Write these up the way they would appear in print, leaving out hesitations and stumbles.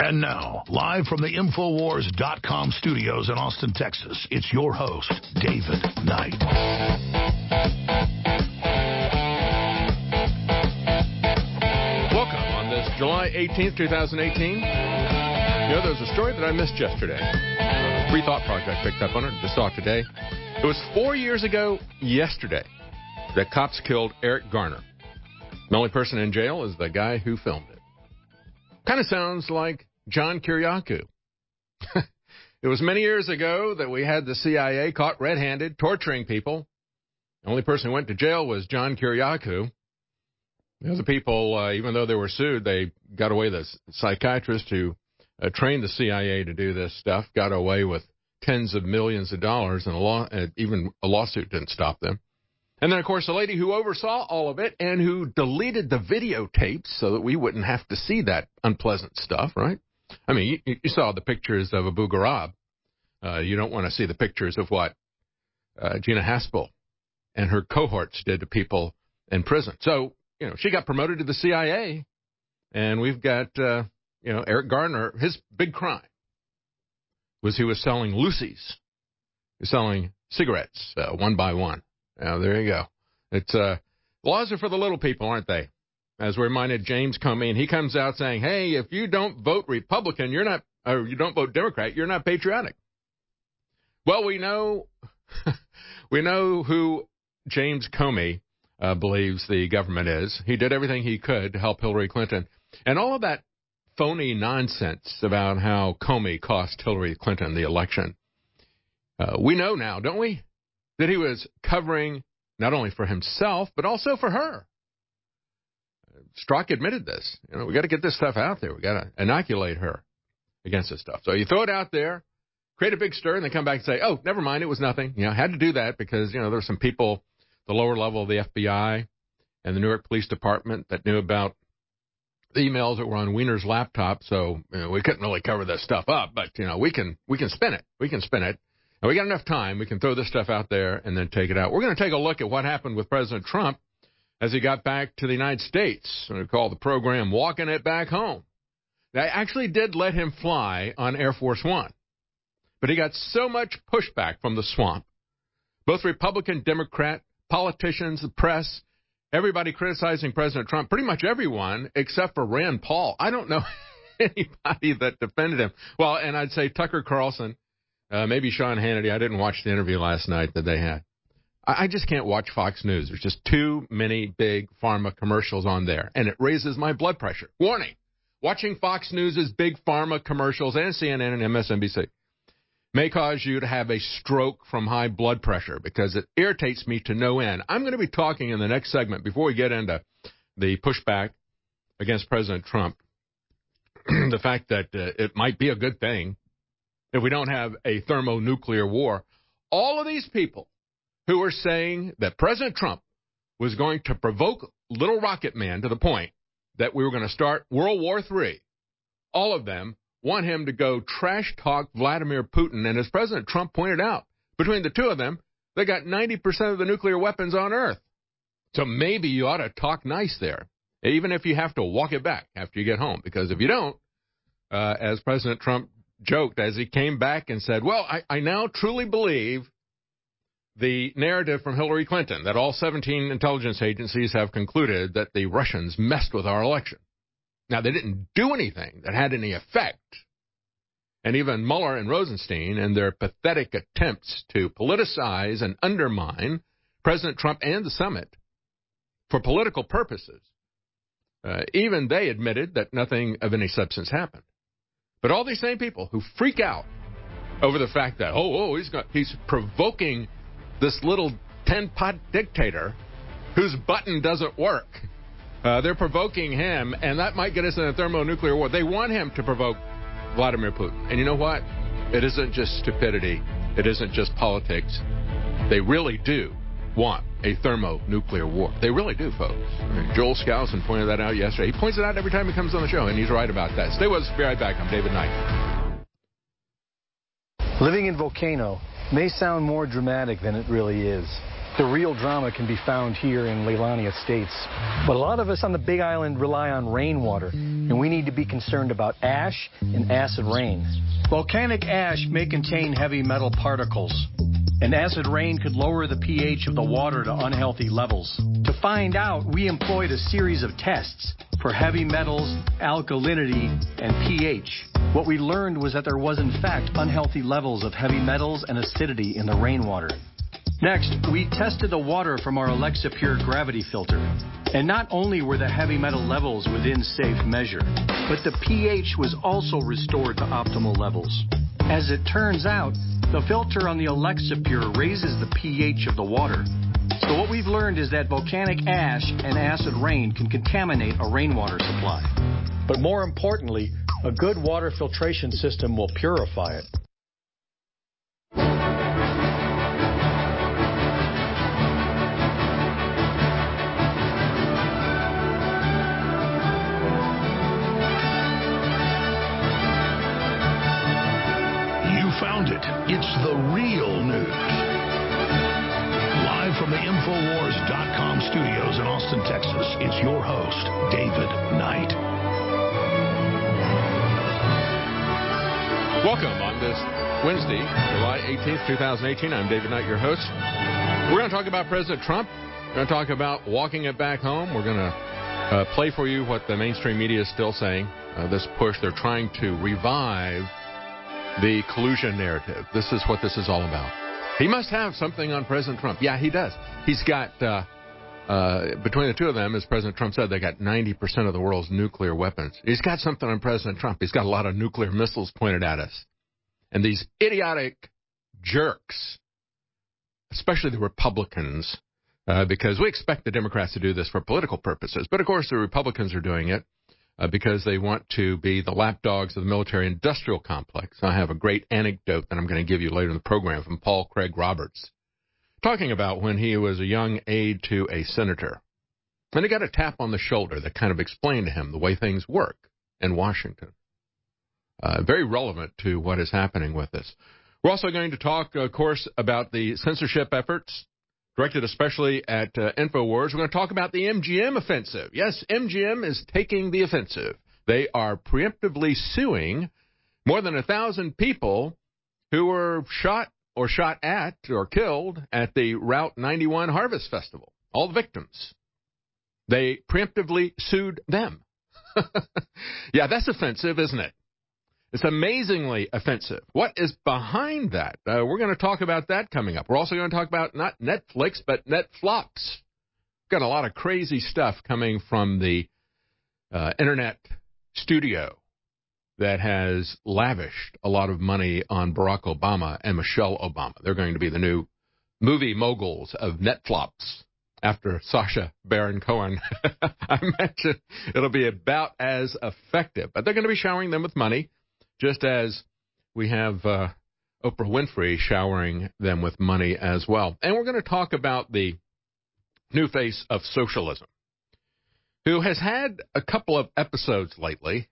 And now, live from the Infowars.com studios in Austin, Texas, it's your host, David Knight. Welcome on this July 18th, 2018. You know, there was a story that I missed yesterday. Free Thought Project picked up on it, just saw it today. It was 4 years ago yesterday that cops killed Eric Garner. The only person in jail is the guy who filmed it. Kind of sounds like John Kiriakou. It was many years ago that we had the CIA caught red-handed torturing people. The only person who went to jail was John Kiriakou. The other people, even though they were sued, they got away. The psychiatrist who trained the CIA to do this stuff got away with tens of millions of dollars, and even a lawsuit didn't stop them. And then, of course, the lady who oversaw all of it and who deleted the videotapes so that we wouldn't have to see that unpleasant stuff, right? I mean, you saw the pictures of Abu Ghraib. You don't want to see the pictures of what Gina Haspel and her cohorts did to people in prison. So, you know, she got promoted to the CIA, and we've got, Eric Garner. His big crime was he was selling Lucy's. He was selling cigarettes one by one. Now, there you go. It's laws are for the little people, aren't they? As we reminded James Comey, and he comes out saying, hey, if you don't vote Republican, you're not, or you don't vote Democrat, you're not patriotic. Well, we know who James Comey believes the government is. He did everything he could to help Hillary Clinton. And all of that phony nonsense about how Comey cost Hillary Clinton the election. We know now, don't we, that he was covering not only for himself, but also for her. Strzok admitted this. You know, we got to get this stuff out there. We got to inoculate her against this stuff. So you throw it out there, create a big stir, and then come back and say, oh, never mind, it was nothing. You know, had to do that because, you know, there were some people, the lower level of the FBI and the Newark Police Department that knew about the emails that were on Weiner's laptop. So, you know, we couldn't really cover this stuff up, but, you know, we can spin it. We can spin it. And we got enough time. We can throw this stuff out there and then take it out. We're going to take a look at what happened with President Trump as he got back to the United States. We call the program Walking It Back Home. They actually did let him fly on Air Force One, but he got so much pushback from the swamp, both Republican, Democrat, politicians, the press, everybody criticizing President Trump, pretty much everyone except for Rand Paul. I don't know anybody that defended him. Well, and I'd say Tucker Carlson, maybe Sean Hannity. I didn't watch the interview last night that they had. I just can't watch Fox News. There's just too many big pharma commercials on there, and it raises my blood pressure. Warning, watching Fox News' big pharma commercials and CNN and MSNBC may cause you to have a stroke from high blood pressure because it irritates me to no end. I'm going to be talking in the next segment, before we get into the pushback against President Trump, the fact that it might be a good thing if we don't have a thermonuclear war. All of these people who were saying that President Trump was going to provoke Little Rocket Man to the point that we were going to start World War III, all of them want him to go trash talk Vladimir Putin. And as President Trump pointed out, between the two of them, they got 90% of the nuclear weapons on Earth. So maybe you ought to talk nice there, even if you have to walk it back after you get home. Because if you don't, as President Trump joked as he came back and said, well, I now truly believe the narrative from Hillary Clinton that all 17 intelligence agencies have concluded that the Russians messed with our election. Now, they didn't do anything that had any effect. And even Mueller and Rosenstein, in their pathetic attempts to politicize and undermine President Trump and the summit for political purposes, even they admitted that nothing of any substance happened. But all these same people who freak out over the fact that, he's provoking this little 10-pot dictator whose button doesn't work. They're provoking him, and that might get us in a thermonuclear war. They want him to provoke Vladimir Putin. And you know what? It isn't just stupidity. It isn't just politics. They really do want a thermonuclear war. They really do, folks. I mean, Joel Skousen pointed that out yesterday. He points it out every time he comes on the show, and he's right about that. Stay with us. Be right back. I'm David Knight. Living in Volcano may sound more dramatic than it really is. The real drama can be found here in Leilani Estates. But a lot of us on the Big Island rely on rainwater, and we need to be concerned about ash and acid rain. Volcanic ash may contain heavy metal particles, and acid rain could lower the pH of the water to unhealthy levels. To find out, we employed a series of tests for heavy metals, alkalinity, and pH. What we learned was that there was in fact unhealthy levels of heavy metals and acidity in the rainwater. Next, we tested the water from our Alexa Pure gravity filter. And not only were the heavy metal levels within safe measure, but the pH was also restored to optimal levels. As it turns out, the filter on the Alexa Pure raises the pH of the water. So what we've learned is that volcanic ash and acid rain can contaminate a rainwater supply. But more importantly, a good water filtration system will purify it. Found it. It's the real news. Live from the Infowars.com studios in Austin, Texas, it's your host, David Knight. Welcome on this Wednesday, July 18th, 2018. I'm David Knight, your host. We're going to talk about President Trump. We're going to talk about walking it back home. We're going to play for you what the mainstream media is still saying. This push, they're trying to revive the collusion narrative. This is what this is all about. He must have something on President Trump. Yeah, he does. He's got, between the two of them, as President Trump said, they got 90% of the world's nuclear weapons. He's got something on President Trump. He's got a lot of nuclear missiles pointed at us. And these idiotic jerks, especially the Republicans, because we expect the Democrats to do this for political purposes. But, of course, the Republicans are doing it because they want to be the lapdogs of the military-industrial complex. I have a great anecdote that I'm going to give you later in the program from Paul Craig Roberts, talking about when he was a young aide to a senator. And he got a tap on the shoulder that kind of explained to him the way things work in Washington. Very relevant to what is happening with this. We're also going to talk, of course, about the censorship efforts directed especially at InfoWars. We're going to talk about the MGM offensive. Yes, MGM is taking the offensive. They are preemptively suing more than 1,000 people who were shot at or killed at the Route 91 Harvest Festival. All the victims. They preemptively sued them. Yeah, that's offensive, isn't it? It's amazingly offensive. What is behind that? We're going to talk about that coming up. We're also going to talk about not Netflix, but Netflix. Got a lot of crazy stuff coming from the internet studio that has lavished a lot of money on Barack Obama and Michelle Obama. They're going to be the new movie moguls of Netflix after Sacha Baron Cohen. I imagine it'll be about as effective. But they're going to be showering them with money, just as we have Oprah Winfrey showering them with money as well. And we're going to talk about the new face of socialism, who has had a couple of episodes lately.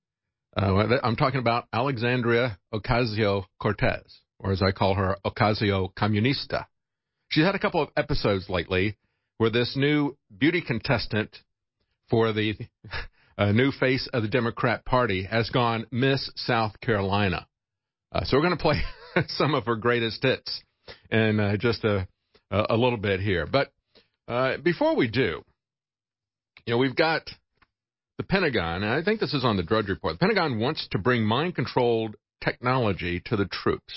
I'm talking about Alexandria Ocasio-Cortez, or as I call her, Ocasio-Comunista. She's had a couple of episodes lately where this new beauty contestant for the new face of the Democrat Party has gone Miss South Carolina. So we're going to play some of her greatest hits in just a little bit here. But before we do, we've got the Pentagon, and I think this is on the Drudge Report. The Pentagon wants to bring mind-controlled technology to the troops.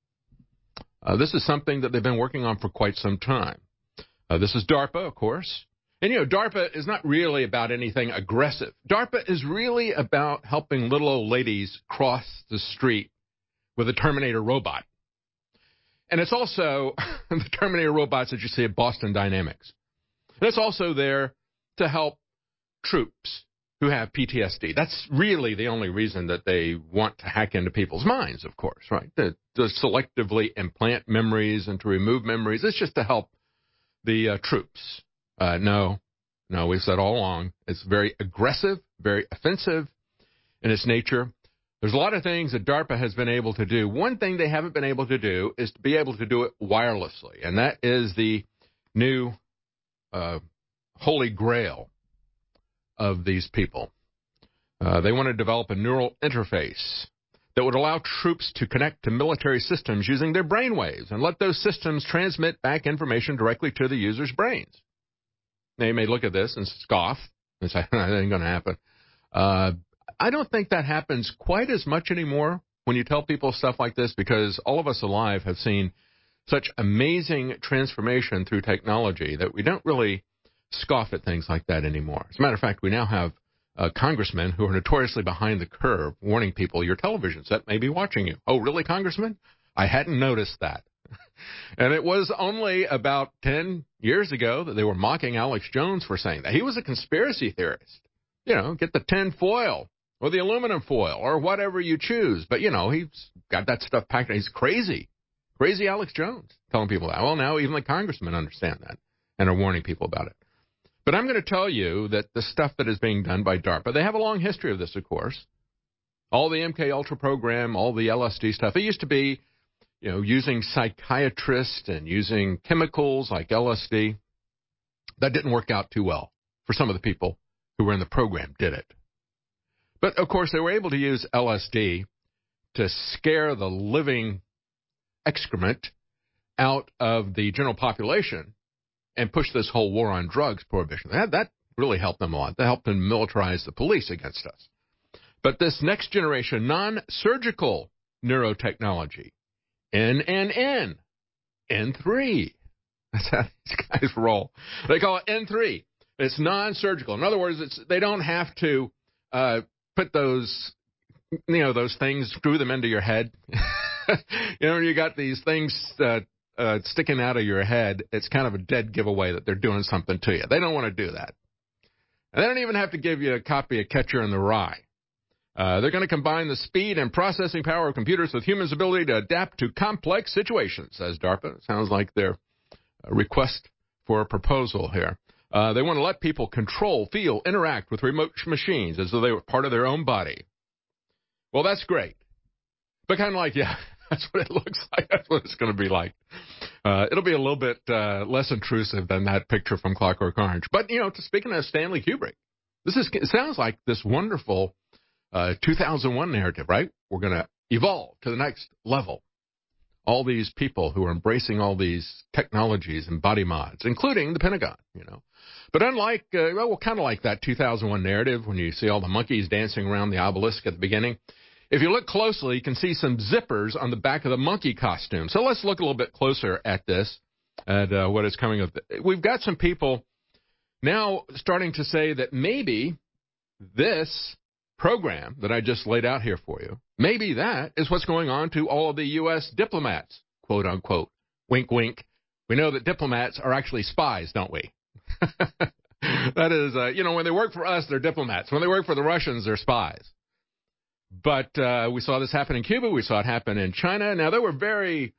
This is something that they've been working on for quite some time. This is DARPA, of course. And, DARPA is not really about anything aggressive. DARPA is really about helping little old ladies cross the street with a Terminator robot. And it's also the Terminator robots that you see at Boston Dynamics. And it's also there to help troops who have PTSD. That's really the only reason that they want to hack into people's minds, of course, right? To selectively implant memories and to remove memories. It's just to help the troops. No, we've said all along, it's very aggressive, very offensive in its nature. There's a lot of things that DARPA has been able to do. One thing they haven't been able to do is to be able to do it wirelessly, and that is the new holy grail of these people. They want to develop a neural interface that would allow troops to connect to military systems using their brainwaves and let those systems transmit back information directly to the user's brains. Now, you may look at this and scoff and say, that ain't going to happen. I don't think that happens quite as much anymore when you tell people stuff like this, because all of us alive have seen such amazing transformation through technology that we don't really scoff at things like that anymore. As a matter of fact, we now have congressmen who are notoriously behind the curve warning people your television set may be watching you. Oh, really, Congressman? I hadn't noticed that. And it was only about 10 years ago that they were mocking Alex Jones for saying that. He was a conspiracy theorist. You know, get the tin foil or the aluminum foil or whatever you choose. But, you know, he's got that stuff packed. He's crazy. Crazy Alex Jones telling people that. Well, now even the congressmen understand that and are warning people about it. But I'm going to tell you that the stuff that is being done by DARPA, they have a long history of this, of course. All the MK Ultra program, all the LSD stuff. It used to be, you know, using psychiatrists and using chemicals like LSD. That didn't work out too well for some of the people who were in the program, did it? But, of course, they were able to use LSD to scare the living excrement out of the general population and push this whole war on drugs prohibition. That really helped them a lot. That helped them militarize the police against us. But this next generation non-surgical neurotechnology, N3. That's how these guys roll. They call it N3. It's non-surgical. In other words, they don't have to put those, those things, screw them into your head. You got these things sticking out of your head. It's kind of a dead giveaway that they're doing something to you. They don't want to do that. And they don't even have to give you a copy of Catcher in the Rye. They're going to combine the speed and processing power of computers with humans' ability to adapt to complex situations, says DARPA. It sounds like their request for a proposal here. They want to let people control, feel, interact with remote machines as though they were part of their own body. Well, that's great. But kind of like, yeah, that's what it looks like. That's what it's going to be like. It'll be a little bit less intrusive than that picture from Clockwork Orange. But, speaking of Stanley Kubrick, it sounds like this wonderful 2001 narrative, right? We're going to evolve to the next level. All these people who are embracing all these technologies and body mods, including the Pentagon, But unlike, kind of like that 2001 narrative when you see all the monkeys dancing around the obelisk at the beginning, if you look closely, you can see some zippers on the back of the monkey costume. So let's look a little bit closer at this, at what is coming up. We've got some people now starting to say that maybe this program that I just laid out here for you, maybe that is what's going on to all of the U.S. diplomats, quote unquote. Wink, wink. We know that diplomats are actually spies, don't we? That is, when they work for us, they're diplomats. When they work for the Russians, they're spies. But we saw this happen in Cuba. We saw it happen in China. Now, they were very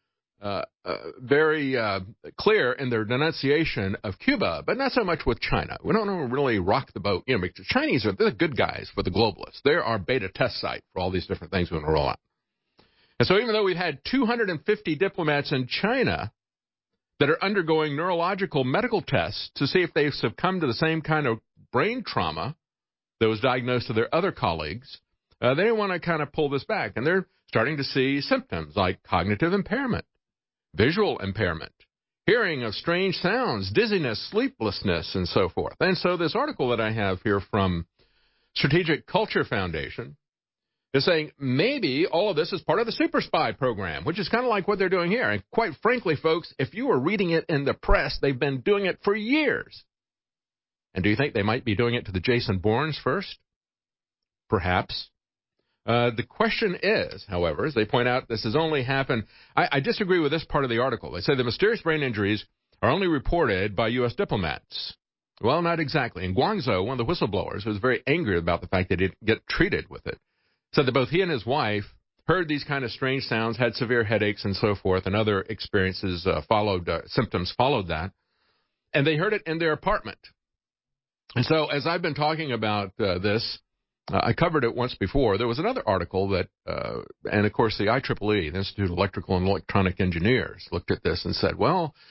clear in their denunciation of Cuba, but not so much with China. We don't really rock the boat. Because the Chinese they're the good guys for the globalists. They're our beta test site for all these different things we're going to roll out. And so even though we've had 250 diplomats in China that are undergoing neurological medical tests to see if they've succumbed to the same kind of brain trauma that was diagnosed to their other colleagues, they want to kind of pull this back. And they're starting to see symptoms like cognitive impairment, visual impairment, hearing of strange sounds, dizziness, sleeplessness, and so forth. And so this article that I have here from Strategic Culture Foundation is saying maybe all of this is part of the super spy program, which is kind of like what they're doing here. And quite frankly, folks, if you were reading it in the press, they've been doing it for years. And do you think they might be doing it to the Jason Bournes first? Perhaps. The question is, however, as they point out, this has only happened. I disagree with this part of the article. They say the mysterious brain injuries are only reported by U.S. diplomats. Well, not exactly. In Guangzhou, one of the whistleblowers was very angry about the fact that he didn't get treated with it. Said that both he and his wife heard these kind of strange sounds, had severe headaches and so forth, and other experiences symptoms followed that. And they heard it in their apartment. And so as I've been talking about this, I covered it once before. There was another article that, and of course the IEEE, the Institute of Electrical and Electronic Engineers, looked at this and said, well,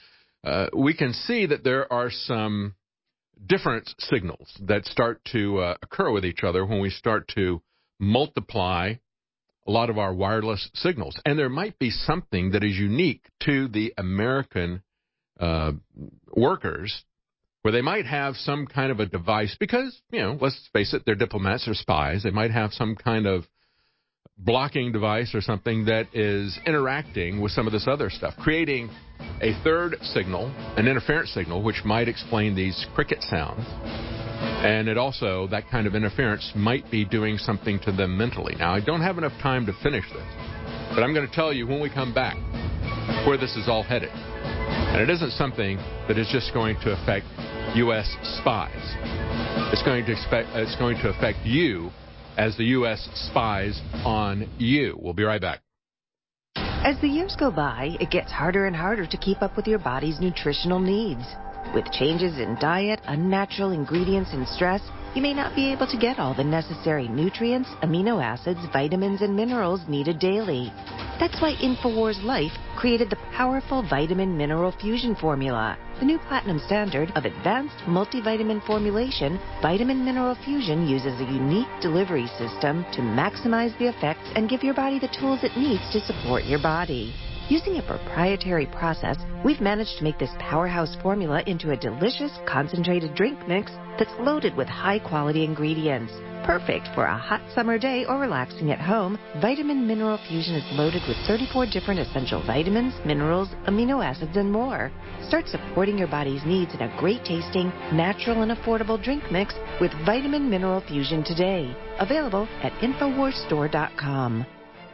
we can see that there are some different signals that start to occur with each other when we start to multiply a lot of our wireless signals. And there might be something that is unique to the American workers, where they might have some kind of a device because, let's face it, they're diplomats or spies. They might have some kind of blocking device or something that is interacting with some of this other stuff, creating a third signal, an interference signal, which might explain these cricket sounds. And it also, that kind of interference might be doing something to them mentally. Now, I don't have enough time to finish this, but I'm going to tell you when we come back where this is all headed. And it isn't something that is just going to affect U.S. spies. It's going to affect you as the U.S. spies on you. We'll be right back. As the years go by, it gets harder and harder to keep up with your body's nutritional needs. With changes in diet, unnatural ingredients, and stress, you may not be able to get all the necessary nutrients, amino acids, vitamins, and minerals needed daily. That's why InfoWars Life created the powerful Vitamin Mineral Fusion formula. The new platinum standard of advanced multivitamin formulation, Vitamin Mineral Fusion uses a unique delivery system to maximize the effects and give your body the tools it needs to support your body. Using a proprietary process, we've managed to make this powerhouse formula into a delicious concentrated drink mix that's loaded with high-quality ingredients. Perfect for a hot summer day or relaxing at home, Vitamin Mineral Fusion is loaded with 34 different essential vitamins, minerals, amino acids, and more. Start supporting your body's needs in a great-tasting, natural, and affordable drink mix with Vitamin Mineral Fusion today. Available at InfoWarsStore.com.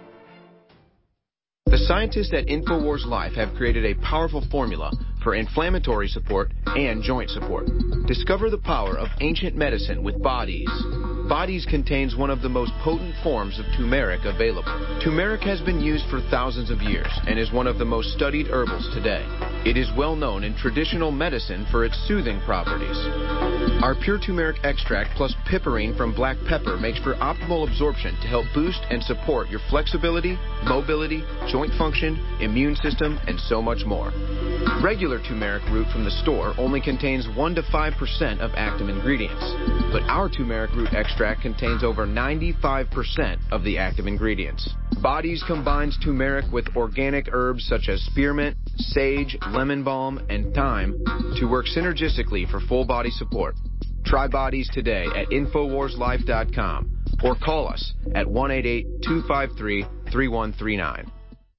The scientists at InfoWars Life have created a powerful formula for inflammatory support and joint support. Discover the power of ancient medicine with Bodies. Bodies contains one of the most potent forms of turmeric available. Turmeric has been used for thousands of years and is one of the most studied herbals today. It is well known in traditional medicine for its soothing properties. Our pure turmeric extract plus piperine from black pepper makes for optimal absorption to help boost and support your flexibility, mobility, joint function, immune system, and so much more. Regular turmeric root from the store only contains 1 to 5% of active ingredients, but our turmeric root extract contains over 95% of the active ingredients. Bodies combines turmeric with organic herbs such as spearmint, sage, lemon balm, and thyme to work synergistically for full body support. Try Bodies today at InfoWarsLife.com or call us at 1-888-253-3139.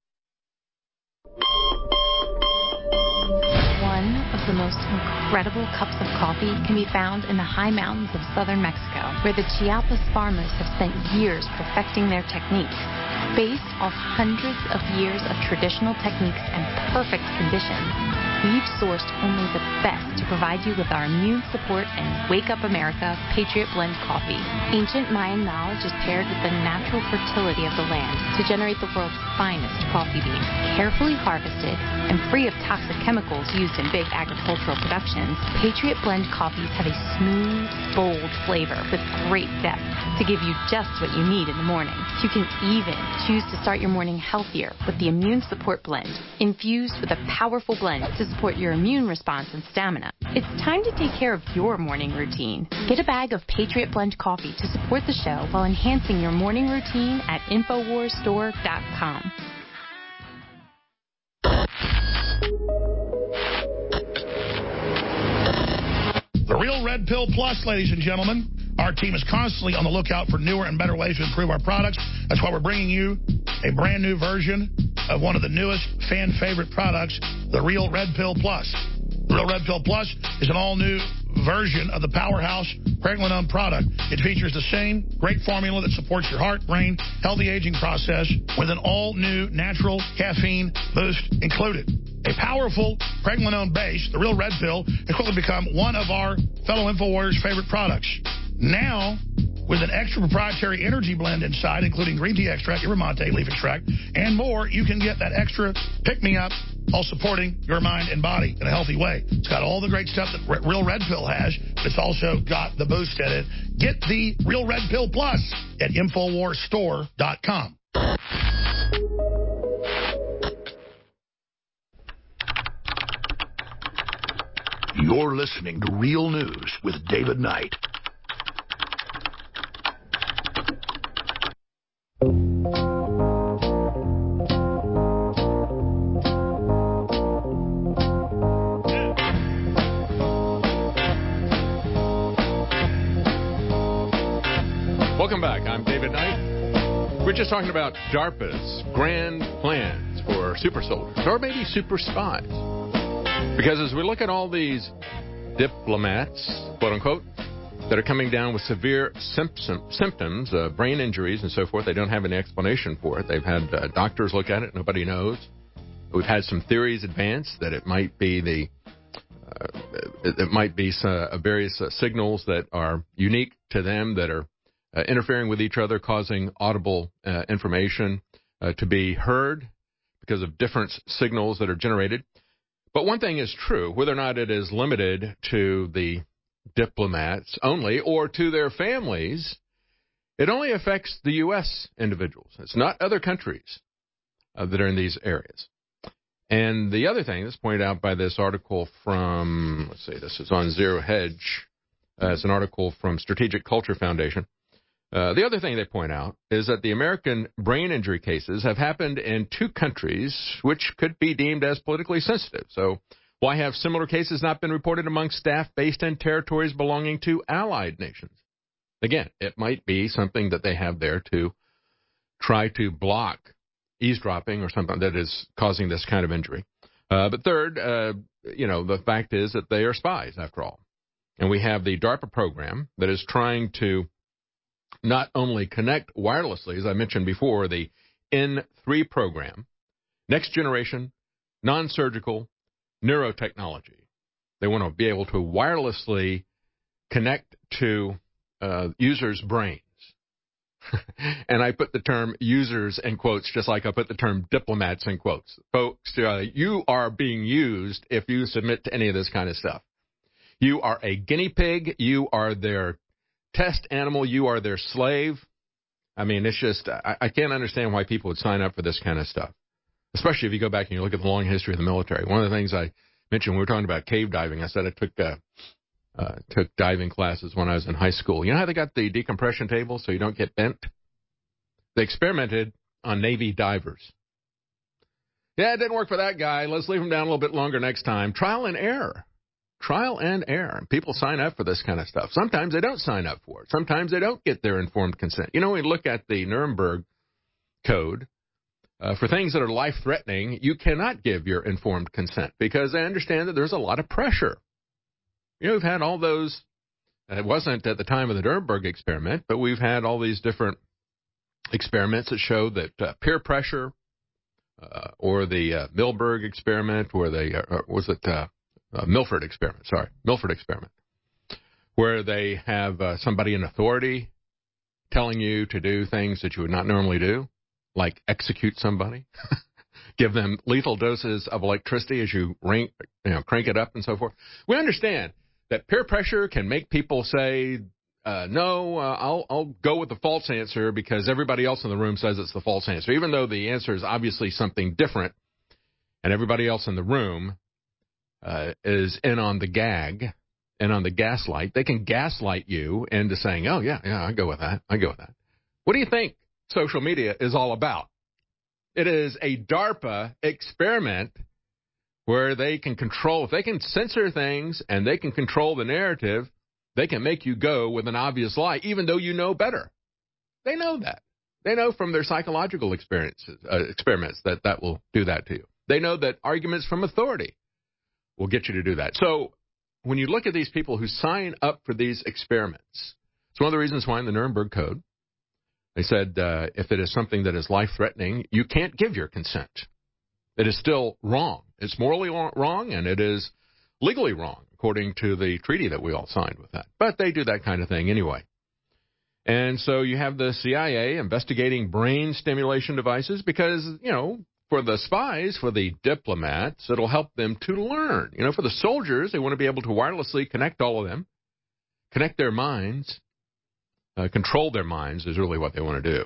One of the most incredible cups of coffee can be found in the high mountains of southern Mexico, where the Chiapas farmers have spent years perfecting their techniques. Based off hundreds of years of traditional techniques and perfect conditions, we've sourced only the best to provide you with our immune support and Wake Up America Patriot Blend coffee. Ancient Mayan knowledge is paired with the natural fertility of the land to generate the world's finest coffee beans. Carefully harvested and free of toxic chemicals used in big agricultural productions, Patriot Blend coffees have a smooth, bold flavor with great depth to give you just what you need in the morning. You can even choose to start your morning healthier with the Immune Support Blend, infused with a powerful blend to support your immune response and stamina. It's time to take care of your morning routine. Get a bag of Patriot Blend coffee to support the show while enhancing your morning routine at InfoWarsStore.com. The Real Red Pill Plus, ladies and gentlemen. Our team is constantly on the lookout for newer and better ways to improve our products. That's why we're bringing you a brand new version of one of the newest fan favorite products, the Real Red Pill Plus. The Real Red Pill Plus is an all-new version of the powerhouse pregnenolone product. It features the same great formula that supports your heart, brain, healthy aging process with an all-new natural caffeine boost included. A powerful pregnenolone base, the Real Red Pill, has quickly become one of our fellow InfoWarriors' favorite products. Now, with an extra proprietary energy blend inside, including green tea extract, yerba mate, leaf extract, and more, you can get that extra pick-me-up while supporting your mind and body in a healthy way. It's got all the great stuff that Real Red Pill has, but it's also got the boost in it. Get the Real Red Pill Plus at InfoWarsStore.com. You're listening to Real News with David Knight. Welcome back. I'm David Knight. We're just talking about DARPA's grand plans for super soldiers, or maybe super spies. Because as we look at all these diplomats, quote unquote, that are coming down with severe symptoms, brain injuries and so forth, they don't have any explanation for it. They've had doctors look at it. Nobody knows. We've had some theories advanced that it might be various signals that are unique to them that are interfering with each other, causing audible information to be heard because of different signals that are generated. But one thing is true, whether or not it is limited to the diplomats only or to their families, it only affects the U.S. individuals. It's not other countries that are in these areas. And the other thing that's pointed out by this article from, let's see, this is on Zero Hedge. It's an article from Strategic Culture Foundation. The other thing they point out is that the American brain injury cases have happened in 2 countries which could be deemed as politically sensitive. So why have similar cases not been reported among staff based in territories belonging to allied nations? Again, it might be something that they have there to try to block eavesdropping or something that is causing this kind of injury. But third, the fact is that they are spies, after all. And we have the DARPA program that is trying to not only connect wirelessly, as I mentioned before, the N3 program, next generation, non-surgical neurotechnology. They want to be able to wirelessly connect to users' brains. And I put the term users in quotes, just like I put the term diplomats in quotes. Folks, you are being used if you submit to any of this kind of stuff. You are a guinea pig. You are their test animal. You are their slave. I mean, it's just, I can't understand why people would sign up for this kind of stuff, especially if you go back and you look at the long history of the military. One of the things I mentioned when we were talking about cave diving, I said I took diving classes when I was in high school. You know how they got the decompression table so you don't get bent? They experimented on Navy divers. Yeah, it didn't work for that guy. Let's leave him down a little bit longer next time. Trial and error. Trial and error. People sign up for this kind of stuff. Sometimes they don't sign up for it. Sometimes they don't get their informed consent. You know, when you look at the Nuremberg Code, for things that are life-threatening, you cannot give your informed consent because they understand that there's a lot of pressure. You know, we've had all those, it wasn't at the time of the Nuremberg experiment, but we've had all these different experiments that show that peer pressure or the Milberg experiment or Milford experiment, where they have somebody in authority telling you to do things that you would not normally do, like execute somebody, give them lethal doses of electricity as you crank it up and so forth. We understand that peer pressure can make people say, no, I'll go with the false answer because everybody else in the room says it's the false answer, even though the answer is obviously something different and everybody else in the room is in on the gag and on the gaslight. They can gaslight you into saying, oh, yeah, I go with that. What do you think social media is all about? It is a DARPA experiment where they can control, if they can censor things and they can control the narrative, they can make you go with an obvious lie, even though you know better. They know that. They know from their psychological experiments that will do that to you. They know that arguments from authority will get you to do that. So when you look at these people who sign up for these experiments, it's one of the reasons why in the Nuremberg Code, they said if it is something that is life-threatening, you can't give your consent. It is still wrong. It's morally wrong, and it is legally wrong, according to the treaty that we all signed with that. But they do that kind of thing anyway. And so you have the CIA investigating brain stimulation devices because, for the spies, for the diplomats, it'll help them to learn. For the soldiers, they want to be able to wirelessly connect all of them, connect their minds, control their minds is really what they want to do.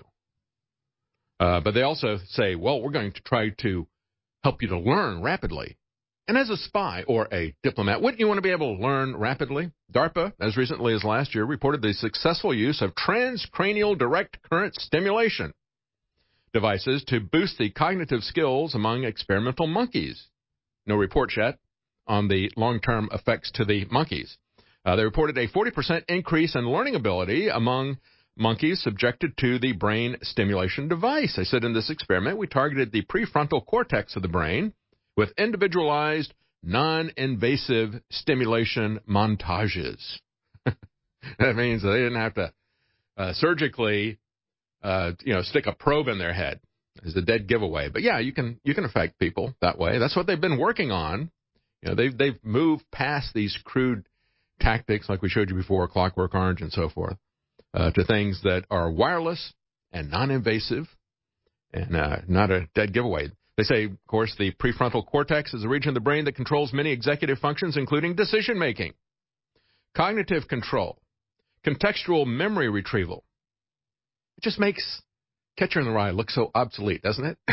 But they also say, well, we're going to try to help you to learn rapidly. And as a spy or a diplomat, wouldn't you want to be able to learn rapidly? DARPA, as recently as last year, reported the successful use of transcranial direct current stimulation devices to boost the cognitive skills among experimental monkeys. No reports yet on the long-term effects to the monkeys. They reported a 40% increase in learning ability among monkeys subjected to the brain stimulation device. They said in this experiment, we targeted the prefrontal cortex of the brain with individualized, non-invasive stimulation montages. That means they didn't have to surgically, stick a probe in their head. It's a dead giveaway. But yeah, you can affect people that way. That's what they've been working on. They've moved past these crude tactics like we showed you before, Clockwork Orange and so forth, to things that are wireless and non-invasive and not a dead giveaway. They say, of course, the prefrontal cortex is a region of the brain that controls many executive functions, including decision-making, cognitive control, contextual memory retrieval. It just makes Catcher in the Rye look so obsolete, doesn't it?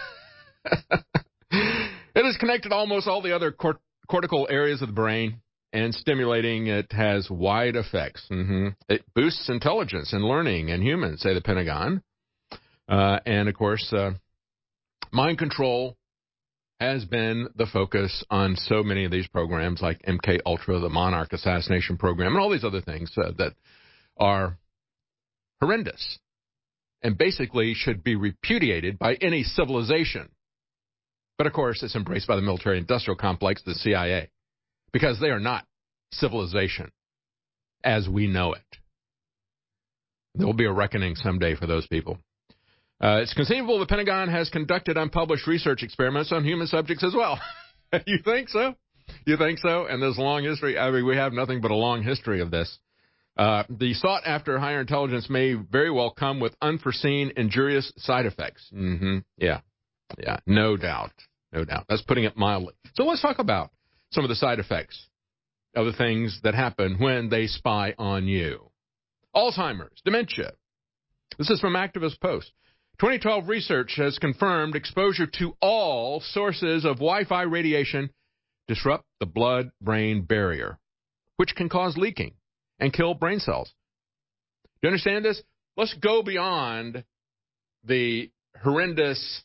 It is connected to almost all the other cortical areas of the brain, and stimulating it has wide effects. It boosts intelligence and learning in humans, say the Pentagon. And, of course, mind control has been the focus on so many of these programs like MK Ultra, the Monarch assassination program, and all these other things that are horrendous and basically should be repudiated by any civilization. But, of course, it's embraced by the military-industrial complex, the CIA, because they are not civilization as we know it. There will be a reckoning someday for those people. It's conceivable the Pentagon has conducted unpublished research experiments on human subjects as well. You think so? You think so? And there's a long history. I mean, we have nothing but a long history of this. The sought-after higher intelligence may very well come with unforeseen injurious side effects. Yeah, no doubt. That's putting it mildly. So let's talk about some of the side effects of the things that happen when they spy on you. Alzheimer's, dementia. This is from Activist Post. 2012 research has confirmed exposure to all sources of Wi-Fi radiation disrupt the blood-brain barrier, which can cause leaking and kill brain cells. Do you understand this? Let's go beyond the horrendous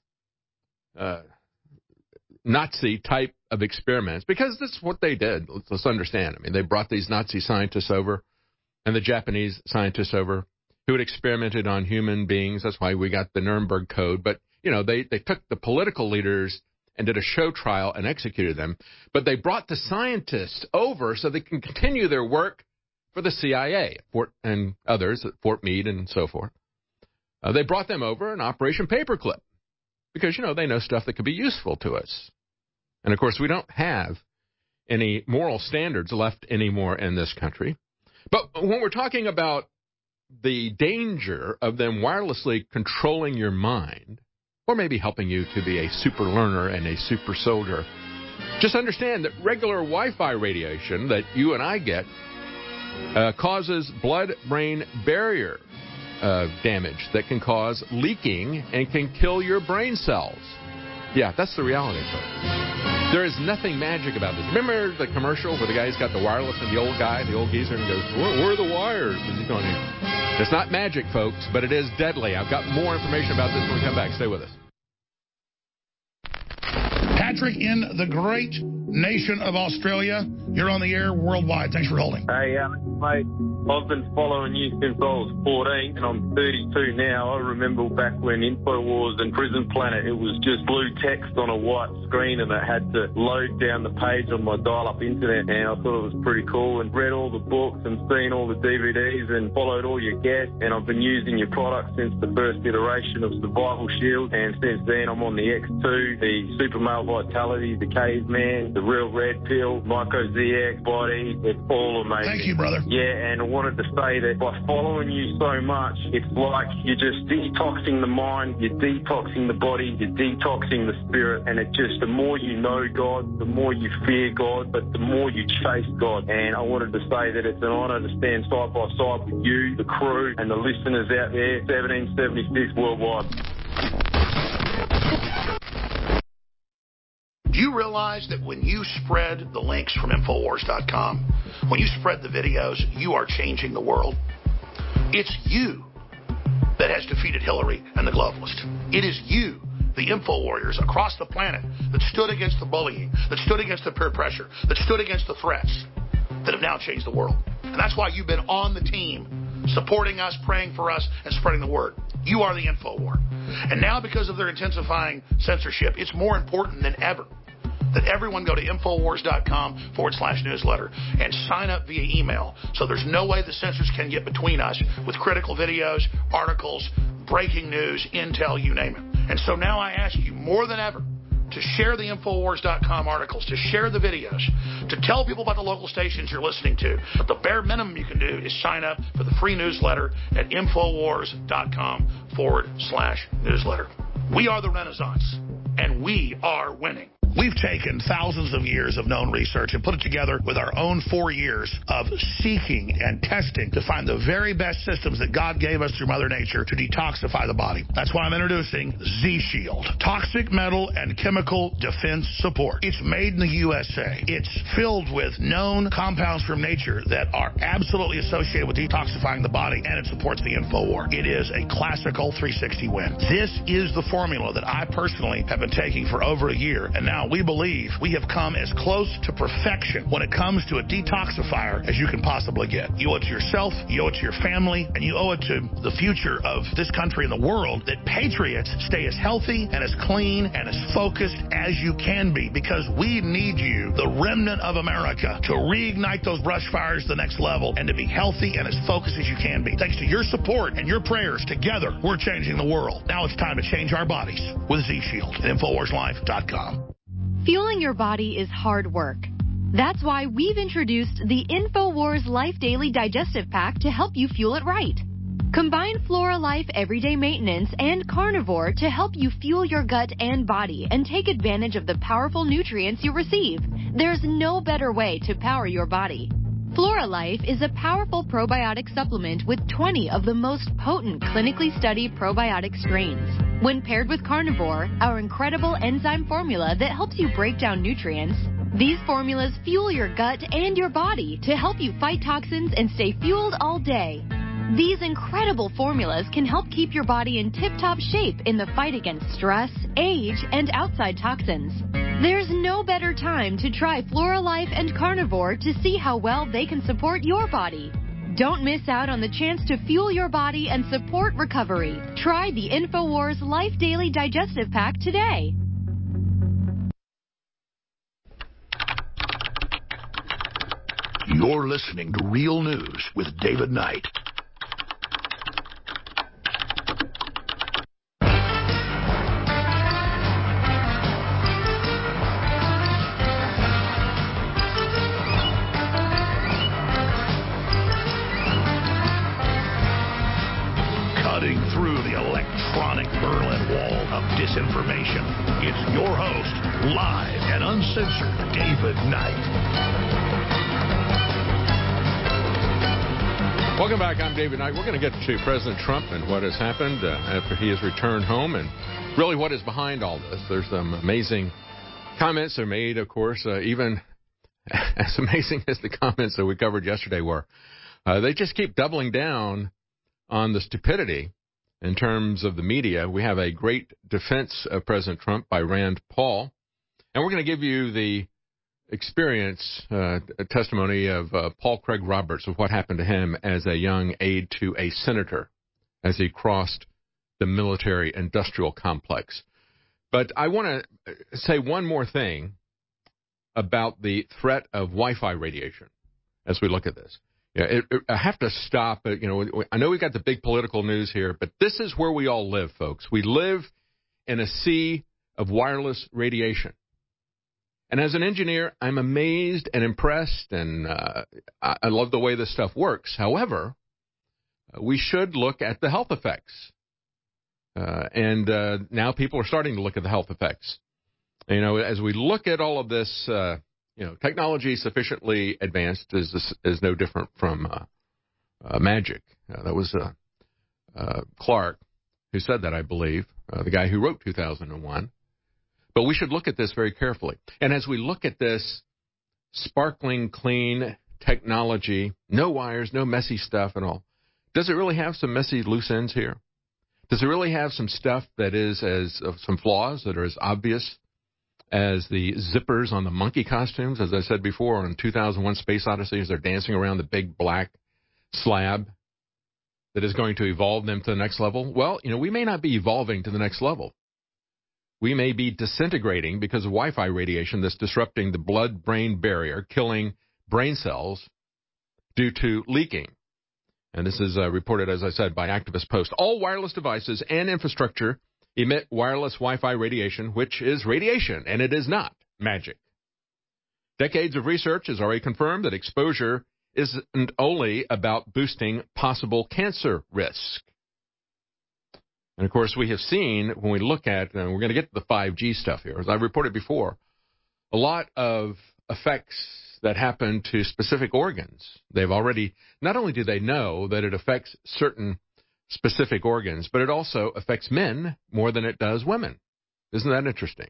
Nazi type of experiments, because that's what they did. Let's understand. I mean, they brought these Nazi scientists over and the Japanese scientists over who had experimented on human beings. That's why we got the Nuremberg Code. But, they took the political leaders and did a show trial and executed them. But they brought the scientists over so they can continue their work for the CIA and others at Fort Meade and so forth. They brought them over in Operation Paperclip because, they know stuff that could be useful to us. And, of course, we don't have any moral standards left anymore in this country. But when we're talking about the danger of them wirelessly controlling your mind, or maybe helping you to be a super learner and a super soldier, just understand that regular Wi-Fi radiation that you and I get causes blood-brain barrier damage that can cause leaking and can kill your brain cells. Yeah, that's the reality, folks. There is nothing magic about this. Remember the commercial where the guy's got the wireless and the old geezer, and he goes, where are the wires? And he's going, it's not magic, folks, but it is deadly. I've got more information about this when we come back. Stay with us. Patrick in the great nation of Australia. You're on the air worldwide. Thanks for holding. Hey, mate, I've been following you since I was 14, and I'm 32 now. I remember back when InfoWars and Prison Planet, it was just blue text on a white screen, and it had to load down the page on my dial-up internet, and I thought it was pretty cool, and read all the books and seen all the DVDs and followed all your guests, and I've been using your product since the first iteration of Survival Shield, and since then I'm on the X2, the Super Male Vitality, the Caveman, the Real Red Pill, Myco ZX, Body. It's all amazing. Thank you, brother. Yeah, and I wanted to say that by following you so much, it's like you're just detoxing the mind, you're detoxing the body, you're detoxing the spirit, and it just, the more you know God, the more you fear God, but the more you chase God. And I wanted to say that it's an honor to stand side by side with you, the crew, and the listeners out there, 1776 worldwide. Do you realize realize that when you spread the links from Infowars.com, when you spread the videos, you are changing the world? It's you that has defeated Hillary and the globalists. It is you, the info warriors across the planet, that stood against the bullying, that stood against the peer pressure, that stood against the threats, that have now changed the world. And that's why you've been on the team, supporting us, praying for us, and spreading the word. You are the info war. And now, because of their intensifying censorship, it's more important than ever that everyone go to Infowars.com/newsletter and sign up via email. So there's no way the censors can get between us with critical videos, articles, breaking news, intel, you name it. And so now I ask you more than ever to share the Infowars.com articles, to share the videos, to tell people about the local stations you're listening to. But the bare minimum you can do is sign up for the free newsletter at Infowars.com/newsletter. We are the Renaissance, and we are winning. We've taken thousands of years of known research and put it together with our own 4 years of seeking and testing to find the very best systems that God gave us through Mother Nature to detoxify the body. That's why I'm introducing Z-Shield, toxic metal and chemical defense support. It's made in the USA. It's filled with known compounds from nature that are absolutely associated with detoxifying the body, and it supports the InfoWar. It is a classical 360 win. This is the formula that I personally have been taking for over a year, and now we believe we have come as close to perfection when it comes to a detoxifier as you can possibly get. You owe it to yourself, you owe it to your family, and you owe it to the future of this country and the world that patriots stay as healthy and as clean and as focused as you can be, because we need you, the remnant of America, to reignite those brush fires to the next level and to be healthy and as focused as you can be. Thanks to your support and your prayers, together we're changing the world. Now it's time to change our bodies with Z-Shield at InfoWarsLife.com. Fueling your body is hard work. That's why we've introduced the InfoWars Life Daily Digestive Pack to help you fuel it right. Combine Flora Life Everyday Maintenance and Carnivore to help you fuel your gut and body and take advantage of the powerful nutrients you receive. There's no better way to power your body. Flora Life is a powerful probiotic supplement with 20 of the most potent clinically studied probiotic strains. When paired with Carnivore, our incredible enzyme formula that helps you break down nutrients, these formulas fuel your gut and your body to help you fight toxins and stay fueled all day. These incredible formulas can help keep your body in tip-top shape in the fight against stress, age, and outside toxins. There's no better time to try Flora Life and Carnivore to see how well they can support your body. Don't miss out on the chance to fuel your body and support recovery. Try the InfoWars Life Daily Digestive Pack today. You're listening to Real News with David Knight. Disinformation. It's your host, live and uncensored, David Knight. Welcome back. I'm David Knight. We're going to get to President Trump and what has happened after he has returned home and really what is behind all this. There's some amazing comments that are made, of course, even as amazing as the comments that we covered yesterday were. They just keep doubling down on the stupidity. In terms of the media, we have a great defense of President Trump by Rand Paul. And we're going to give you the experience, testimony of Paul Craig Roberts of what happened to him as a young aide to a senator as he crossed the military-industrial complex. But I want to say one more thing about the threat of Wi-Fi radiation as we look at this. Yeah, I have to stop. I know we got the big political news here, but this is where we all live, folks. We live in a sea of wireless radiation. And as an engineer, I'm amazed and impressed, and I love the way this stuff works. However, we should look at the health effects. And now people are starting to look at the health effects. As we look at all of this, technology sufficiently advanced is no different from magic. That was Clark who said that, I believe, the guy who wrote 2001. But we should look at this very carefully. And as we look at this sparkling, clean technology, no wires, no messy stuff at all, does it really have some messy loose ends here? Does it really have some stuff that is some flaws that are as obvious as the zippers on the monkey costumes? As I said before, on 2001 Space Odyssey, as they're dancing around the big black slab that is going to evolve them to the next level. Well, we may not be evolving to the next level. We may be disintegrating because of Wi-Fi radiation that's disrupting the blood-brain barrier, killing brain cells due to leaking. And this is reported, as I said, by Activist Post. All wireless devices and infrastructure emit wireless Wi-Fi radiation, which is radiation, and it is not magic. Decades of research has already confirmed that exposure isn't only about boosting possible cancer risk. And, of course, we have seen when we look at, and we're going to get to the 5G stuff here, as I reported before, a lot of effects that happen to specific organs. They've already, not only do they know that it affects certain specific organs, but it also affects men more than it does women. Isn't that interesting?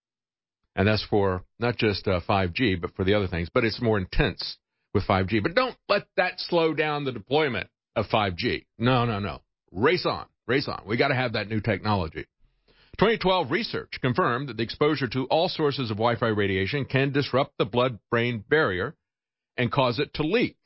And that's for not just 5G, but for the other things. But it's more intense with 5G. But don't let that slow down the deployment of 5G. No. Race on. We got to have that new technology. 2012 research confirmed that the exposure to all sources of Wi-Fi radiation can disrupt the blood-brain barrier and cause it to leak.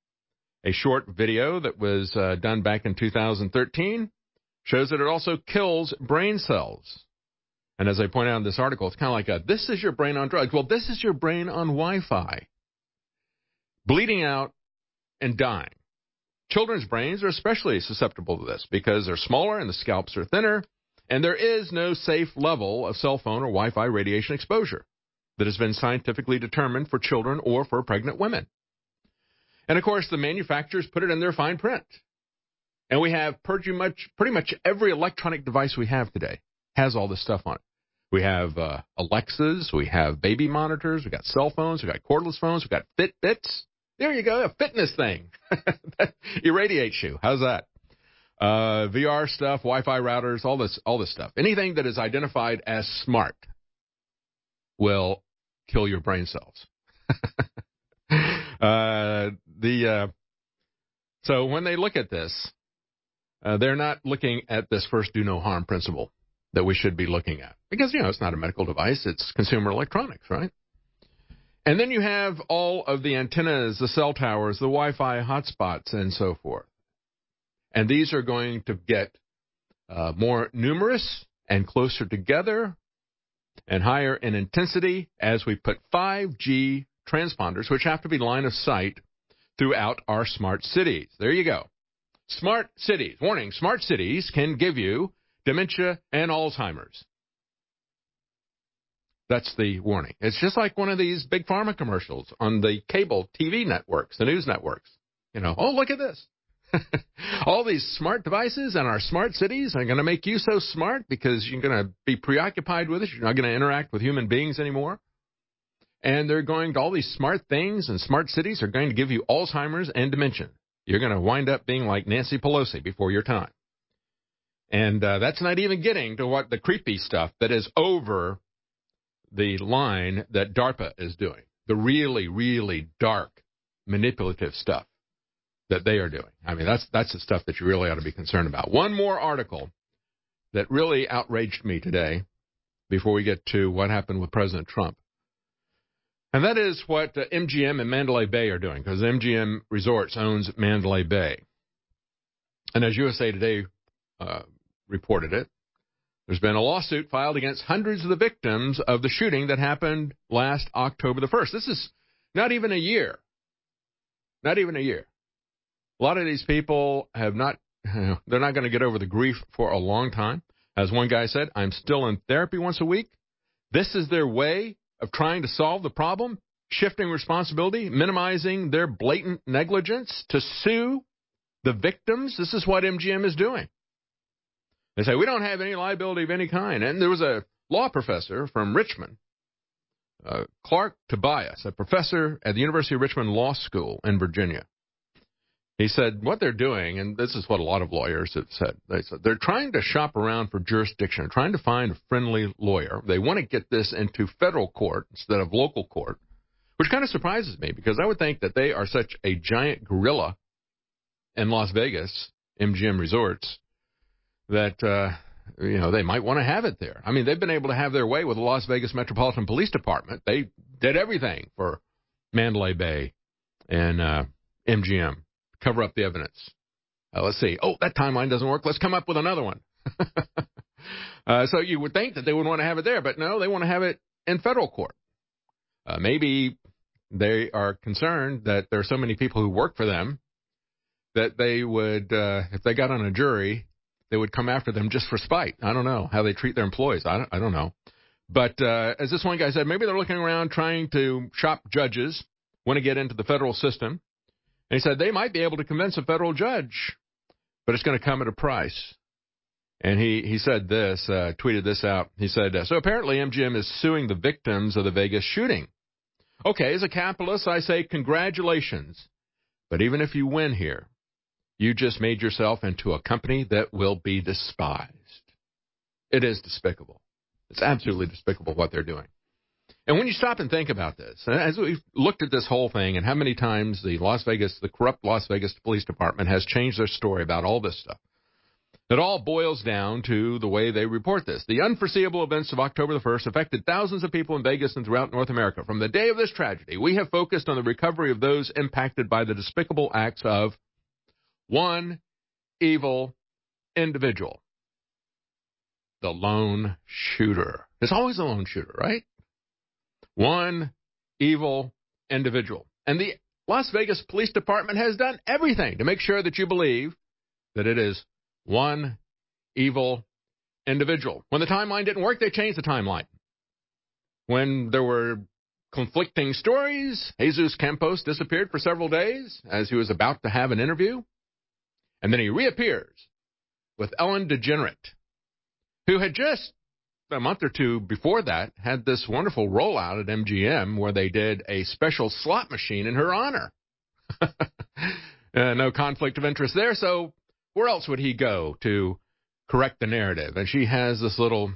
A short video that was done back in 2013 shows that it also kills brain cells. And as I point out in this article, it's kind of like this is your brain on drugs. Well, this is your brain on Wi-Fi. Bleeding out and dying. Children's brains are especially susceptible to this because they're smaller and the scalps are thinner, and there is no safe level of cell phone or Wi-Fi radiation exposure that has been scientifically determined for children or for pregnant women. And, of course, the manufacturers put it in their fine print. And we have pretty much every electronic device we have today has all this stuff on it. We have Alexas, we have baby monitors, we got cell phones, we got cordless phones, we got Fitbits. There you go, a fitness thing. That irradiates you. How's that? VR stuff, Wi-Fi routers, all this stuff. Anything that is identified as smart will kill your brain cells. So when they look at this, they're not looking at this first do no harm principle that we should be looking at. Because, it's not a medical device, it's consumer electronics, right? And then you have all of the antennas, the cell towers, the Wi-Fi hotspots, and so forth. And these are going to get more numerous and closer together and higher in intensity as we put 5G transponders, which have to be line of sight, throughout our smart cities. There you go. Smart cities. Warning, smart cities can give you dementia and Alzheimer's. That's the warning. It's just like one of these big pharma commercials on the cable TV networks, the news networks. Oh, look at this. All these smart devices and our smart cities are going to make you so smart because you're going to be preoccupied with it. You're not going to interact with human beings anymore. And they're going to, all these smart things and smart cities are going to give you Alzheimer's and dementia. You're going to wind up being like Nancy Pelosi before your time. And that's not even getting to what the creepy stuff that is over the line that DARPA is doing. The really, really dark, manipulative stuff that they are doing. I mean, that's the stuff that you really ought to be concerned about. One more article that really outraged me today before we get to what happened with President Trump. And that is what MGM and Mandalay Bay are doing, because MGM Resorts owns Mandalay Bay. And as USA Today reported it, there's been a lawsuit filed against hundreds of the victims of the shooting that happened last October the 1st. This is not even a year. Not even a year. A lot of these people have not, they're not going to get over the grief for a long time. As one guy said, I'm still in therapy once a week. This is their way of trying to solve the problem, shifting responsibility, minimizing their blatant negligence to sue the victims. This is what MGM is doing. They say, we don't have any liability of any kind. And there was a law professor from Richmond, Clark Tobias, a professor at the University of Richmond Law School in Virginia. He said what they're doing, and this is what a lot of lawyers have said, they're trying to shop around for jurisdiction, trying to find a friendly lawyer. They want to get this into federal court instead of local court, which kind of surprises me because I would think that they are such a giant gorilla in Las Vegas, MGM Resorts, that, they might want to have it there. I mean, they've been able to have their way with the Las Vegas Metropolitan Police Department. They did everything for Mandalay Bay and MGM. Cover up the evidence. Let's see. Oh, that timeline doesn't work. Let's come up with another one. So you would think that they would want to have it there, but no, they want to have it in federal court. Maybe they are concerned that there are so many people who work for them that they would, if they got on a jury, they would come after them just for spite. I don't know how they treat their employees. I don't know. But as this one guy said, maybe they're looking around trying to shop judges, want to get into the federal system. And he said they might be able to convince a federal judge, but it's going to come at a price. And he said this, tweeted this out. He said, so apparently MGM is suing the victims of the Vegas shooting. Okay, as a capitalist, I say congratulations. But even if you win here, you just made yourself into a company that will be despised. It is despicable. It's absolutely despicable what they're doing. And when you stop and think about this, as we've looked at this whole thing and how many times the corrupt Las Vegas Police Department has changed their story about all this stuff, it all boils down to the way they report this. The unforeseeable events of October the 1st affected thousands of people in Vegas and throughout North America. From the day of this tragedy, we have focused on the recovery of those impacted by the despicable acts of one evil individual, the lone shooter. There's always a lone shooter, right? One evil individual. And the Las Vegas Police Department has done everything to make sure that you believe that it is one evil individual. When the timeline didn't work, they changed the timeline. When there were conflicting stories, Jesus Campos disappeared for several days as he was about to have an interview. And then he reappears with Ellen DeGeneres, who had just a month or two before that had this wonderful rollout at MGM where they did a special slot machine in her honor. No conflict of interest there, so where else would he go to correct the narrative? And she has this little,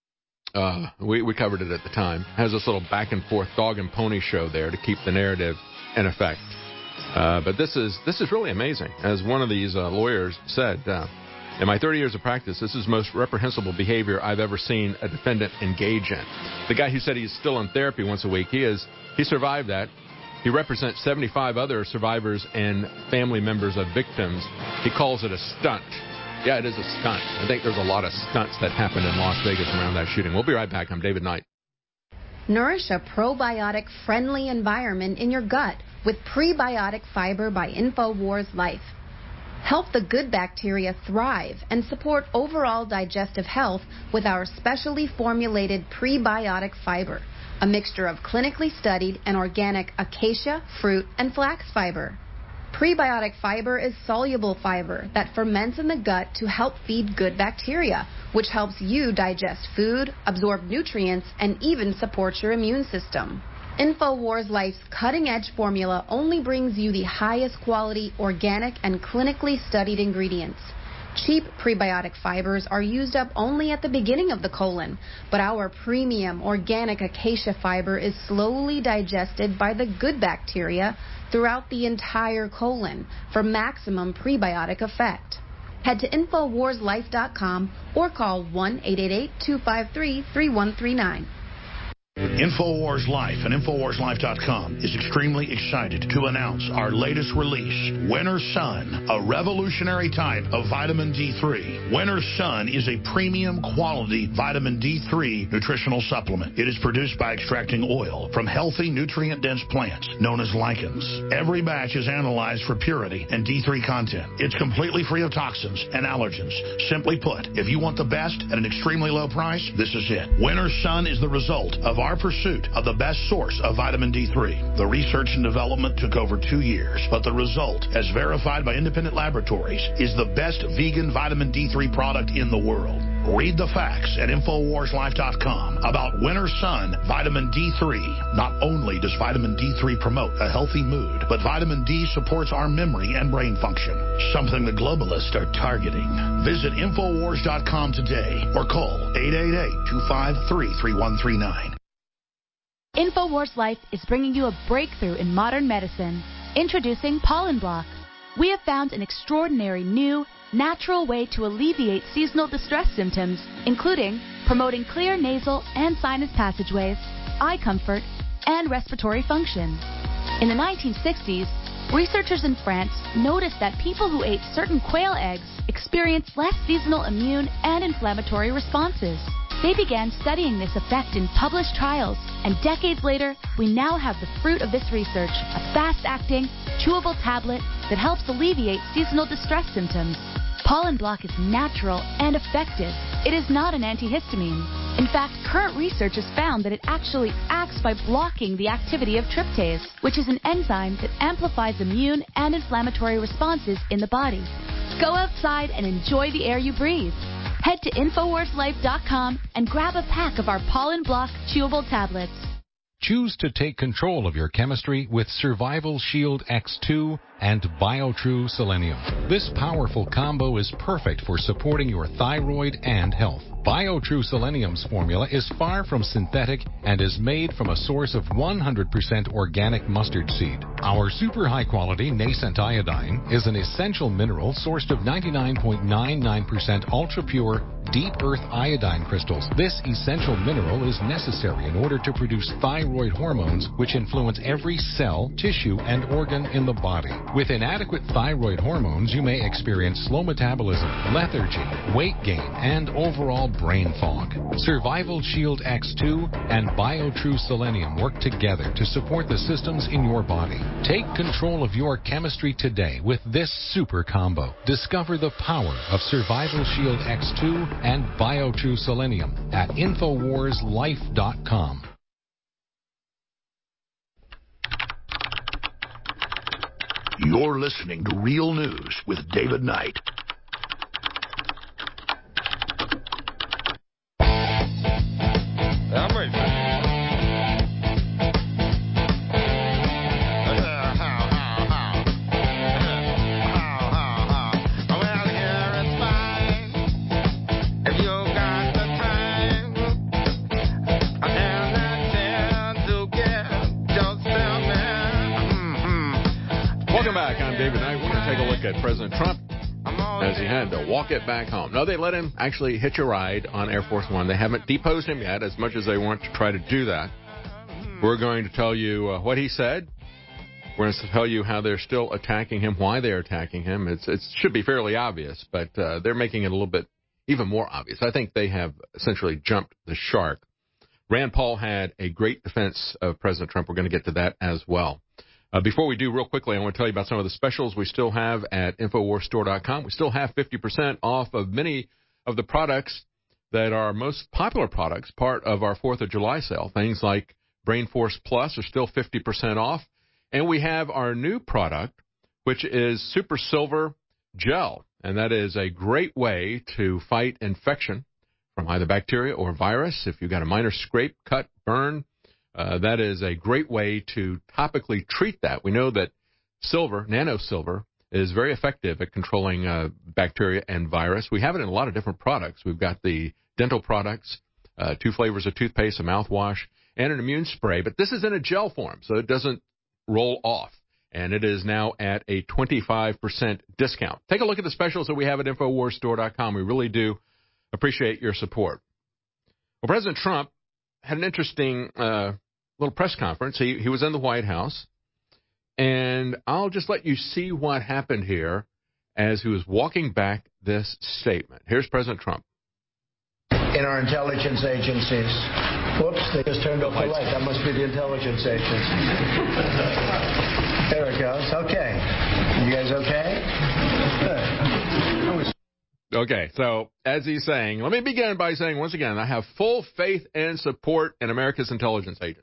we covered it at the time, has this little back and forth dog and pony show there to keep the narrative in effect. But this is really amazing. As one of these lawyers said, in my 30 years of practice, this is the most reprehensible behavior I've ever seen a defendant engage in. The guy who said he's still in therapy once a week, he survived that. He represents 75 other survivors and family members of victims. He calls it a stunt. Yeah, it is a stunt. I think there's a lot of stunts that happened in Las Vegas around that shooting. We'll be right back. I'm David Knight. Nourish a probiotic-friendly environment in your gut with Prebiotic Fiber by InfoWars Life. Help the good bacteria thrive and support overall digestive health with our specially formulated prebiotic fiber, a mixture of clinically studied and organic acacia, fruit, and flax fiber. Prebiotic fiber is soluble fiber that ferments in the gut to help feed good bacteria, which helps you digest food, absorb nutrients, and even support your immune system. InfoWars Life's cutting-edge formula only brings you the highest quality, organic, and clinically studied ingredients. Cheap prebiotic fibers are used up only at the beginning of the colon, but our premium organic acacia fiber is slowly digested by the good bacteria throughout the entire colon for maximum prebiotic effect. Head to InfoWarsLife.com or call 1-888-253-3139. InfoWars Life and InfoWarsLife.com is extremely excited to announce our latest release, Winter Sun, a revolutionary type of vitamin D3. Winter Sun is a premium quality vitamin D3 nutritional supplement. It is produced by extracting oil from healthy, nutrient-dense plants known as lichens. Every batch is analyzed for purity and D3 content. It's completely free of toxins and allergens. Simply put, if you want the best at an extremely low price, this is it. Winter Sun is the result of our pursuit of the best source of vitamin D3. The research and development took over 2 years, but the result, as verified by independent laboratories, is the best vegan vitamin D3 product in the world. Read the facts at InfoWarsLife.com about Winter Sun Vitamin D3. Not only does vitamin D3 promote a healthy mood, but vitamin D supports our memory and brain function, something the globalists are targeting. Visit InfoWars.com today or call 888-253-3139. InfoWars Life is bringing you a breakthrough in modern medicine. Introducing Pollen Block. We have found an extraordinary new, natural way to alleviate seasonal distress symptoms, including promoting clear nasal and sinus passageways, eye comfort, and respiratory function. In the 1960s, researchers in France noticed that people who ate certain quail eggs experienced less seasonal immune and inflammatory responses. They began studying this effect in published trials, and decades later, we now have the fruit of this research, a fast-acting, chewable tablet that helps alleviate seasonal distress symptoms. Pollen Block is natural and effective. It is not an antihistamine. In fact, current research has found that it actually acts by blocking the activity of tryptase, which is an enzyme that amplifies immune and inflammatory responses in the body. Go outside and enjoy the air you breathe. Head to InfoWarsLife.com and grab a pack of our Pollen Block chewable tablets. Choose to take control of your chemistry with Survival Shield X2 and BioTrue Selenium. This powerful combo is perfect for supporting your thyroid and health. BioTrue Selenium's formula is far from synthetic and is made from a source of 100% organic mustard seed. Our super high-quality nascent iodine is an essential mineral sourced of 99.99% ultra-pure, deep earth iodine crystals. This essential mineral is necessary in order to produce thyroid hormones, which influence every cell, tissue, and organ in the body. With inadequate thyroid hormones, you may experience slow metabolism, lethargy, weight gain, and overall brain fog. Survival Shield X2 and BioTrue Selenium work together to support the systems in your body. Take control of your chemistry today with this super combo. Discover the power of Survival Shield X2 and BioTrue Selenium at InfoWarsLife.com. You're listening to Real News with David Knight. I'm ready. Well, here it's fine. If you got the time and the chance to get just tell me. Welcome back. I'm David Knight. We're going to take a look at President Trump as he had to walk it back home. No, they let him actually hitch a ride on Air Force One. They haven't deposed him yet, as much as they want to try to do that. We're going to tell you what he said. We're going to tell you how they're still attacking him, why they're attacking him. It should be fairly obvious, but they're making it a little bit even more obvious. I think they have essentially jumped the shark. Rand Paul had a great defense of President Trump. We're going to get to that as well. Before we do, real quickly, I want to tell you about some of the specials we still have at InfoWarsStore.com. We still have 50% off of many of the products that are most popular products, part of our 4th of July sale. Things like Brain Force Plus are still 50% off. And we have our new product, which is Super Silver Gel. And that is a great way to fight infection from either bacteria or virus. If you've got a minor scrape, cut, burn, that is a great way to topically treat that. We know that silver, nanosilver, is very effective at controlling bacteria and virus. We have it in a lot of different products. We've got the dental products, 2 flavors of toothpaste, a mouthwash, and an immune spray. But this is in a gel form, so it doesn't roll off. And it is now at a 25% discount. Take a look at the specials that we have at InfoWarsStore.com. We really do appreciate your support. Well, President Trump had an interesting little press conference. He was in the White House, and I'll just let you see what happened here as he was walking back this statement. Here's President Trump. In our intelligence agencies. Whoops, they just turned off the light. That must be the intelligence agency. There it goes. Okay. You guys okay? Good. Okay, so as he's saying, let me begin by saying once again, I have full faith and support in America's intelligence agency.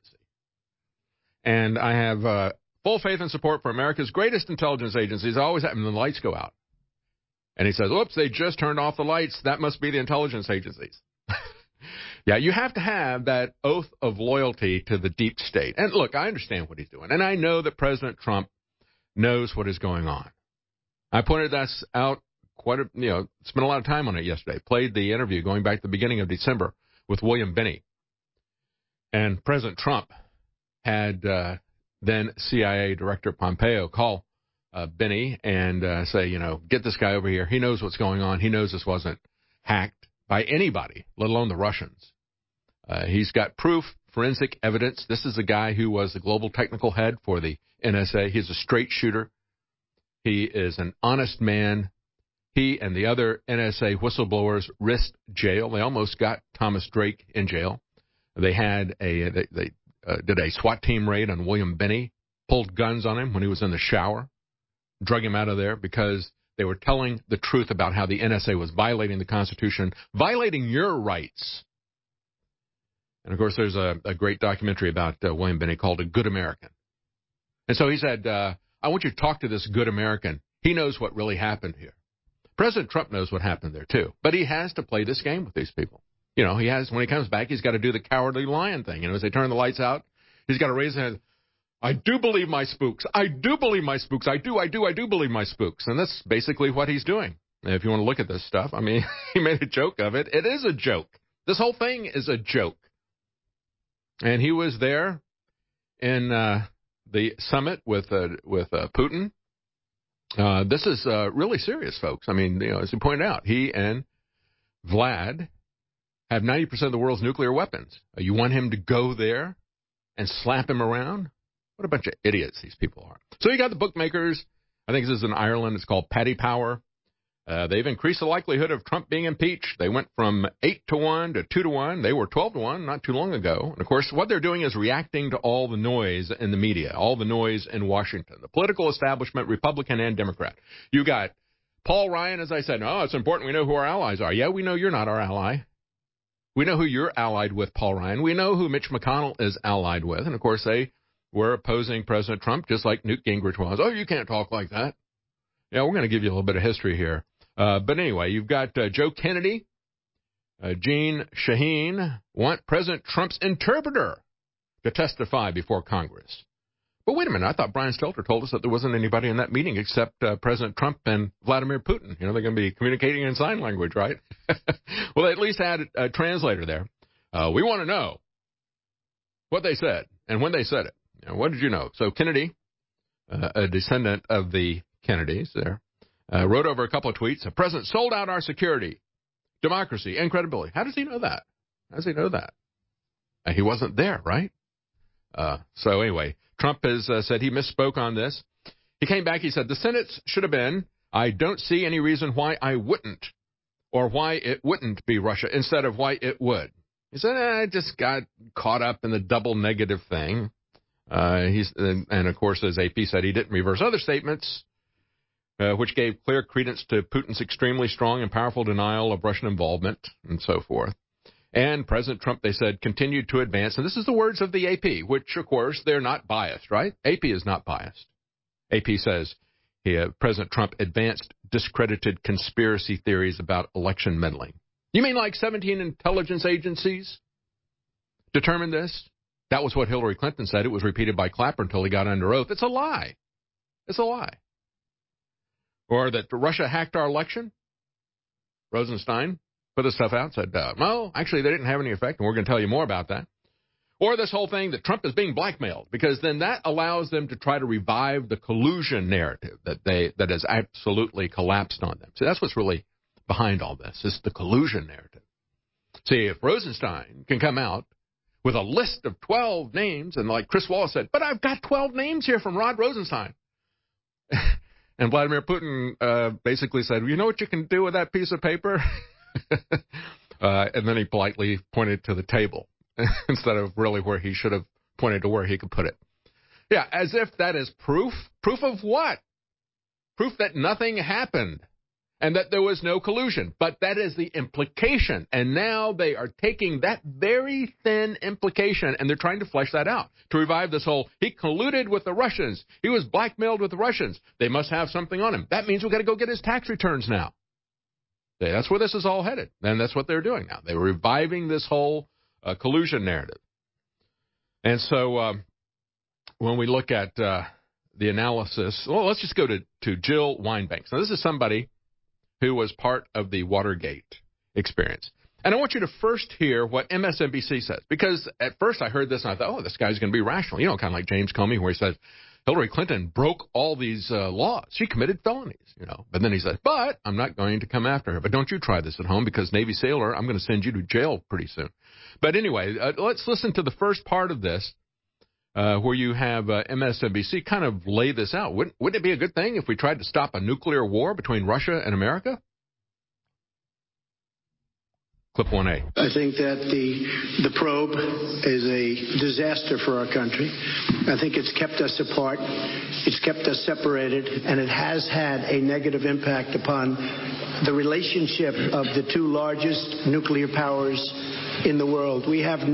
And I have full faith and support for America's greatest intelligence agencies. I always have, and the lights go out. And he says, "Whoops, they just turned off the lights. That must be the intelligence agencies." Yeah, you have to have that oath of loyalty to the deep state. And look, I understand what he's doing. And I know that President Trump knows what is going on. I pointed this out spent a lot of time on it yesterday. Played the interview going back to the beginning of December with William Binney. And President Trump had then CIA Director Pompeo call Binney and say, get this guy over here. He knows what's going on. He knows this wasn't hacked by anybody, let alone the Russians. He's got proof, forensic evidence. This is a guy who was the global technical head for the NSA. He's a straight shooter. He is an honest man. He and the other NSA whistleblowers risked jail. They almost got Thomas Drake in jail. They had they did a SWAT team raid on William Binney, pulled guns on him when he was in the shower, drug him out of there because they were telling the truth about how the NSA was violating the Constitution, violating your rights. And, of course, there's a great documentary about William Binney called A Good American. And so he said, I want you to talk to this good American. He knows what really happened here. President Trump knows what happened there, too. But he has to play this game with these people. He has, when he comes back, he's got to do the cowardly lion thing. As they turn the lights out, he's got to raise his hand. I do believe my spooks. I do believe my spooks. I do believe my spooks. And that's basically what he's doing. And if you want to look at this stuff, he made a joke of it. It is a joke. This whole thing is a joke. And he was there in the summit with Putin. This is really serious, folks. As he pointed out, he and Vlad have 90% of the world's nuclear weapons. You want him to go there and slap him around? What a bunch of idiots these people are. So you got the bookmakers. I think this is in Ireland. It's called Paddy Power. They've increased the likelihood of Trump being impeached. They went from 8-1 to 2-1. They were 12-1 not too long ago. And, of course, what they're doing is reacting to all the noise in the media, all the noise in Washington, the political establishment, Republican and Democrat. You got Paul Ryan, as I said. It's important we know who our allies are. Yeah, we know you're not our ally. We know who you're allied with, Paul Ryan. We know who Mitch McConnell is allied with. And, of course, they were opposing President Trump just like Newt Gingrich was. Oh, you can't talk like that. Yeah, we're going to give you a little bit of history here. But anyway, you've got Joe Kennedy, Jeanne Shaheen want President Trump's interpreter to testify before Congress. But wait a minute, I thought Brian Stelter told us that there wasn't anybody in that meeting except President Trump and Vladimir Putin. They're going to be communicating in sign language, right? Well, they at least had a translator there. We want to know what they said and when they said it. What did you know? So Kennedy, a descendant of the Kennedys there, wrote over a couple of tweets, the president sold out our security, democracy, and credibility. How does he know that? How does he know that? He wasn't there, right? So anyway, Trump has said he misspoke on this. He came back, he said, the sentence should have been, I don't see any reason why I wouldn't, or why it wouldn't be Russia, instead of why it would. He said, I just got caught up in the double negative thing. And of course, as AP said, he didn't reverse other statements, which gave clear credence to Putin's extremely strong and powerful denial of Russian involvement and so forth. And President Trump, they said, continued to advance. And this is the words of the AP, which, of course, they're not biased, right? AP is not biased. AP says President Trump advanced discredited conspiracy theories about election meddling. You mean like 17 intelligence agencies determined this? That was what Hillary Clinton said. It was repeated by Clapper until he got under oath. It's a lie. It's a lie. Or that Russia hacked our election. Rosenstein put this stuff out and said, well, actually, they didn't have any effect, and we're going to tell you more about that. Or this whole thing that Trump is being blackmailed, because then that allows them to try to revive the collusion narrative that has absolutely collapsed on them. So that's what's really behind all this, is the collusion narrative. See, if Rosenstein can come out with a list of 12 names, and like Chris Wallace said, but I've got 12 names here from Rod Rosenstein. And Vladimir Putin basically said, you know what you can do with that piece of paper? And then he politely pointed to the table instead of really where he should have pointed to where he could put it. Yeah, as if that is proof. Proof of what? Proof that nothing happened and that there was no collusion. But that is the implication. And now they are taking that very thin implication and they're trying to flesh that out to revive this whole, he colluded with the Russians. He was blackmailed with the Russians. They must have something on him. That means we've got to go get his tax returns now. That's where this is all headed, and that's what they're doing now. They're reviving this whole collusion narrative. And so when we look at the analysis, well, let's just go to Jill Wine-Banks. Now, this is somebody who was part of the Watergate experience. And I want you to first hear what MSNBC says, because at first I heard this and I thought, oh, this guy's going to be rational. You know, kind of like James Comey, where he says, Hillary Clinton broke all these laws. She committed felonies, you know. But then he says, but I'm not going to come after her. But don't you try this at home, because Navy sailor, I'm going to send you to jail pretty soon. But anyway, let's listen to the first part of this, where you have MSNBC kind of lay this out. Wouldn't it be a good thing if we tried to stop a nuclear war between Russia and America? Clip 1A. I think that the probe is a disaster for our country. I think it's kept us apart. It's kept us separated, and it has had a negative impact upon the relationship of the two largest nuclear powers in the world. We have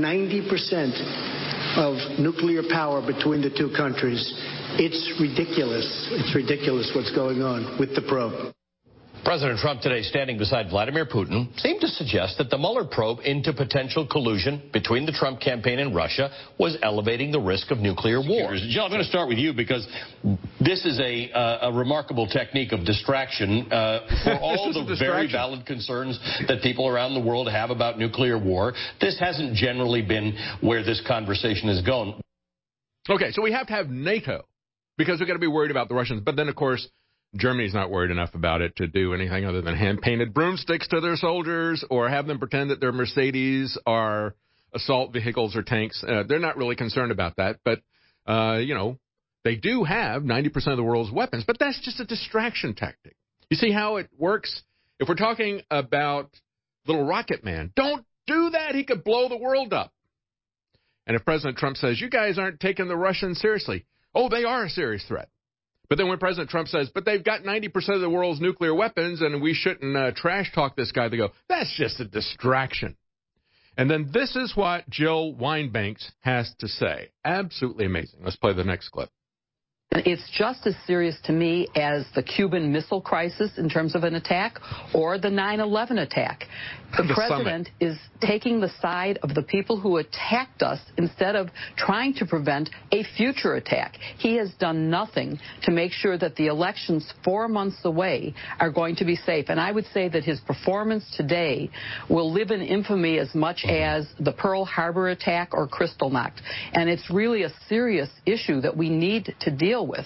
90% of nuclear power between the two countries. It's ridiculous. It's ridiculous what's going on with the probe. President Trump today, standing beside Vladimir Putin, seemed to suggest that the Mueller probe into potential collusion between the Trump campaign and Russia was elevating the risk of nuclear war. Jill, I'm going to start with you, because this is a remarkable technique of distraction for all the very valid concerns that people around the world have about nuclear war. This hasn't generally been where this conversation has gone. Okay, so we have to have NATO, because we've got to be worried about the Russians. But then, of course, Germany's not worried enough about it to do anything other than hand-painted broomsticks to their soldiers or have them pretend that their Mercedes are assault vehicles or tanks. They're not really concerned about that. But, you know, they do have 90% of the world's weapons. But that's just a distraction tactic. You see how it works? If we're talking about little Rocket Man, don't do that. He could blow the world up. And if President Trump says, you guys aren't taking the Russians seriously, oh, they are a serious threat. But then when President Trump says, but they've got 90% of the world's nuclear weapons and we shouldn't trash talk this guy, they go, that's just a distraction. And then this is what Jill Wine-Banks has to say. Absolutely amazing. Let's play the next clip. It's just as serious to me as the Cuban Missile Crisis in terms of an attack or the 9/11 attack. The president is taking the side of the people who attacked us instead of trying to prevent a future attack. He has done nothing to make sure that the elections 4 months away are going to be safe. And I would say that his performance today will live in infamy as much as the Pearl Harbor attack or Kristallnacht. And it's really a serious issue that we need to deal with.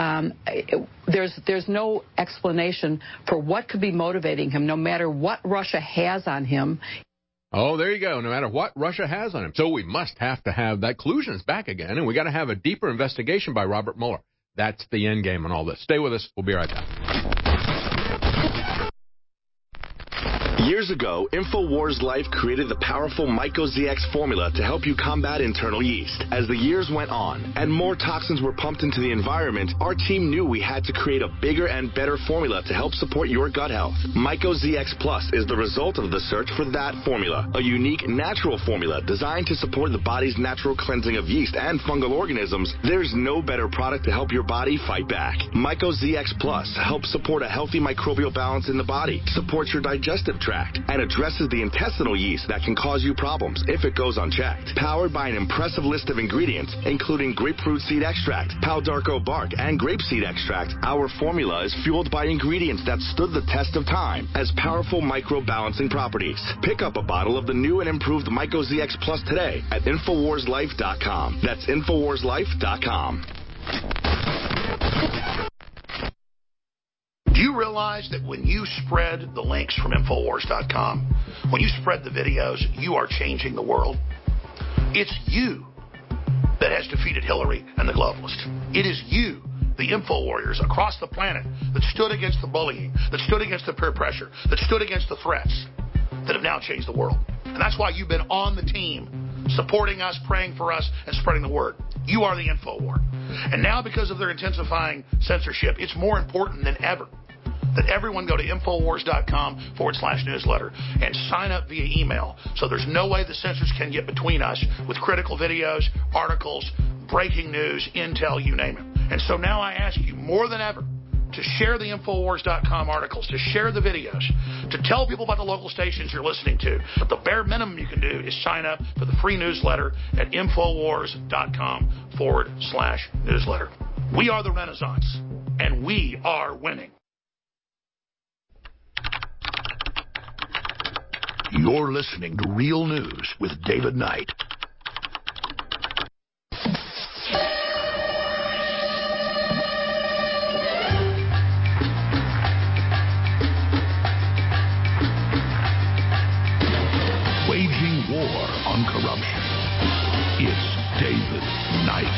There's no explanation for what could be motivating him, no matter what Russia has on him. Oh, there you go. No matter what Russia has on him. So we must have to have that collusion's back again, and we got to have a deeper investigation by Robert Mueller. That's the end game on all this. Stay with us. We'll be right back. Years ago, InfoWars Life created the powerful MycoZX formula to help you combat internal yeast. As the years went on and more toxins were pumped into the environment, our team knew we had to create a bigger and better formula to help support your gut health. MycoZX Plus is the result of the search for that formula, a unique natural formula designed to support the body's natural cleansing of yeast and fungal organisms. There's no better product to help your body fight back. MycoZX Plus helps support a healthy microbial balance in the body, supports your digestive tract, and addresses the intestinal yeast that can cause you problems if it goes unchecked. Powered by an impressive list of ingredients, including grapefruit seed extract, Palo d'Arco bark, and grapeseed extract, our formula is fueled by ingredients that stood the test of time as powerful microbalancing properties. Pick up a bottle of the new and improved MycoZX Plus today at InfoWarsLife.com. That's InfoWarsLife.com. Do you realize that when you spread the links from Infowars.com, when you spread the videos, you are changing the world? It's you that has defeated Hillary and the globalists. It is you, the info warriors across the planet, that stood against the bullying, that stood against the peer pressure, that stood against the threats, that have now changed the world. And that's why you've been on the team, supporting us, praying for us, and spreading the word. You are the info war. And now, because of their intensifying censorship, it's more important than ever that everyone go to Infowars.com/newsletter and sign up via email, so there's no way the censors can get between us with critical videos, articles, breaking news, intel, you name it. And so now I ask you more than ever, to share the Infowars.com articles, to share the videos, to tell people about the local stations you're listening to. But the bare minimum you can do is sign up for the free newsletter at Infowars.com/newsletter. We are the Renaissance, and we are winning. You're listening to Real News with David Knight. Waging war on corruption. It's David Knight.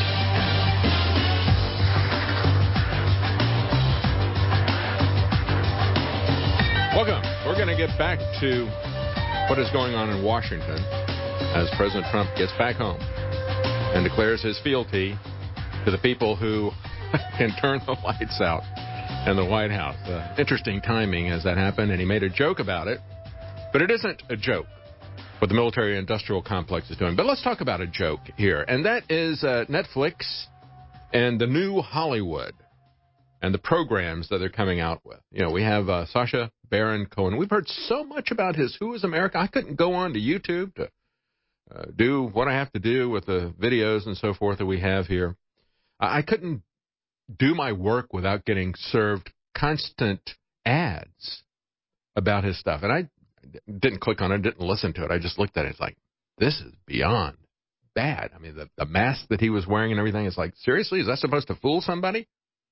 Welcome. We're going to get back to what is going on in Washington as President Trump gets back home and declares his fealty to the people who can turn the lights out in the White House. Interesting timing as that happened, and he made a joke about it. But it isn't a joke what the military-industrial complex is doing. But let's talk about a joke here, and that is Netflix and the new Hollywood and the programs that they're coming out with. You know, we have Sacha Baron Cohen. We've heard so much about his Who is America? I couldn't go on to YouTube to do what I have to do with the videos and so forth that we have here. I couldn't do my work without getting served constant ads about his stuff. And I didn't click on it, didn't listen to it. I just looked at it. It's like, this is beyond bad. I mean, the mask that he was wearing and everything, is like, seriously, is that supposed to fool somebody?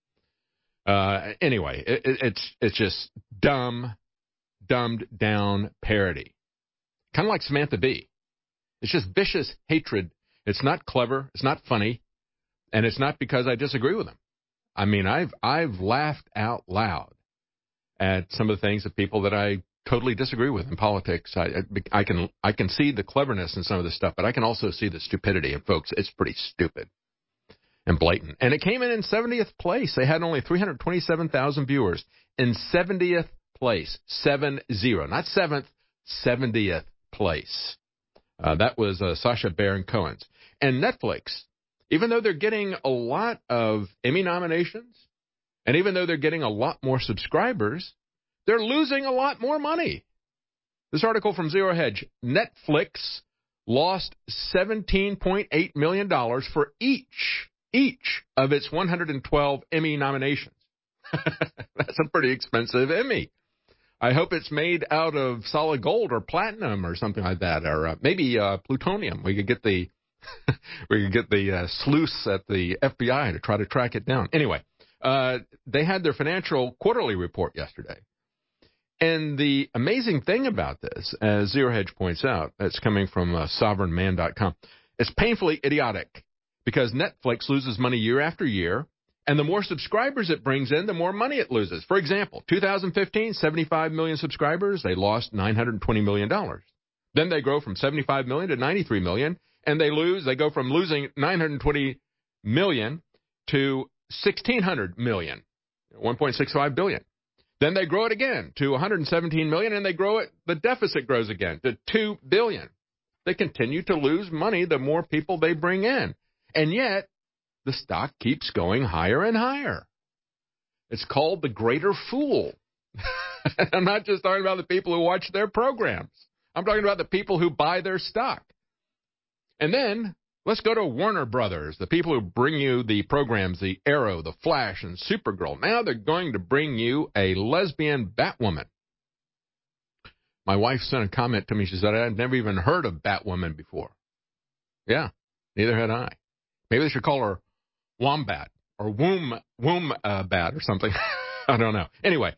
Anyway, it's just dumbed down parody. Kind of like Samantha Bee. It's just vicious hatred. It's not clever. It's not funny. And it's not because I disagree with him. I mean, I've laughed out loud at some of the things of people that I totally disagree with in politics. I can see the cleverness in some of this stuff, but I can also see the stupidity. And folks, it's pretty stupid and blatant. And it came in 70th place. They had only 327,000 viewers in 70th place. 70, not 7th, 70th place. That was Sacha Baron Cohen's. And Netflix, even though they're getting a lot of Emmy nominations, and even though they're getting a lot more subscribers, they're losing a lot more money. This article from Zero Hedge, Netflix lost $17.8 million for each of its 112 Emmy nominations. That's a pretty expensive Emmy. I hope it's made out of solid gold or platinum or something like that, or maybe plutonium. We could get the sleuths at the FBI to try to track it down. Anyway, they had their financial quarterly report yesterday. And the amazing thing about this, as Zero Hedge points out, it's coming from sovereignman.com, it's painfully idiotic because Netflix loses money year after year, and the more subscribers it brings in, the more money it loses. For example, 2015, 75 million subscribers, they lost $920 million. Then they grow from 75 million to 93 million, and they go from losing 920 million to 1,600 million, 1.65 billion. Then they grow it again to 117 million, and the deficit grows again to 2 billion. They continue to lose money the more people they bring in. And yet, the stock keeps going higher and higher. It's called the greater fool. I'm not just talking about the people who watch their programs. I'm talking about the people who buy their stock. And then, let's go to Warner Brothers, the people who bring you the programs, the Arrow, the Flash, and Supergirl. Now they're going to bring you a lesbian Batwoman. My wife sent a comment to me. She said, I'd never even heard of Batwoman before. Yeah, neither had I. Maybe they should call her Wombat or Womb Bat or something. I don't know. Anyway,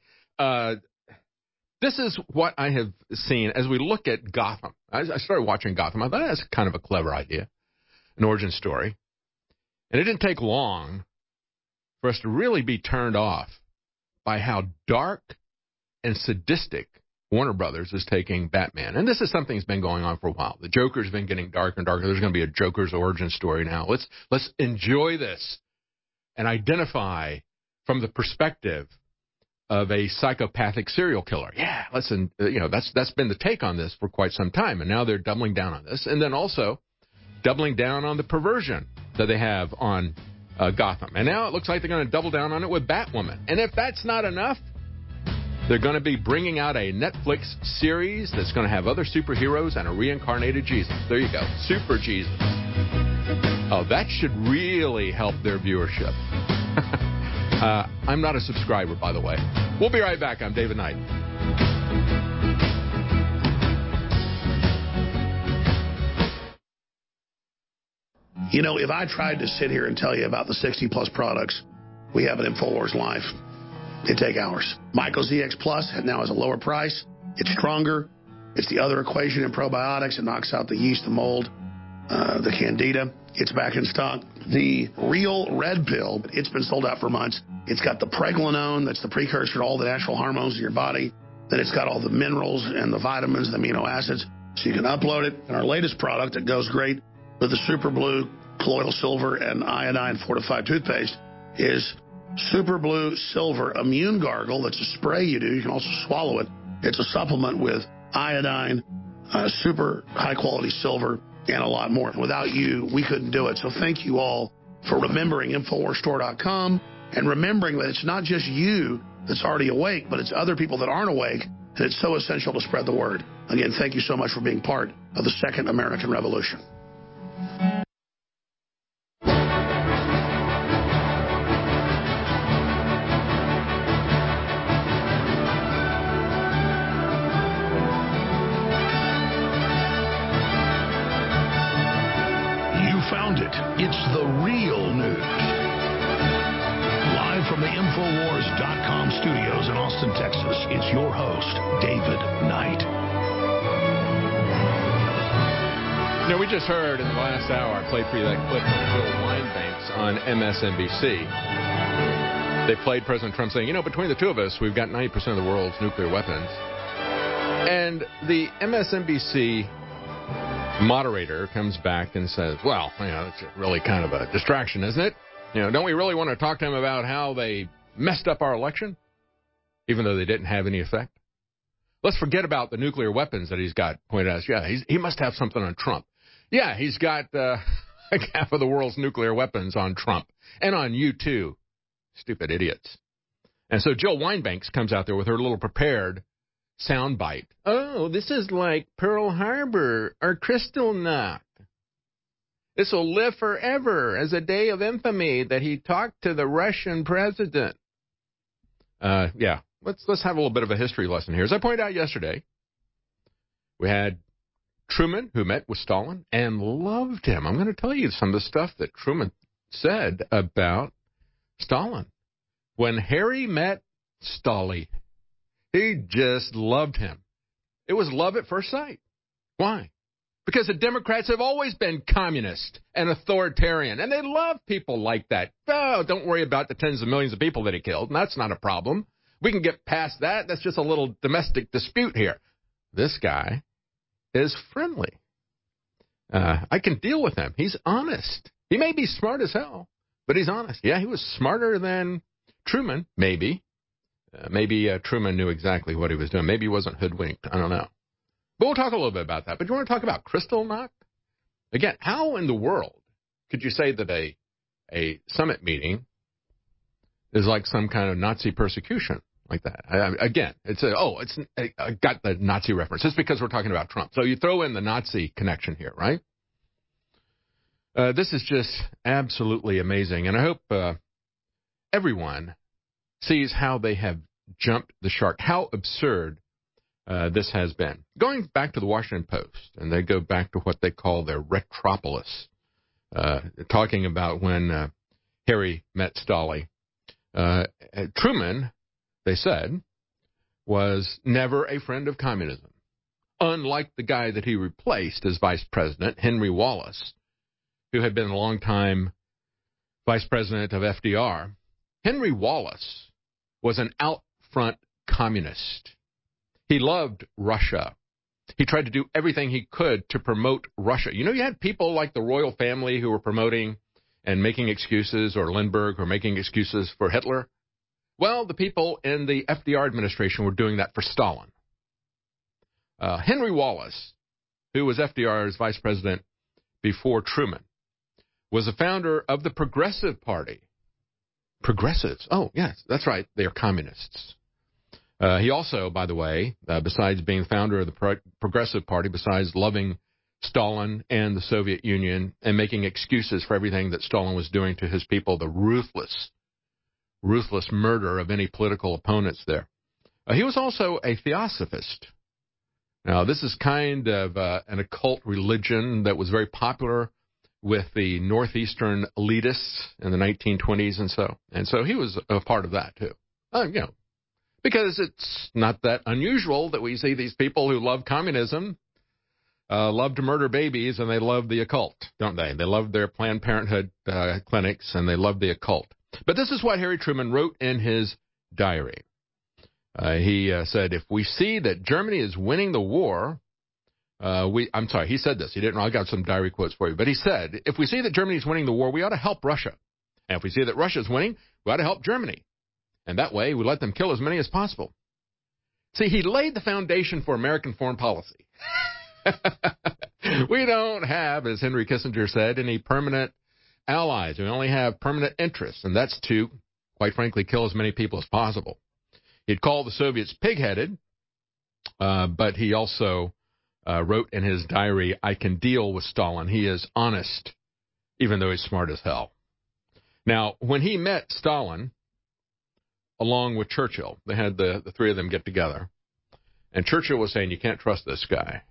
this is what I have seen as we look at Gotham. I started watching Gotham. I thought that's kind of a clever idea, an origin story. And it didn't take long for us to really be turned off by how dark and sadistic Warner Brothers is taking Batman. And this is something that's been going on for a while. The Joker's been getting darker and darker. There's going to be a Joker's origin story now. Let's enjoy this and identify from the perspective of a psychopathic serial killer. Yeah, that's been the take on this for quite some time. And now they're doubling down on this. And then also doubling down on the perversion that they have on Gotham. And now it looks like they're going to double down on it with Batwoman. And if that's not enough, they're going to be bringing out a Netflix series that's going to have other superheroes and a reincarnated Jesus. There you go. Super Jesus. Oh, that should really help their viewership. I'm not a subscriber, by the way. We'll be right back. I'm David Knight. You know, if I tried to sit here and tell you about the 60-plus products we have at InfoWars Live, it'd take hours. Myco ZX Plus now has a lower price. It's stronger. It's the other equation in probiotics. It knocks out the yeast, the mold, the candida. It's back in stock. The Real Red Pill, it's been sold out for months. It's got the pregnenolone, that's the precursor to all the natural hormones in your body. Then it's got all the minerals and the vitamins, the amino acids. So you can upload it. And our latest product that goes great with the Super Blue, colloidal silver, and iodine fortified toothpaste is Super Blue Silver Immune Gargle. That's a spray you do. You can also swallow it. It's a supplement with iodine, super high-quality silver, and a lot more. Without you, we couldn't do it. So thank you all for remembering InfoWarsStore.com and remembering that it's not just you that's already awake, but it's other people that aren't awake, and it's so essential to spread the word. Again, thank you so much for being part of the Second American Revolution. It's the real news. Live from the Infowars.com studios in Austin, Texas, it's your host, David Knight. Now, we just heard in the last hour, I played for you that clip of Jill Wine-Banks on MSNBC. They played President Trump saying, you know, between the two of us, we've got 90% of the world's nuclear weapons. And the MSNBC moderator comes back and says, well, you know, it's really kind of a distraction, isn't it? You know, don't we really want to talk to him about how they messed up our election, even though they didn't have any effect? Let's forget about the nuclear weapons that he's got pointed out. Yeah, he must have something on Trump. Yeah, he's got like half of the world's nuclear weapons on Trump and on you, too. Stupid idiots. And so Jill Wine-Banks comes out there with her little prepared soundbite. Oh, this is like Pearl Harbor or Kristallnacht. This will live forever as a day of infamy that he talked to the Russian president. Yeah, let's have a little bit of a history lesson here. As I pointed out yesterday, we had Truman, who met with Stalin and loved him. I'm going to tell you some of the stuff that Truman said about Stalin. When Harry met Stalin, he just loved him. It was love at first sight. Why? Because the Democrats have always been communist and authoritarian, and they love people like that. Oh, don't worry about the tens of millions of people that he killed. That's not a problem. We can get past that. That's just a little domestic dispute here. This guy is friendly. I can deal with him. He's honest. He may be smart as hell, but he's honest. Yeah, he was smarter than Truman, maybe. Maybe Truman knew exactly what he was doing. Maybe he wasn't hoodwinked. I don't know. But we'll talk a little bit about that. But you want to talk about Kristallnacht? Again, how in the world could you say that a summit meeting is like some kind of Nazi persecution like that? I got the Nazi reference. It's because we're talking about Trump. So you throw in the Nazi connection here, right? This is just absolutely amazing. And I hope everyone sees how they have jumped the shark, how absurd this has been. Going back to the Washington Post, and they go back to what they call their retropolis, talking about when Harry met Stalin. Truman, they said, was never a friend of communism. Unlike the guy that he replaced as vice president, Henry Wallace, who had been a long-time vice president of FDR. Henry Wallace was an out-front communist. He loved Russia. He tried to do everything he could to promote Russia. You know, you had people like the royal family who were promoting and making excuses, or Lindbergh, who were making excuses for Hitler. Well, the people in the FDR administration were doing that for Stalin. Henry Wallace, who was FDR's vice president before Truman, was a founder of the Progressive Party. Progressives. Oh, yes, that's right. They are communists. He also, by the way, besides being founder of the Progressive Party, besides loving Stalin and the Soviet Union and making excuses for everything that Stalin was doing to his people, the ruthless murder of any political opponents there. He was also a theosophist. Now, this is kind of an occult religion that was very popular with the northeastern elitists in the 1920s and so he was a part of that too. Because it's not that unusual that we see these people who love communism love to murder babies, and they love the occult, don't they? They love their Planned Parenthood clinics, and they love the occult. But this is what Harry Truman wrote in his diary. He said, if we see that Germany is winning the war, he said this. He didn't. I got some diary quotes for you. But he said, if we see that Germany is winning the war, we ought to help Russia. And if we see that Russia is winning, we ought to help Germany. And that way, we let them kill as many as possible. See, he laid the foundation for American foreign policy. We don't have, as Henry Kissinger said, any permanent allies. We only have permanent interests, and that's to, quite frankly, kill as many people as possible. He'd called the Soviets pig-headed, but he also wrote in his diary, I can deal with Stalin. He is honest, even though he's smart as hell. Now, when he met Stalin, along with Churchill, they had the three of them get together, and Churchill was saying, you can't trust this guy.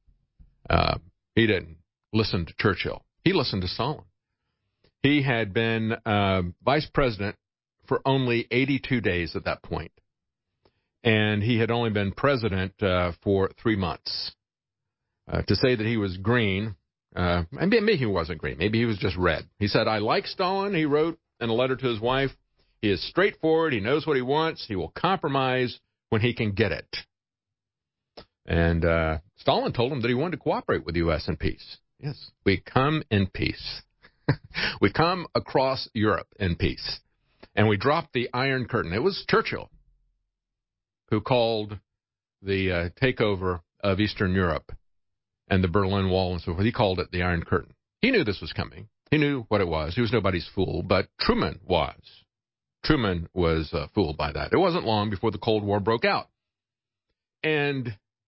He didn't listen to Churchill. He listened to Stalin. He had been vice president for only 82 days at that point, and he had only been president for 3 months. To say that he was green, and maybe he wasn't green, maybe he was just red. He said, I like Stalin, he wrote in a letter to his wife. He is straightforward, he knows what he wants, he will compromise when he can get it. And Stalin told him that he wanted to cooperate with the U.S. in peace. Yes, we come in peace. We come across Europe in peace. And we dropped the Iron Curtain. It was Churchill who called the takeover of Eastern Europe and the Berlin Wall and so forth. He called it the Iron Curtain. He knew this was coming. He knew what it was. He was nobody's fool, but Truman was. Truman was fooled by that. It wasn't long before the Cold War broke out. And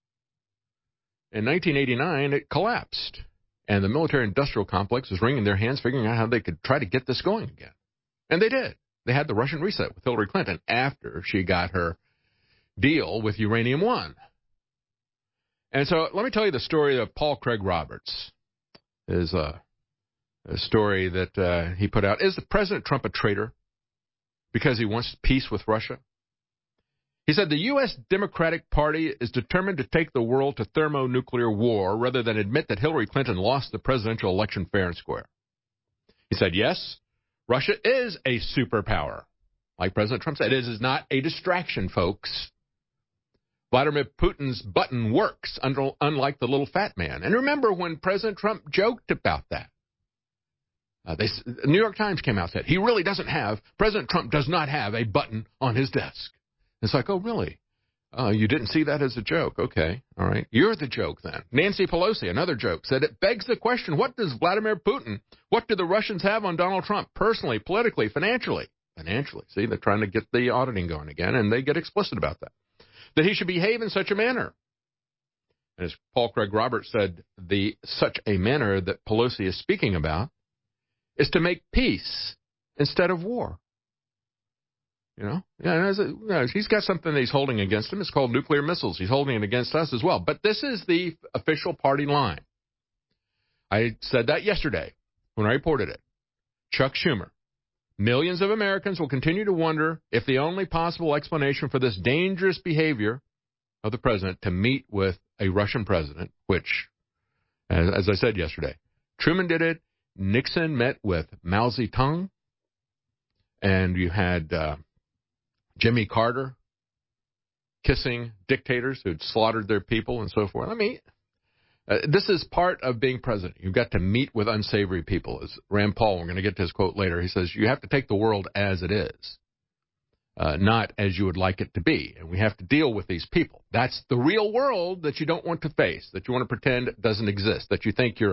in 1989, it collapsed. And the military-industrial complex was wringing their hands, figuring out how they could try to get this going again. And they did. They had the Russian reset with Hillary Clinton after she got her deal with Uranium One. And so let me tell you the story of Paul Craig Roberts. Is a story that he put out. Is President Trump a traitor because he wants peace with Russia? He said the U.S. Democratic Party is determined to take the world to thermonuclear war rather than admit that Hillary Clinton lost the presidential election fair and square. He said, yes, Russia is a superpower. Like President Trump said, it is not a distraction, folks. Vladimir Putin's button works, unlike the little fat man. And remember when President Trump joked about that. The New York Times came out and said, President Trump does not have a button on his desk. It's like, oh, really? You didn't see that as a joke. Okay, all right. You're the joke then. Nancy Pelosi, another joke, said it begs the question, what does Vladimir Putin, what do the Russians have on Donald Trump personally, politically, financially? Financially. See, they're trying to get the auditing going again, and they get explicit about that. That he should behave in such a manner. And as Paul Craig Roberts said, such a manner that Pelosi is speaking about is to make peace instead of war. He's got something that he's holding against him. It's called nuclear missiles. He's holding it against us as well. But this is the official party line. I said that yesterday when I reported it. Chuck Schumer. Millions of Americans will continue to wonder if the only possible explanation for this dangerous behavior of the president to meet with a Russian president, which, as I said yesterday, Truman did it. Nixon met with Mao Zedong. And you had Jimmy Carter kissing dictators who'd slaughtered their people and so forth. I mean, this is part of being president. You've got to meet with unsavory people. As Rand Paul, we're going to get to his quote later, he says, you have to take the world as it is, not as you would like it to be. And we have to deal with these people. That's the real world that you don't want to face, that you want to pretend doesn't exist, that you think you're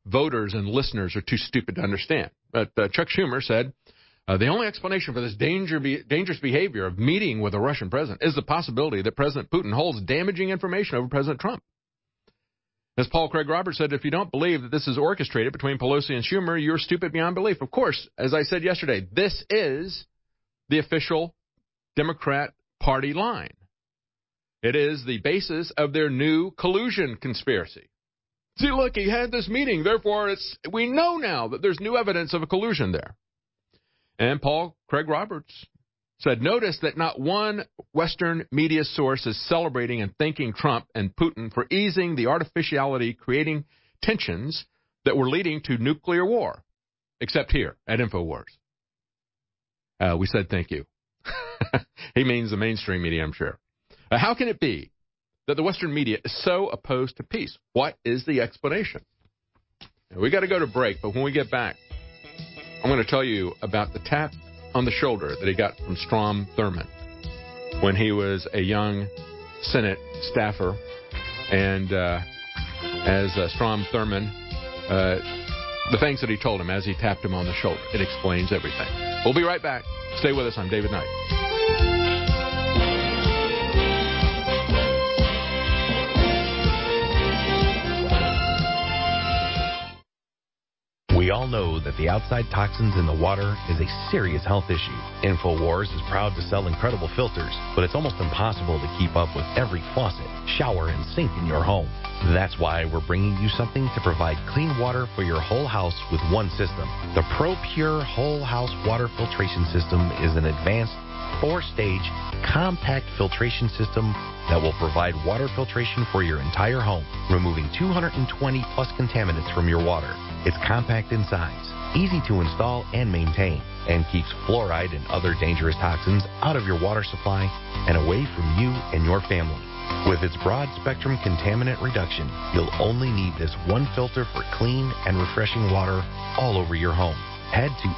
voters and listeners are too stupid to understand. But Chuck Schumer said, the only explanation for this dangerous behavior of meeting with a Russian president is the possibility that President Putin holds damaging information over President Trump. As Paul Craig Roberts said, if you don't believe that this is orchestrated between Pelosi and Schumer, you're stupid beyond belief. Of course, as I said yesterday, this is the official Democrat Party line. It is the basis of their new collusion conspiracy. See, look, he had this meeting, therefore we know now that there's new evidence of a collusion there. And Paul Craig Roberts said, notice that not one Western media source is celebrating and thanking Trump and Putin for easing the artificiality creating tensions that were leading to nuclear war, except here at InfoWars. We said thank you. He means the mainstream media, I'm sure. How can it be that the Western media is so opposed to peace? What is the explanation? Now, we got to go to break, but when we get back, I'm going to tell you about the tap on the shoulder that he got from Strom Thurmond when he was a young Senate staffer. And as Strom Thurmond, the things that he told him as he tapped him on the shoulder, it explains everything. We'll be right back. Stay with us. I'm David Knight. We all know that the outside toxins in the water is a serious health issue. InfoWars is proud to sell incredible filters, but it's almost impossible to keep up with every faucet, shower, and sink in your home. That's why we're bringing you something to provide clean water for your whole house with one system. The ProPure Whole House Water Filtration System is an advanced 4-stage compact filtration system that will provide water filtration for your entire home, removing 220 plus contaminants from your water. It's compact in size, easy to install and maintain, and keeps fluoride and other dangerous toxins out of your water supply and away from you and your family. With its broad spectrum contaminant reduction, you'll only need this one filter for clean and refreshing water all over your home. Head to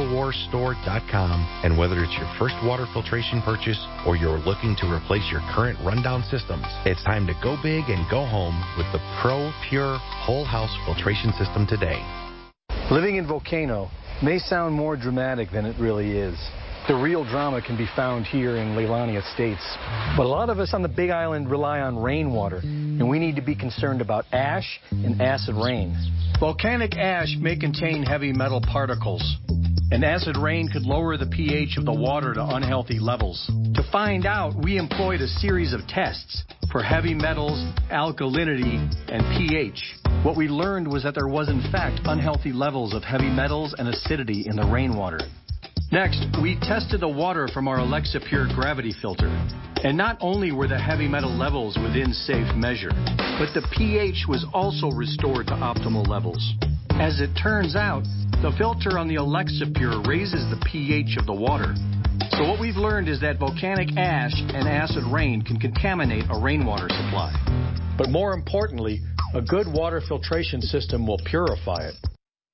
InfoWarsStore.com, and whether it's your first water filtration purchase or you're looking to replace your current rundown systems, it's time to go big and go home with the ProPure Whole House Filtration System today. Living in Volcano may sound more dramatic than it really is. The real drama can be found here in Leilani Estates. But a lot of us on the Big Island rely on rainwater, and we need to be concerned about ash and acid rain. Volcanic ash may contain heavy metal particles, and acid rain could lower the pH of the water to unhealthy levels. To find out, we employed a series of tests for heavy metals, alkalinity, and pH. What we learned was that there was in fact unhealthy levels of heavy metals and acidity in the rainwater. Next, we tested the water from our Alexa Pure gravity filter. And not only were the heavy metal levels within safe measure, but the pH was also restored to optimal levels. As it turns out, the filter on the Alexa Pure raises the pH of the water. So what we've learned is that volcanic ash and acid rain can contaminate a rainwater supply. But more importantly, a good water filtration system will purify it.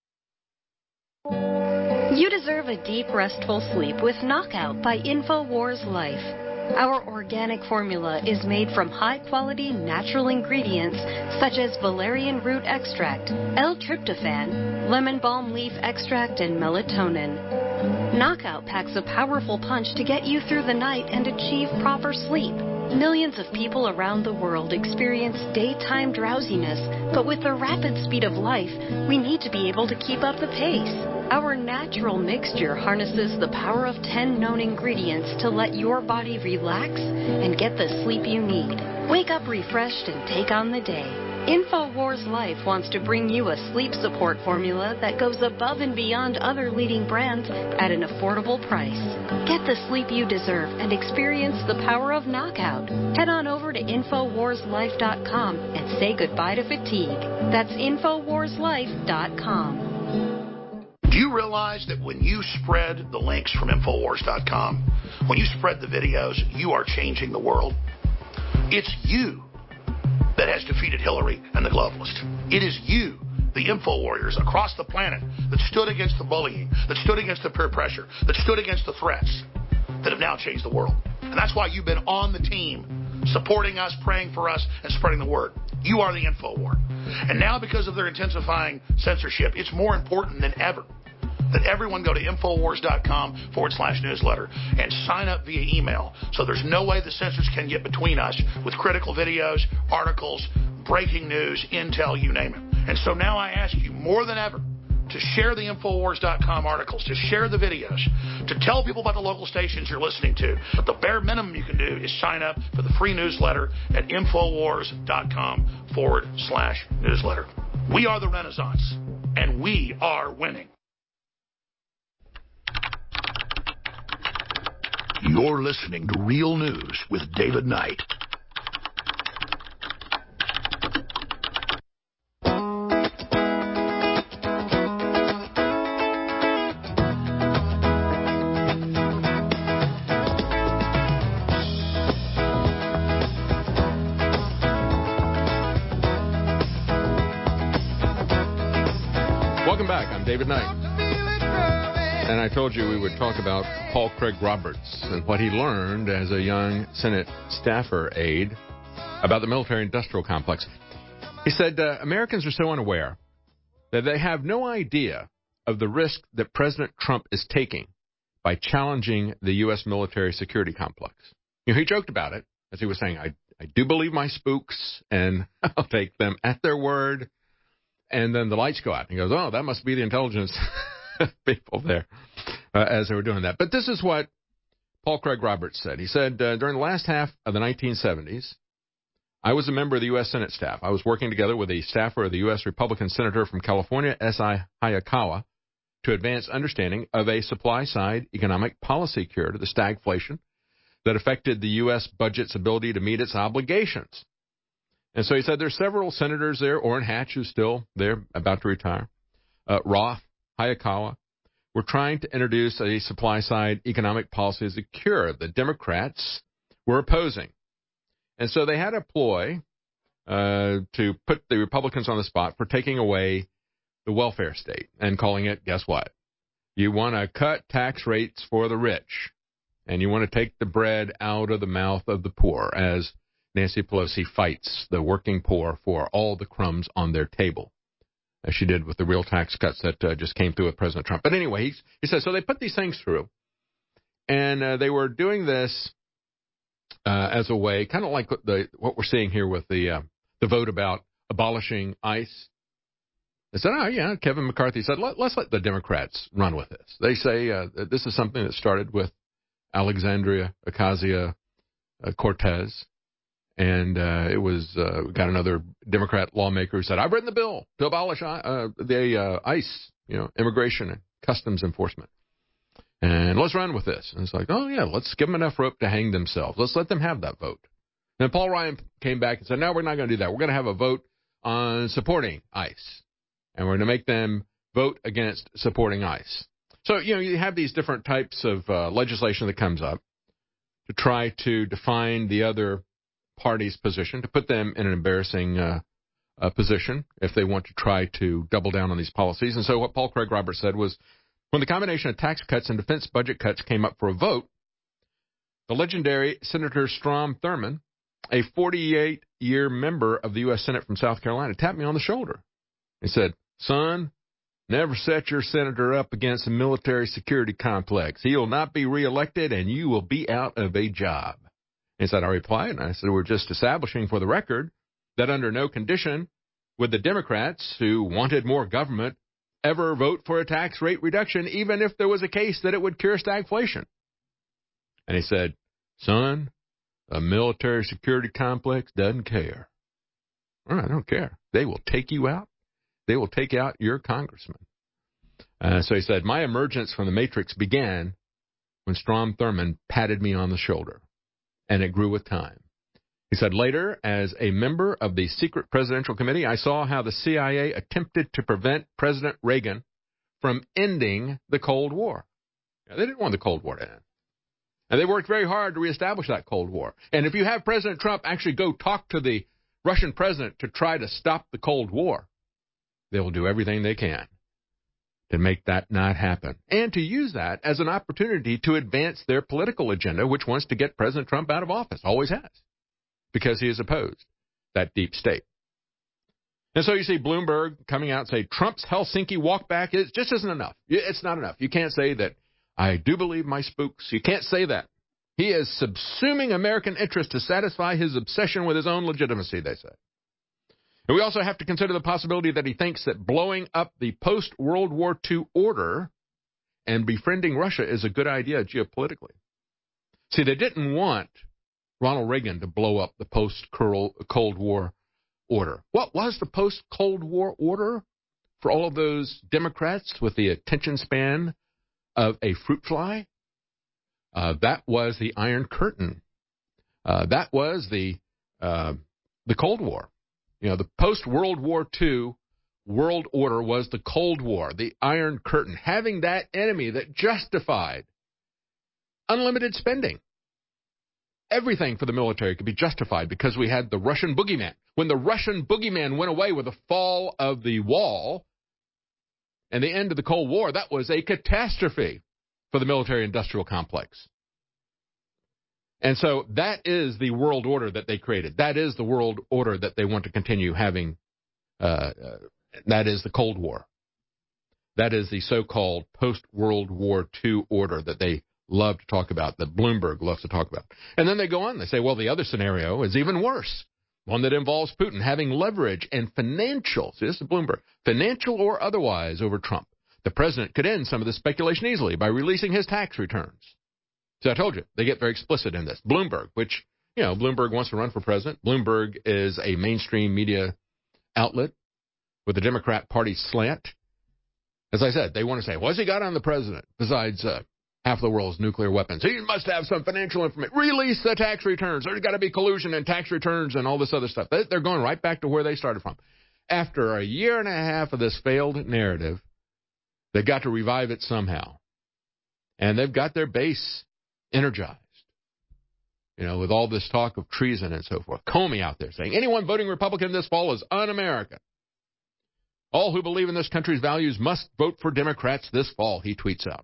You deserve a deep, restful sleep with Knockout by InfoWars Life. Our organic formula is made from high-quality natural ingredients such as valerian root extract, L-tryptophan, lemon balm leaf extract, and melatonin. Knockout packs a powerful punch to get you through the night and achieve proper sleep. Millions of people around the world experience daytime drowsiness, but with the rapid speed of life, we need to be able to keep up the pace. Our natural mixture harnesses the power of 10 known ingredients to let your body relax and get the sleep you need. Wake up refreshed and take on the day. InfoWars Life wants to bring you a sleep support formula that goes above and beyond other leading brands at an affordable price. Get the sleep you deserve and experience the power of Knockout. Head on over to InfoWarsLife.com and say goodbye to fatigue. That's InfoWarsLife.com. Do you realize that when you spread the links from Infowars.com, when you spread the videos, you are changing the world? It's you that has defeated Hillary and the globalists. It is you, the info warriors across the planet, that stood against the bullying, that stood against the peer pressure, that stood against the threats, that have now changed the world. And that's why you've been on the team, supporting us, praying for us, and spreading the word. You are the info war. And now, because of their intensifying censorship, it's more important than ever that everyone go to Infowars.com/newsletter and sign up via email. So there's no way the censors can get between us with critical videos, articles, breaking news, intel, you name it. And so now I ask you more than ever to share the Infowars.com articles, to share the videos, to tell people about the local stations you're listening to. But the bare minimum you can do is sign up for the free newsletter at Infowars.com/newsletter. We are the Renaissance, and we are winning. You're listening to Real News with David Knight. Welcome back. I'm David Knight. And I told you we would talk about Paul Craig Roberts and what he learned as a young Senate staffer aide about the military-industrial complex. He said, Americans are so unaware that they have no idea of the risk that President Trump is taking by challenging the U.S. military security complex. You know, he joked about it, as he was saying, I do believe my spooks, and I'll take them at their word. And then the lights go out. And he goes, oh, that must be the intelligence people there as they were doing that. But this is what Paul Craig Roberts said. He said, during the last half of the 1970s, I was a member of the U.S. Senate staff. I was working together with a staffer of the U.S. Republican Senator from California, S.I. Hayakawa, to advance understanding of a supply-side economic policy cure to the stagflation that affected the U.S. budget's ability to meet its obligations. And so he said there's several senators there. Orrin Hatch, who's still there, about to retire. Roth, Hayakawa, were trying to introduce a supply-side economic policy as a cure. The Democrats were opposing. And so they had a ploy to put the Republicans on the spot for taking away the welfare state and calling it, guess what? You want to cut tax rates for the rich, and you want to take the bread out of the mouth of the poor, as Nancy Pelosi fights the working poor for all the crumbs on their table, as she did with the real tax cuts that just came through with President Trump. But anyway, he says, so they put these things through, and they were doing this as a way, kind of like what we're seeing here with the vote about abolishing ICE. They said, oh, yeah, Kevin McCarthy said, let's let the Democrats run with this. They say this is something that started with Alexandria Ocasio-Cortez. And it was got another Democrat lawmaker who said, I've written the bill to abolish the ICE, immigration and customs enforcement. And let's run with this. And it's like, oh, yeah, let's give them enough rope to hang themselves. Let's let them have that vote. And Paul Ryan came back and said, no, we're not going to do that. We're going to have a vote on supporting ICE. And we're going to make them vote against supporting ICE. So, you have these different types of legislation that comes up to try to define the other party's position, to put them in an embarrassing position if they want to try to double down on these policies. And so what Paul Craig Roberts said was, when the combination of tax cuts and defense budget cuts came up for a vote, the legendary Senator Strom Thurmond, a 48-year member of the U.S. Senate from South Carolina, tapped me on the shoulder. He said, son, never set your senator up against a military security complex. He will not be reelected, and you will be out of a job. And so I replied, and I said, we're just establishing for the record that under no condition would the Democrats, who wanted more government, ever vote for a tax rate reduction, even if there was a case that it would cure stagflation. And he said, son, a military security complex doesn't care. All right, I don't care. They will take you out. They will take out your congressman. So he said, my emergence from the matrix began when Strom Thurmond patted me on the shoulder, and it grew with time. He said, later, as a member of the secret presidential committee, I saw how the CIA attempted to prevent President Reagan from ending the Cold War. They didn't want the Cold War to end. And they worked very hard to reestablish that Cold War. And if you have President Trump actually go talk to the Russian president to try to stop the Cold War, they will do everything they can to make that not happen, and to use that as an opportunity to advance their political agenda, which wants to get President Trump out of office, always has, because he has opposed that deep state. And so you see Bloomberg coming out and say Trump's Helsinki walk back just isn't enough. It's not enough. You can't say that I do believe my spooks. You can't say that. He is subsuming American interest to satisfy his obsession with his own legitimacy, they say. And we also have to consider the possibility that he thinks that blowing up the post-World War II order and befriending Russia is a good idea geopolitically. See, they didn't want Ronald Reagan to blow up the post-Cold War order. What was the post-Cold War order for all of those Democrats with the attention span of a fruit fly? That was the Iron Curtain. That was the Cold War. You know, the post-World War II world order was the Cold War, the Iron Curtain, having that enemy that justified unlimited spending. Everything for the military could be justified because we had the Russian boogeyman. When the Russian boogeyman went away with the fall of the wall and the end of the Cold War, that was a catastrophe for the military-industrial complex. And so that is the world order that they created. That is the world order that they want to continue having. That is the Cold War. That is the so-called post-World War II order that they love to talk about, that Bloomberg loves to talk about. And then they go on. They say, well, the other scenario is even worse, one that involves Putin having leverage and financial, see, this is Bloomberg, financial or otherwise over Trump. The president could end some of the speculation easily by releasing his tax returns. So I told you, they get very explicit in this. Bloomberg, which, you know, Bloomberg wants to run for president. Bloomberg is a mainstream media outlet with the Democrat Party slant. As I said, they want to say, what's he got on the president besides half of the world's nuclear weapons? He must have some financial information. Release the tax returns. There's got to be collusion and tax returns and all this other stuff. They're going right back to where they started from. After a year and a half of this failed narrative, they've got to revive it somehow. And they've got their base energized, you know, with all this talk of treason and so forth. Comey out there saying, anyone voting Republican this fall is un-American. All who believe in this country's values must vote for Democrats this fall, he tweets out.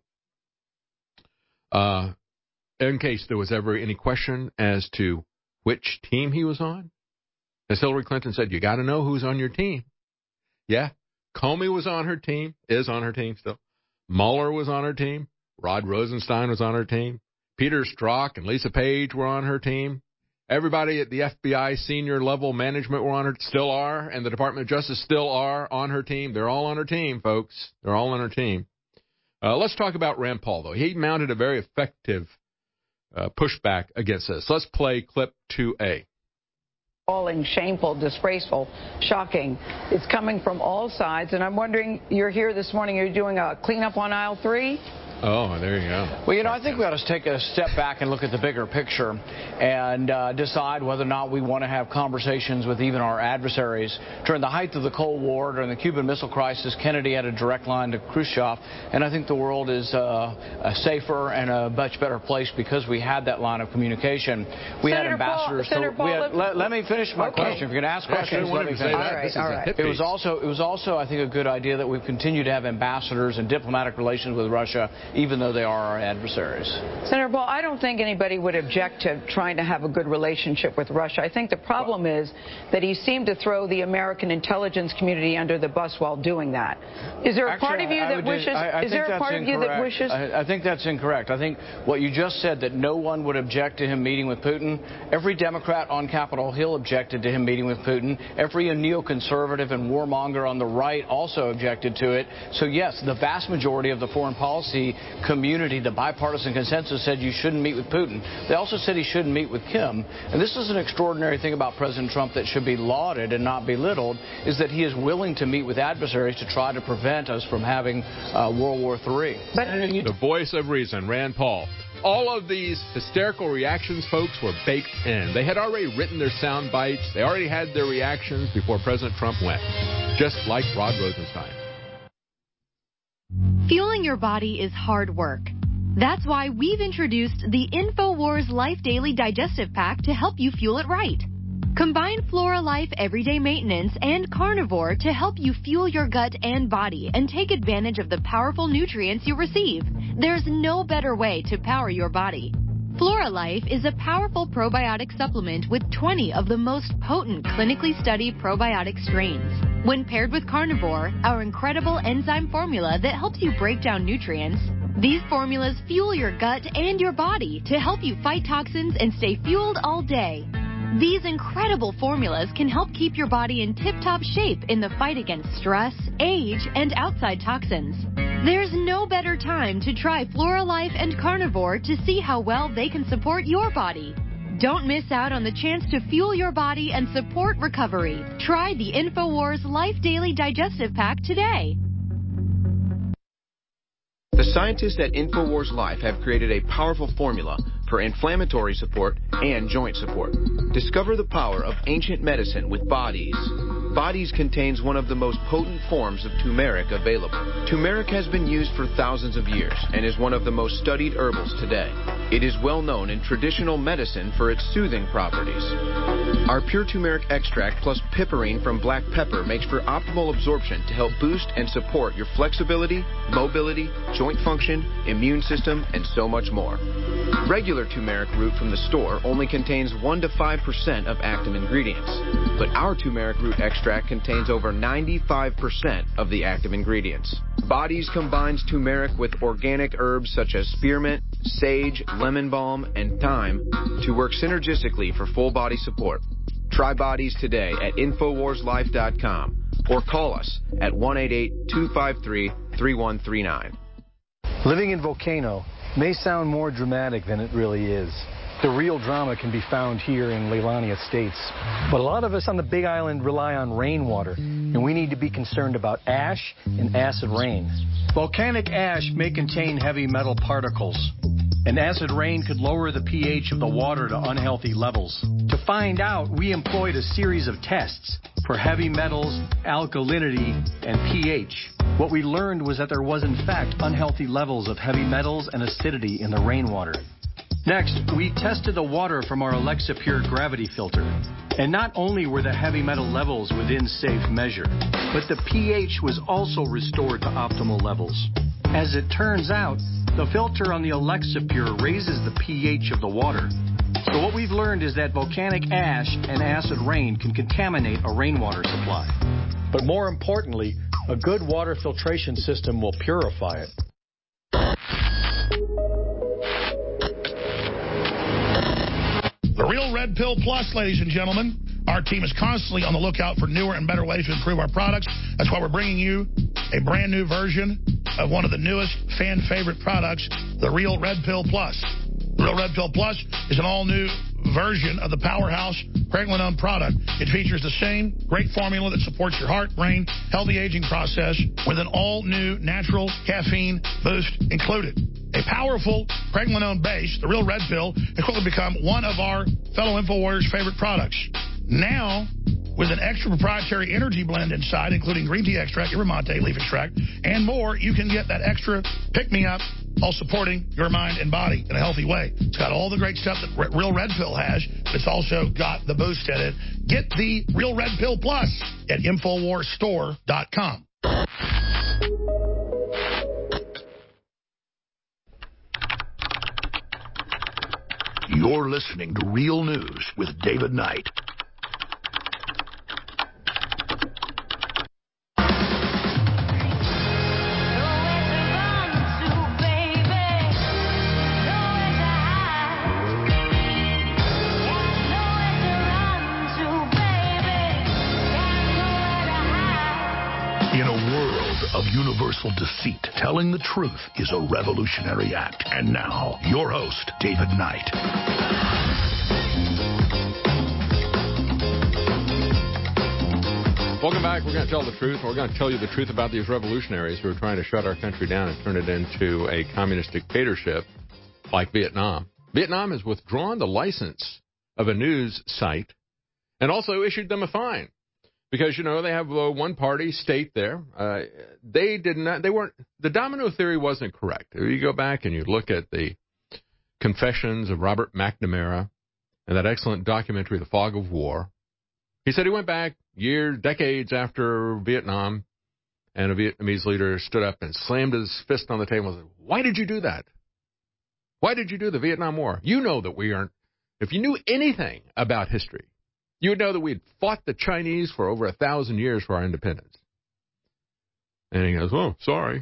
In case there was ever any question as to which team he was on, as Hillary Clinton said, you got to know who's on your team. Yeah, Comey was on her team, is on her team still. Mueller was on her team. Rod Rosenstein was on her team. Peter Strzok and Lisa Page were on her team. Everybody at the FBI senior level management were on her, still are, and the Department of Justice still are on her team. They're all on her team, folks. They're all on her team. Let's talk about Rand Paul, though. He mounted a very effective pushback against this. Let's play clip 2A. Appalling, shameful, disgraceful, shocking. It's coming from all sides, and I'm wondering, you're here this morning, you're doing a cleanup on aisle 3? Oh, there you go. Well, you know, I think we ought to take a step back and look at the bigger picture and decide whether or not we want to have conversations with even our adversaries. During the height of the Cold War, during the Cuban Missile Crisis, Kennedy had a direct line to Khrushchev, and I think the world is a safer and a much better place because we had that line of communication. We had ambassadors. Let me finish my question. If you're going to ask questions, let me finish. All right. It was also, I think, a good idea that we've continued to have ambassadors and diplomatic relations with Russia, even though they are our adversaries. Senator Paul, I don't think anybody would object to trying to have a good relationship with Russia. I think the problem is that he seemed to throw the American intelligence community under the bus while doing that. Is there a part of you that wishes? Is there a part of you that wishes? I think that's incorrect. I think what you just said, that no one would object to him meeting with Putin. Every Democrat on Capitol Hill objected to him meeting with Putin. Every neoconservative and warmonger on the right also objected to it. So yes, the vast majority of the foreign policy community, the bipartisan consensus, said you shouldn't meet with Putin. They also said he shouldn't meet with Kim. And this is an extraordinary thing about President Trump that should be lauded and not belittled, is that he is willing to meet with adversaries to try to prevent us from having World War III. The voice of reason, Rand Paul. All of these hysterical reactions, folks, were baked in. They had already written their sound bites. They already had their reactions before President Trump went, just like Rod Rosenstein. Fueling your body is hard work. That's why we've introduced the InfoWars Life Daily Digestive Pack to help you fuel it right. Combine Flora Life Everyday Maintenance and Carnivore to help you fuel your gut and body and take advantage of the powerful nutrients you receive. There's no better way to power your body. FloraLife is a powerful probiotic supplement with 20 of the most potent clinically studied probiotic strains. When paired with Carnivore, our incredible enzyme formula that helps you break down nutrients, these formulas fuel your gut and your body to help you fight toxins and stay fueled all day. These incredible formulas can help keep your body in tip-top shape in the fight against stress, age, and outside toxins. There's no better time to try FloraLife and Carnivore to see how well they can support your body. Don't miss out on the chance to fuel your body and support recovery. Try the InfoWars Life Daily Digestive Pack today. The scientists at InfoWars Life have created a powerful formula for inflammatory support and joint support. Discover the power of ancient medicine with Bodies. Bodies contains one of the most potent forms of turmeric available. Turmeric has been used for thousands of years and is one of the most studied herbals today. It is well known in traditional medicine for its soothing properties. Our pure turmeric extract plus piperine from black pepper makes for optimal absorption to help boost and support your flexibility, mobility, joint function, immune system, and so much more. Regular turmeric root from the store only contains 1 to 5% of active ingredients, but our turmeric root extract contains over 95% of the active ingredients. Bodies combines turmeric with organic herbs such as spearmint, sage, lemon balm, and thyme to work synergistically for full body support. Try Bodies today at InfoWarsLife.com or call us at 1-888-253-3139. Living in Volcano may sound more dramatic than it really is. The real drama can be found here in Leilani Estates. But a lot of us on the Big Island rely on rainwater, and we need to be concerned about ash and acid rain. Volcanic ash may contain heavy metal particles, and acid rain could lower the pH of the water to unhealthy levels. To find out, we employed a series of tests for heavy metals, alkalinity, and pH. What we learned was that there was in fact unhealthy levels of heavy metals and acidity in the rainwater. Next, we tested the water from our Alexa Pure gravity filter. And not only were the heavy metal levels within safe measure, but the pH was also restored to optimal levels. As it turns out, the filter on the Alexa Pure raises the pH of the water. So what we've learned is that volcanic ash and acid rain can contaminate a rainwater supply. But more importantly, a good water filtration system will purify it. The Real Red Pill Plus, ladies and gentlemen. Our team is constantly on the lookout for newer and better ways to improve our products. That's why we're bringing you a brand new version of one of the newest fan favorite products, the Real Red Pill Plus. The Real Red Pill Plus is an all-new version of the powerhouse pregnenolone product. It features the same great formula that supports your heart, brain, healthy aging process with an all-new natural caffeine boost included. A powerful pregnenolone base, the Real Red Pill, has quickly become one of our fellow InfoWarriors' favorite products. Now, with an extra proprietary energy blend inside, including green tea extract, yerba mate leaf extract, and more, you can get that extra pick-me-up while supporting your mind and body in a healthy way. It's got all the great stuff that Real Red Pill has, but it's also got the boost in it. Get the Real Red Pill Plus at InfoWarsStore.com. You're listening to Real News with David Knight. In a world of universal deceit, telling the truth is a revolutionary act. And now, your host, David Knight. Welcome back. We're going to tell the truth. We're going to tell you the truth about these revolutionaries who are trying to shut our country down and turn it into a communist dictatorship like Vietnam. Vietnam has withdrawn the license of a news site and also issued them a fine. Because, you know, they have a one-party state there. The domino theory wasn't correct. You go back and you look at the confessions of Robert McNamara and that excellent documentary, The Fog of War. He said he went back decades after Vietnam, and a Vietnamese leader stood up and slammed his fist on the table and said, "Why did you do that?" Why did you do the Vietnam War? You know that we aren't. If you knew anything about history, you would know that we had fought the Chinese for over 1,000 years for our independence. And he goes, oh, sorry.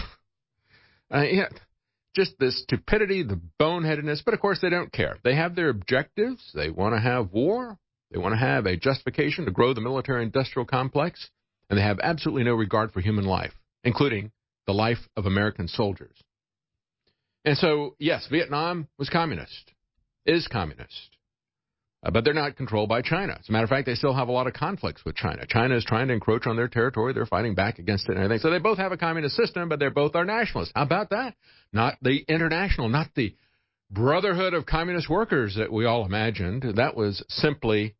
Yeah, just the stupidity, the boneheadedness. But, of course, they don't care. They have their objectives. They want to have war. They want to have a justification to grow the military-industrial complex. And they have absolutely no regard for human life, including the life of American soldiers. And so, yes, Vietnam was communist, is communist. But they're not controlled by China. As a matter of fact, they still have a lot of conflicts with China. China is trying to encroach on their territory. They're fighting back against it and everything. So they both have a communist system, but they both are nationalists. How about that? Not the international, not the brotherhood of communist workers that we all imagined. That was simply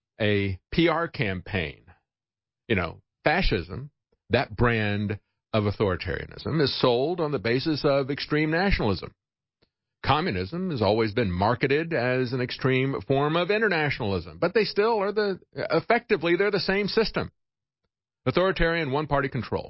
a PR campaign. You know, fascism, that brand of authoritarianism, is sold on the basis of extreme nationalism. Communism has always been marketed as an extreme form of internationalism, but they still are effectively, they're the same system. Authoritarian one-party control.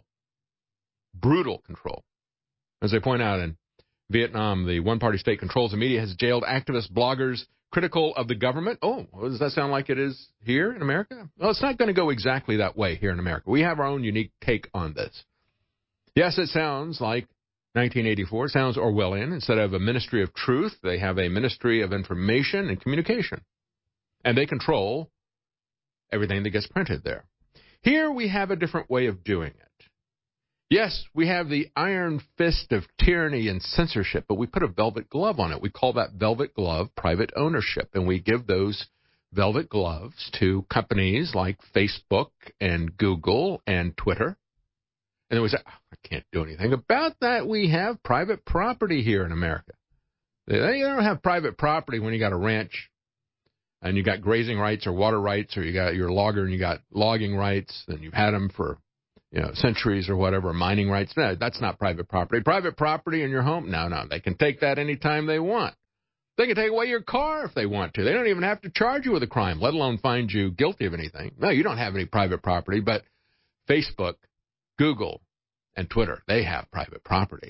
Brutal control. As they point out in Vietnam, the one-party state controls the media, has jailed activists, bloggers, critical of the government. Oh, does that sound like it is here in America? Well, it's not going to go exactly that way here in America. We have our own unique take on this. Yes, it sounds like 1984. It sounds Orwellian. Instead of a ministry of truth, they have a ministry of information and communication. And they control everything that gets printed there. Here we have a different way of doing it. Yes, we have the iron fist of tyranny and censorship, but we put a velvet glove on it. We call that velvet glove private ownership, and we give those velvet gloves to companies like Facebook and Google and Twitter. And then we say, oh, I can't do anything about that. We have private property here in America. They don't have private property when you got a ranch and you got grazing rights or water rights, or you got your logger and you got logging rights and you've had them for centuries or whatever, mining rights. No, that's not private property. Private property in your home? No, they can take that anytime they want. They can take away your car if they want to. They don't even have to charge you with a crime, let alone find you guilty of anything. No, you don't have any private property, but Facebook, Google, and Twitter, they have private property.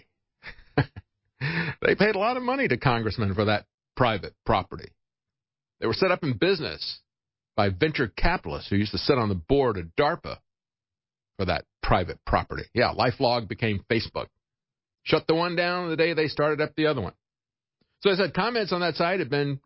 They paid a lot of money to congressmen for that private property. They were set up in business by venture capitalists who used to sit on the board of DARPA for that private property. Yeah, LifeLog became Facebook. Shut the one down the day they started up the other one. So as I said, comments on that site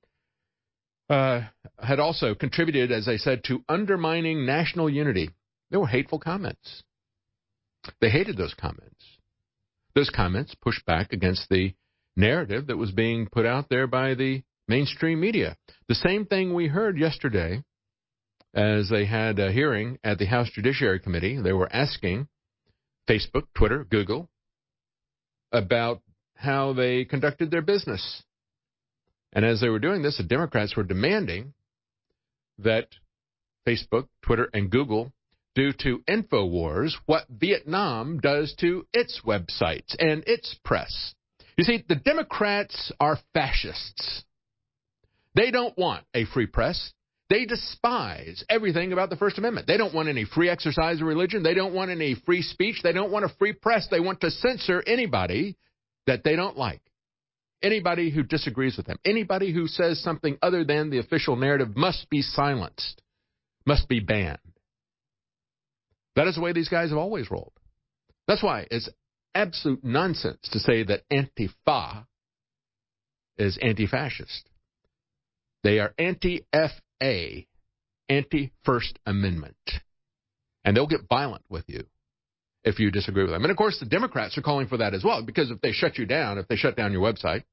had also contributed, as I said, to undermining national unity. They were hateful comments. They hated those comments. Those comments pushed back against the narrative that was being put out there by the mainstream media. The same thing we heard yesterday as they had a hearing at the House Judiciary Committee. They were asking Facebook, Twitter, Google about how they conducted their business. And as they were doing this, the Democrats were demanding that Facebook, Twitter, and Google do to InfoWars what Vietnam does to its websites and its press. You see, the Democrats are fascists. They don't want a free press. They despise everything about the First Amendment. They don't want any free exercise of religion. They don't want any free speech. They don't want a free press. They want to censor anybody that they don't like, anybody who disagrees with them, anybody who says something other than the official narrative must be silenced, must be banned. That is the way these guys have always rolled. That's why it's absolute nonsense to say that Antifa is anti-fascist. They are anti-FA, anti-First Amendment. And they'll get violent with you if you disagree with them. And, of course, the Democrats are calling for that as well, because if they shut you down, if they shut down your website,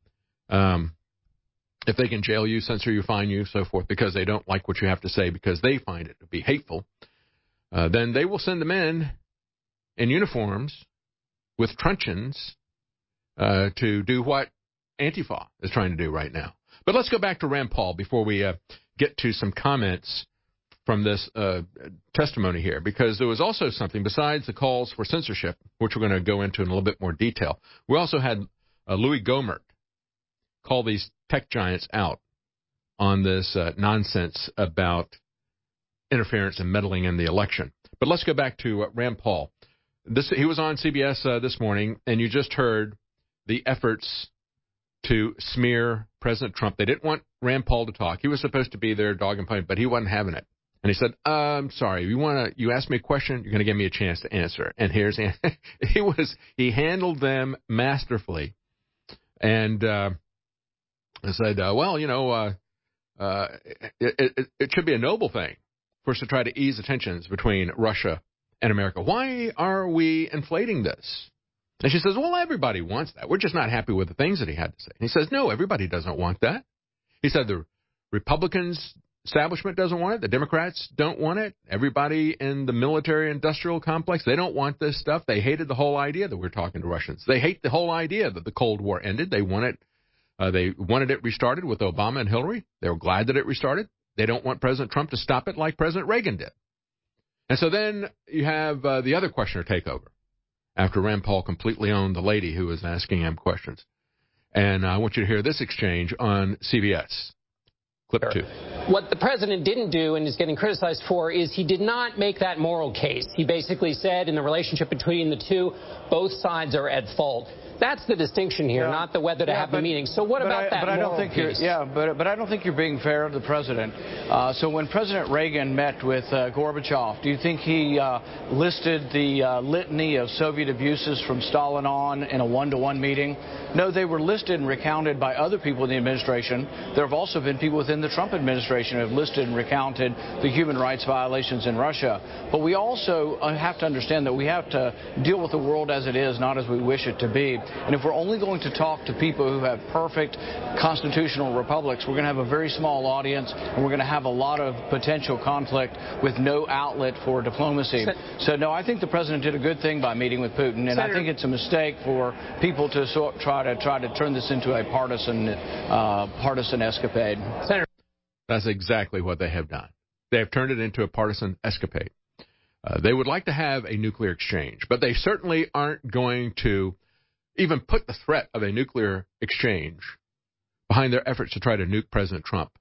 if they can jail you, censor you, fine you, so forth, because they don't like what you have to say, because they find it to be hateful, then they will send the men in uniforms with truncheons to do what Antifa is trying to do right now. But let's go back to Rand Paul before we get to some comments from this testimony here, because there was also something besides the calls for censorship, which we're going to go into in a little bit more detail. We also had Louis Gohmert call these tech giants out on this nonsense about interference and meddling in the election. But let's go back to Rand Paul. He was on CBS this morning, and you just heard the efforts to smear President Trump. They didn't want Rand Paul to talk. He was supposed to be their dog and pony, but he wasn't having it. And he said, I'm sorry, you asked me a question, you're going to give me a chance to answer. And he handled them masterfully. And I said, it should be a noble thing for us to try to ease tensions between Russia and America. Why are we inflating this? And she says, well, everybody wants that. We're just not happy with the things that he had to say. And he says, no, everybody doesn't want that. He said the Republicans establishment doesn't want it. The Democrats don't want it. Everybody in the military-industrial complex, they don't want this stuff. They hated the whole idea that we're talking to Russians. They hate the whole idea that the Cold War ended. They want it. They wanted it restarted with Obama and Hillary. They were glad that it restarted. They don't want President Trump to stop it like President Reagan did. And so then you have the other questioner take over after Rand Paul completely owned the lady who was asking him questions. And I want you to hear this exchange on CBS. Clip 2. What the president didn't do and is getting criticized for is he did not make that moral case. He basically said in the relationship between the two, both sides are at fault. That's the distinction here, not the whether to have the meeting. So what about that moral case? But I don't think you're being fair to the president. So when President Reagan met with Gorbachev, do you think he listed the litany of Soviet abuses from Stalin on in a one-to-one meeting? No, they were listed and recounted by other people in the administration. There have also been people within the Trump administration who have listed and recounted the human rights violations in Russia. But we also have to understand that we have to deal with the world as it is, not as we wish it to be. And if we're only going to talk to people who have perfect constitutional republics, we're going to have a very small audience, and we're going to have a lot of potential conflict with no outlet for diplomacy. So, no, I think the president did a good thing by meeting with Putin, and I think it's a mistake for people to try to turn this into a partisan escapade. Senator. That's exactly what they have done. They have turned it into a partisan escapade. They would like to have a nuclear exchange, but they certainly aren't going to even put the threat of a nuclear exchange behind their efforts to try to nuke President Trump.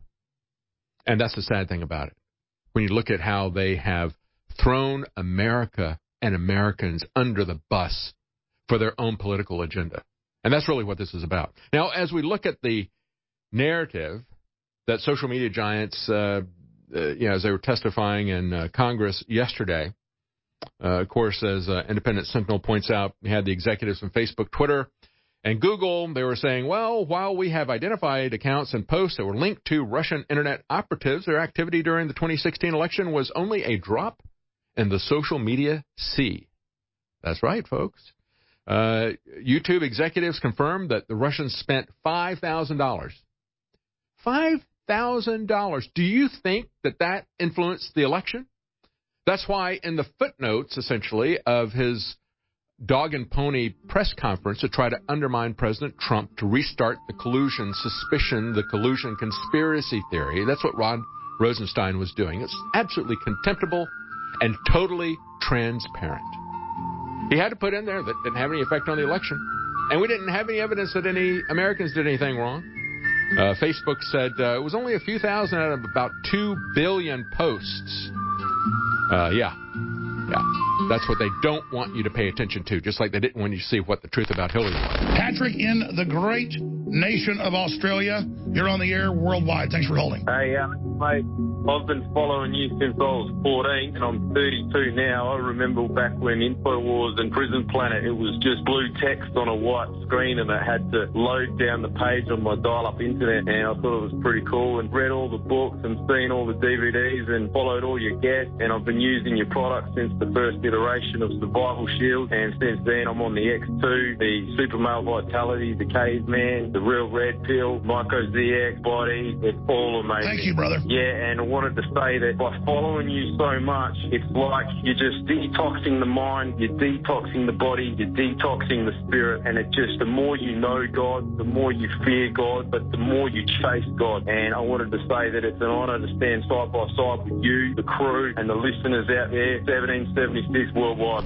And that's the sad thing about it. When you look at how they have thrown America and Americans under the bus for their own political agenda. And that's really what this is about. Now, as we look at the narrative that social media giants, as they were testifying in Congress yesterday, of course, as Independent Sentinel points out, we had the executives from Facebook, Twitter, and Google. They were saying, well, while we have identified accounts and posts that were linked to Russian internet operatives, their activity during the 2016 election was only a drop in the social media sea. That's right, folks. YouTube executives confirmed that the Russians spent $5,000. $5,000. Do you think that influenced the election? That's why in the footnotes, essentially, of his dog and pony press conference to try to undermine President Trump to restart the collusion suspicion, the collusion conspiracy theory, that's what Rod Rosenstein was doing. It's absolutely contemptible and totally transparent. He had to put in there that didn't have any effect on the election. And we didn't have any evidence that any Americans did anything wrong. Facebook said it was only a few thousand out of about 2 billion posts. Yeah. That's what they don't want you to pay attention to, just like they didn't want you to see what the truth about Hillary was. Patrick in the great nation of Australia. You're on the air worldwide. Thanks for holding. Hey, mate, I've been following you since I was 14, and I'm 32 now. I remember back when InfoWars and Prison Planet, it was just blue text on a white screen, and I had to load down the page on my dial-up internet, and I thought it was pretty cool, and read all the books and seen all the DVDs and followed all your guests, and I've been using your product since the first iteration of Survival Shield, and since then I'm on the X2, the Super Male Vitality, the Caveman, the Real Red Pill, Myco ZX Body. It's all amazing. Thank you, brother. Yeah, and I wanted to say that by following you so much, it's like you're just detoxing the mind, you're detoxing the body, you're detoxing the spirit, and it just, the more you know God, the more you fear God, but the more you chase God. And I wanted to say that it's an honor to stand side by side with you, the crew, and the listeners out there, 1776 worldwide.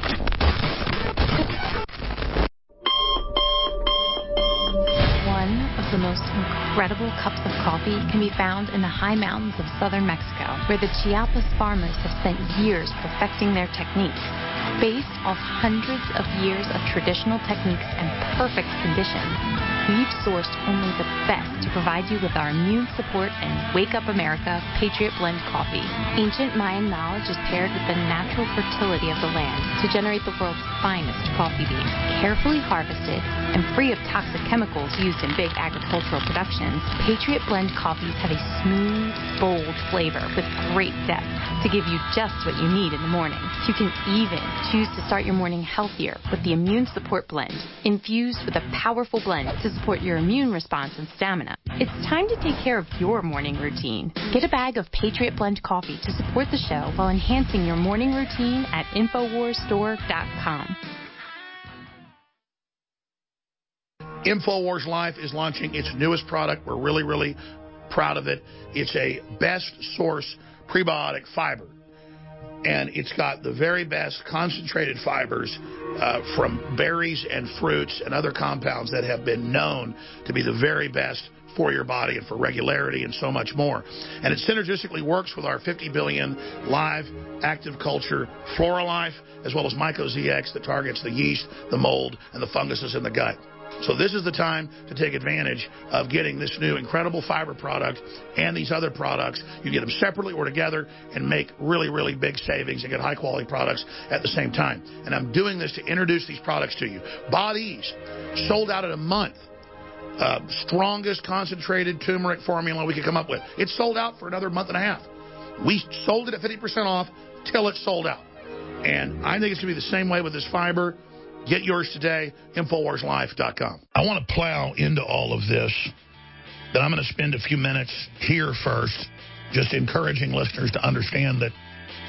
One of the most incredible cups of coffee can be found in the high mountains of southern Mexico, where the Chiapas farmers have spent years perfecting their techniques. Based off hundreds of years of traditional techniques and perfect conditions, we've sourced only the best to provide you with our immune support and Wake Up America Patriot Blend coffee. Ancient Mayan knowledge is paired with the natural fertility of the land to generate the world's finest coffee beans. Carefully harvested and free of toxic chemicals used in big agricultural productions, Patriot Blend coffees have a smooth, bold flavor with great depth to give you just what you need in the morning. You can even choose to start your morning healthier with the Immune Support Blend, infused with a powerful blend to support your immune response and stamina. It's time to take care of your morning routine. Get a bag of Patriot Blend coffee to support the show while enhancing your morning routine at InfoWarsStore.com. InfoWars Life is launching its newest product. We're really, really proud of it. It's a best source prebiotic fiber. And it's got the very best concentrated fibers from berries and fruits and other compounds that have been known to be the very best for your body and for regularity and so much more. And it synergistically works with our 50 billion live active culture FloraLife, as well as MycoZX that targets the yeast, the mold, and the funguses in the gut. So this is the time to take advantage of getting this new incredible fiber product and these other products. You get them separately or together and make really, really big savings and get high-quality products at the same time. And I'm doing this to introduce these products to you. Bodease, sold out in a month. Strongest concentrated turmeric formula we could come up with. It's sold out for another month and a half. We sold it at 50% off till it's sold out. And I think it's going to be the same way with this fiber. Get yours today, InfoWarsLife.com. I want to plow into all of this, but I'm going to spend a few minutes here first just encouraging listeners to understand that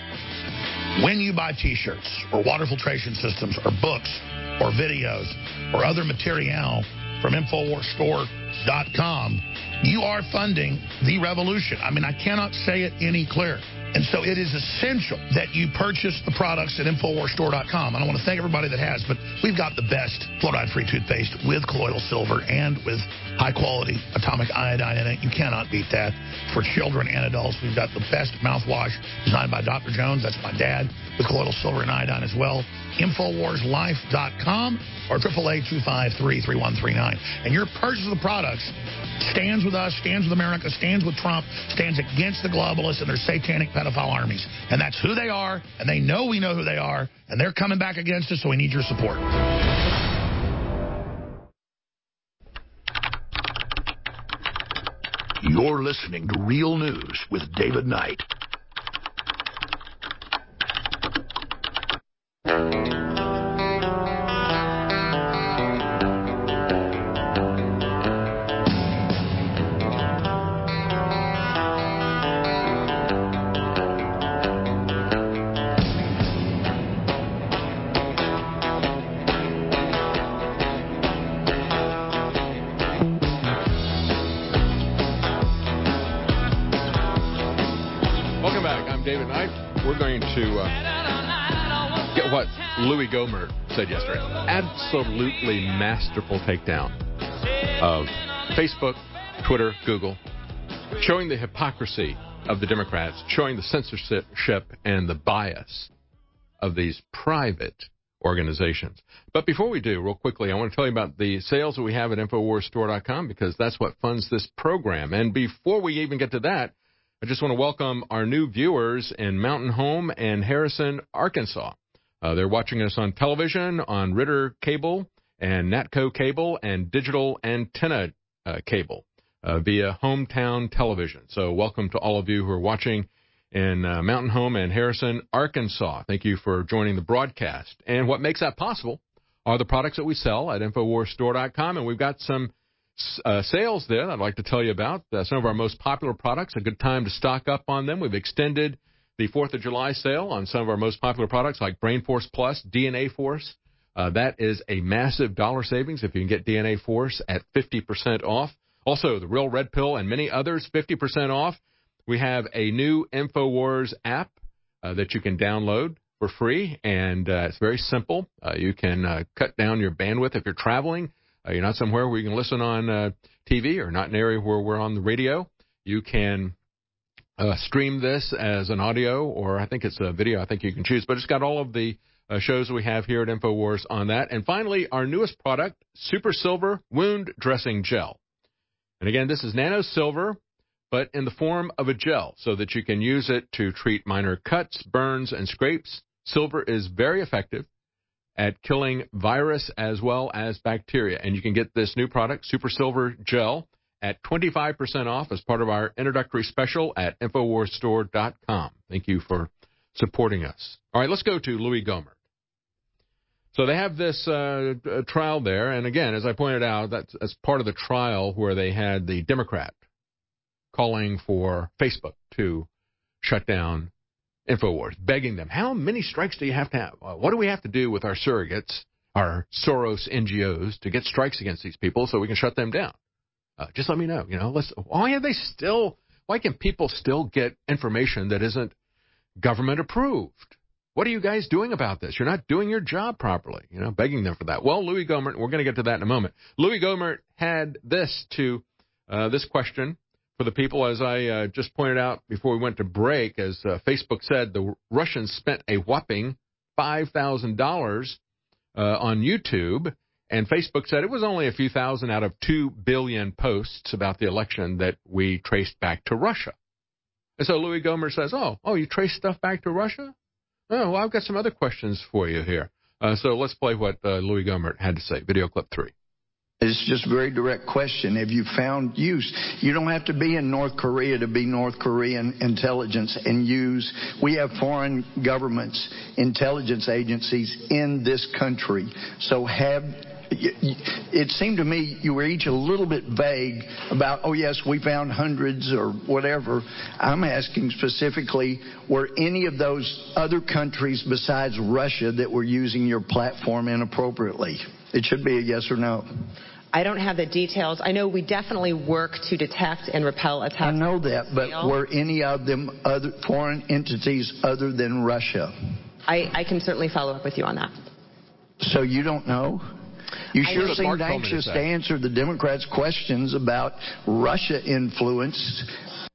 when you buy T-shirts or water filtration systems or books or videos or other material from InfoWarsStore.com, you are funding the revolution. I mean, I cannot say it any clearer. And so it is essential that you purchase the products at InfoWarsStore.com. And I want to thank everybody that has, but we've got the best fluoride-free toothpaste with colloidal silver and with high-quality atomic iodine in it. You cannot beat that. For children and adults, we've got the best mouthwash designed by Dr. Jones. That's my dad, with colloidal silver and iodine as well. InfoWarsLife.com or 888-253-3139. And your purchase of the products stands with us, stands with America, stands with Trump, stands against the globalists and their satanic pedophile armies. And that's who they are, and they know we know who they are, and they're coming back against us, so we need your support. You're listening to Real News with David Knight. David Knight. We're going to get what Louis Gohmert said yesterday. Absolutely masterful takedown of Facebook, Twitter, Google, showing the hypocrisy of the Democrats, showing the censorship and the bias of these private organizations. But before we do, real quickly, I want to tell you about the sales that we have at InfoWarsStore.com, because that's what funds this program. And before we even get to that, I just want to welcome our new viewers in Mountain Home and Harrison, Arkansas. They're watching us on television, on Ritter Cable and Natco Cable and Digital Antenna Cable via Hometown Television. So welcome to all of you who are watching in Mountain Home and Harrison, Arkansas. Thank you for joining the broadcast. And what makes that possible are the products that we sell at InfoWarsStore.com, and we've got some sales there that I'd like to tell you about. Some of our most popular products, a good time to stock up on them. We've extended the 4th of July sale on some of our most popular products like Brain Force Plus, DNA Force. That is a massive dollar savings if you can get DNA Force at 50% off. Also, the Real Red Pill and many others, 50% off. We have a new InfoWars app that you can download for free, and it's very simple. You can cut down your bandwidth if you're traveling. You're not somewhere where you can listen on TV or not in an area where we're on the radio. You can stream this as an audio, or I think it's a video. I think you can choose. But it's got all of the shows we have here at InfoWars on that. And finally, our newest product, Super Silver Wound Dressing Gel. And again, this is nano silver, but in the form of a gel so that you can use it to treat minor cuts, burns, and scrapes. Silver is very effective at killing virus as well as bacteria. And you can get this new product, Super Silver Gel, at 25% off as part of our introductory special at InfoWarsStore.com. Thank you for supporting us. All right, let's go to Louis Gohmert. So they have this trial there, and again, as I pointed out, that's part of the trial where they had the Democrat calling for Facebook to shut down InfoWars, begging them, how many strikes do you have to have? What do we have to do with our surrogates, our Soros NGOs, to get strikes against these people so we can shut them down? Just let me know. Why can people still get information that isn't government approved? What are you guys doing about this? You're not doing your job properly, begging them for that. Well, Louis Gohmert, we're going to get to that in a moment. Louis Gohmert had this question for the people, as I just pointed out before we went to break. As Facebook said, the Russians spent a whopping $5,000 on YouTube, and Facebook said it was only a few thousand out of 2 billion posts about the election that we traced back to Russia. And so Louis Gohmert says, oh, you trace stuff back to Russia? Oh, well, I've got some other questions for you here. So let's play what Louis Gohmert had to say. Video clip 3. It's just a very direct question. Have you found use? You don't have to be in North Korea to be North Korean intelligence and use. We have foreign governments, intelligence agencies in this country. So it seemed to me you were each a little bit vague about, oh, yes, we found hundreds or whatever. I'm asking specifically, were any of those other countries besides Russia that were using your platform inappropriately? It should be a yes or no. I don't have the details. I know we definitely work to detect and repel attacks. I know that, but were any of them other foreign entities other than Russia? I can certainly follow up with you on that. So you don't know? You sure seemed anxious to answer the Democrats' questions about Russia influence.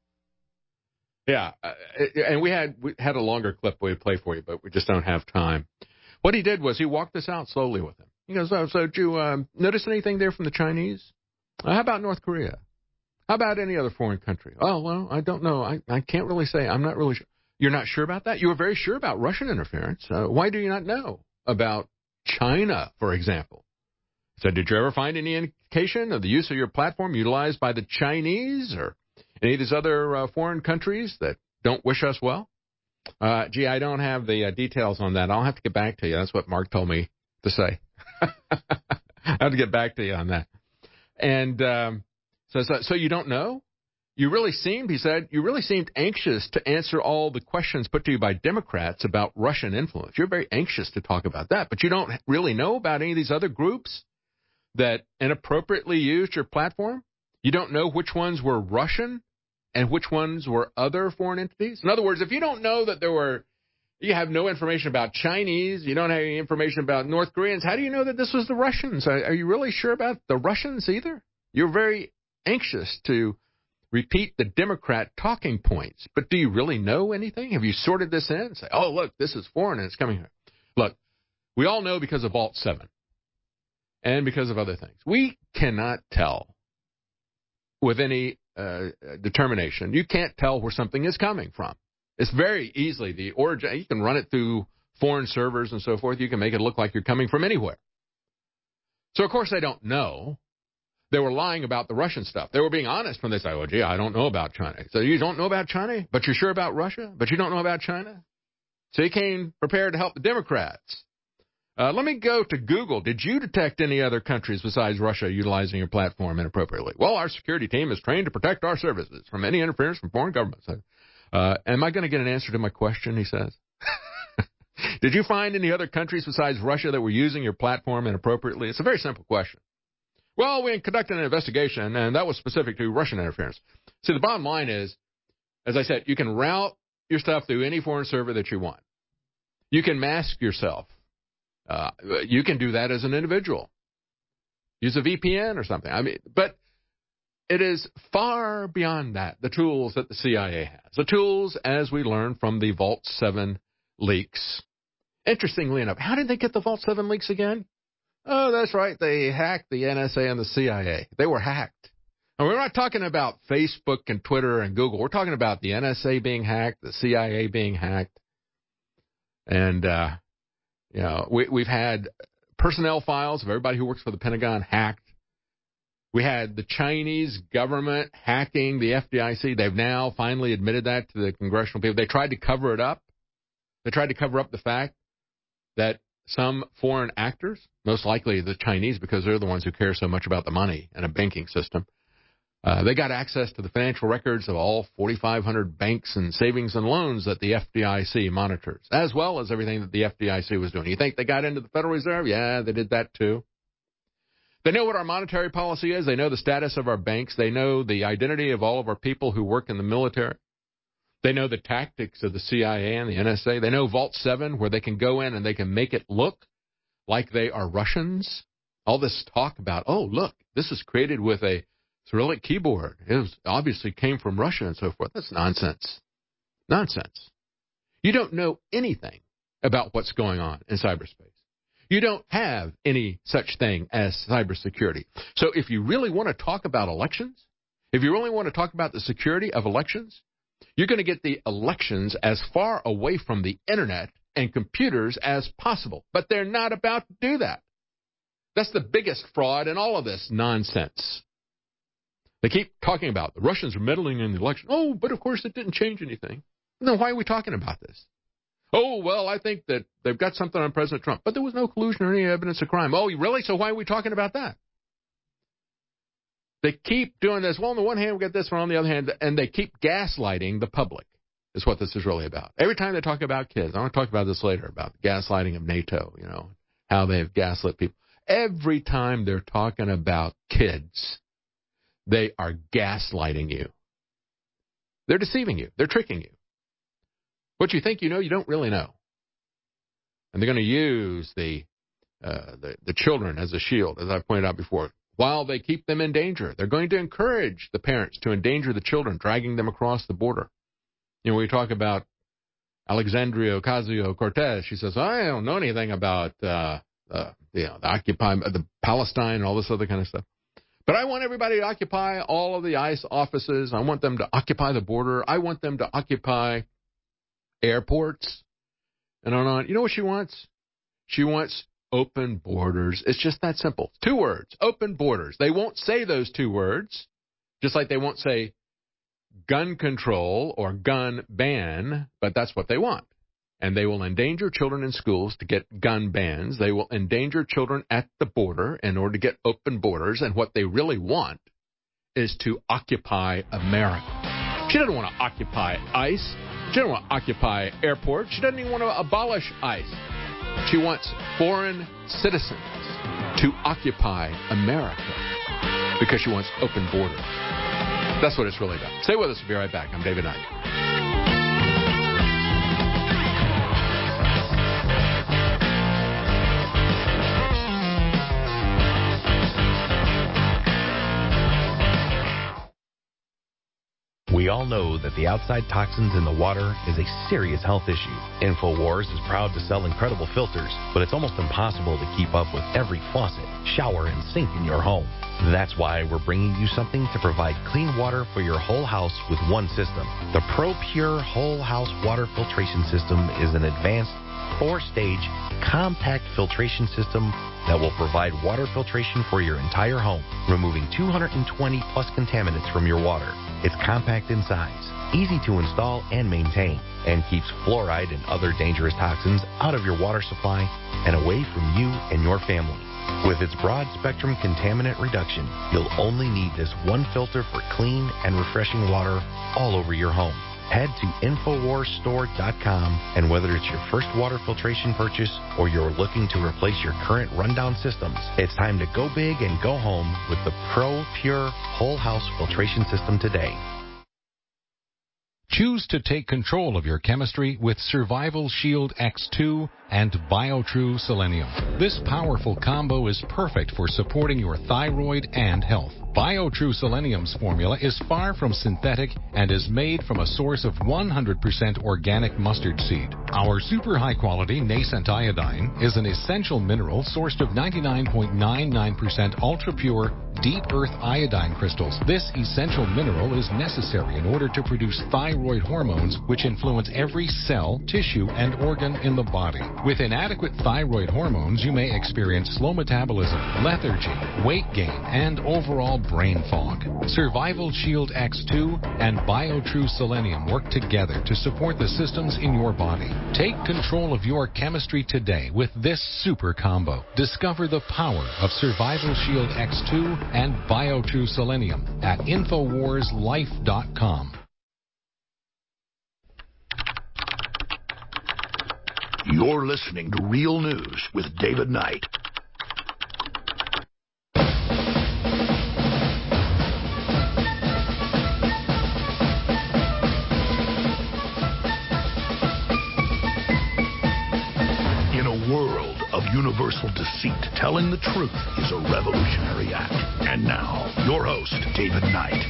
Yeah, and we had a longer clip we'd play for you, but we just don't have time. What he did was he walked this out slowly with him. He goes, so did you notice anything there from the Chinese? How about North Korea? How about any other foreign country? Oh, well, I don't know. I can't really say. I'm not really sure. You're not sure about that? You were very sure about Russian interference. Why do you not know about China, for example? So did you ever find any indication of the use of your platform utilized by the Chinese or any of these other foreign countries that don't wish us well? I don't have the details on that. I'll have to get back to you. That's what Mark told me to say. I have to get back to you on that. And so you don't know? He said, you really seemed anxious to answer all the questions put to you by Democrats about Russian influence. You're very anxious to talk about that, but you don't really know about any of these other groups that inappropriately used your platform? You don't know which ones were Russian and which ones were other foreign entities? In other words, if you don't know that you have no information about Chinese, you don't have any information about North Koreans, how do you know that this was the Russians? Are you really sure about the Russians either? You're very anxious to repeat the Democrat talking points, but do you really know anything? Have you sorted this in and say, oh, look, this is foreign and it's coming here? Look, we all know because of Vault 7 and because of other things. We cannot tell with any determination. You can't tell where something is coming from. It's very easily the origin. You can run it through foreign servers and so forth. You can make it look like you're coming from anywhere. So, of course, they don't know. They were lying about the Russian stuff. They were being honest when they say, oh, gee, I don't know about China. So you don't know about China, but you're sure about Russia, but you don't know about China? So you came prepared to help the Democrats. Let me go to Google. Did you detect any other countries besides Russia utilizing your platform inappropriately? Well, our security team is trained to protect our services from any interference from foreign governments. Am I going to get an answer to my question, he says? Did you find any other countries besides Russia that were using your platform inappropriately? It's a very simple question. Well, we conducted an investigation, and that was specific to Russian interference. See, the bottom line is, as I said, you can route your stuff through any foreign server that you want. You can mask yourself. You can do that as an individual. Use a VPN or something. But it is far beyond that, the tools that the CIA has. The tools, as we learned from the Vault 7 leaks, Interestingly enough, how did they get the Vault 7 leaks again? Oh, that's right. They hacked the NSA and the CIA. They were hacked. And we're not talking about Facebook and Twitter and Google. We're talking about the NSA being hacked, the CIA being hacked. And, we've had personnel files of everybody who works for the Pentagon hacked. We had the Chinese government hacking the FDIC. They've now finally admitted that to the congressional people. They tried to cover it up. They tried to cover up the fact that some foreign actors, most likely the Chinese because they're the ones who care so much about the money and a banking system, they got access to the financial records of all 4,500 banks and savings and loans that the FDIC monitors, as well as everything that the FDIC was doing. You think they got into the Federal Reserve? Yeah, they did that too. They know what our monetary policy is. They know the status of our banks. They know the identity of all of our people who work in the military. They know the tactics of the CIA and the NSA. They know Vault 7, where they can go in and they can make it look like they are Russians. All this talk about, oh, look, this is created with a Cyrillic keyboard. It obviously came from Russia and so forth. That's nonsense. Nonsense. You don't know anything about what's going on in cyberspace. You don't have any such thing as cybersecurity. So if you really want to talk about elections, if you really want to talk about the security of elections, you're going to get the elections as far away from the internet and computers as possible. But they're not about to do that. That's the biggest fraud in all of this nonsense. They keep talking about the Russians are meddling in the election. Oh, but of course it didn't change anything. Then why are we talking about this? Oh, well, I think that they've got something on President Trump. But there was no collusion or any evidence of crime. Oh, really? So why are we talking about that? They keep doing this. Well, on the one hand, we got this one. On the other hand, and they keep gaslighting the public is what this is really about. Every time they talk about kids, I want to talk about this later, about the gaslighting of NATO, how they've gaslit people. Every time they're talking about kids, they are gaslighting you. They're deceiving you. They're tricking you. What you think you know, you don't really know. And they're going to use the children as a shield, as I pointed out before, while they keep them in danger. They're going to encourage the parents to endanger the children, dragging them across the border. We talk about Alexandria Ocasio-Cortez. She says, I don't know anything about the Occupy, the Palestine, and all this other kind of stuff. But I want everybody to occupy all of the ICE offices. I want them to occupy the border. I want them to occupy airports, and on. You know what she wants? She wants open borders. It's just that simple. 2 words, open borders. They won't say those 2 words, just like they won't say gun control or gun ban, but that's what they want. And they will endanger children in schools to get gun bans. They will endanger children at the border in order to get open borders. And what they really want is to occupy America. She doesn't want to occupy ICE. She doesn't want to occupy airports. She doesn't even want to abolish ICE. She wants foreign citizens to occupy America because she wants open borders. That's what it's really about. Stay with us. We'll be right back. I'm David Knight. We all know that the outside toxins in the water is a serious health issue. InfoWars is proud to sell incredible filters, but it's almost impossible to keep up with every faucet, shower, and sink in your home. That's why we're bringing you something to provide clean water for your whole house with one system. The ProPure Whole House Water Filtration System is an advanced 4-stage compact filtration system that will provide water filtration for your entire home, removing 220 plus contaminants from your water. It's compact in size, easy to install and maintain, and keeps fluoride and other dangerous toxins out of your water supply and away from you and your family. With its broad spectrum contaminant reduction, you'll only need this one filter for clean and refreshing water all over your home. Head to InfoWarsStore.com, and whether it's your first water filtration purchase or you're looking to replace your current rundown systems, it's time to go big and go home with the ProPure Whole House Filtration System today. Choose to take control of your chemistry with Survival Shield X2 and BioTrue Selenium. This powerful combo is perfect for supporting your thyroid and health. BioTrue Selenium's formula is far from synthetic and is made from a source of 100% organic mustard seed. Our super high-quality nascent iodine is an essential mineral sourced of 99.99% ultra-pure, deep earth iodine crystals. This essential mineral is necessary in order to produce thyroid hormones, which influence every cell, tissue, and organ in the body. With inadequate thyroid hormones, you may experience slow metabolism, lethargy, weight gain, and overall brain fog. Survival Shield X2 and BioTrue Selenium work together to support the systems in your body. Take control of your chemistry today with this super combo. Discover the power of Survival Shield X2 and BioTrue Selenium at InfoWarsLife.com. You're listening to Real News with David Knight. In a world of universal deceit, telling the truth is a revolutionary act. And now, your host, David Knight.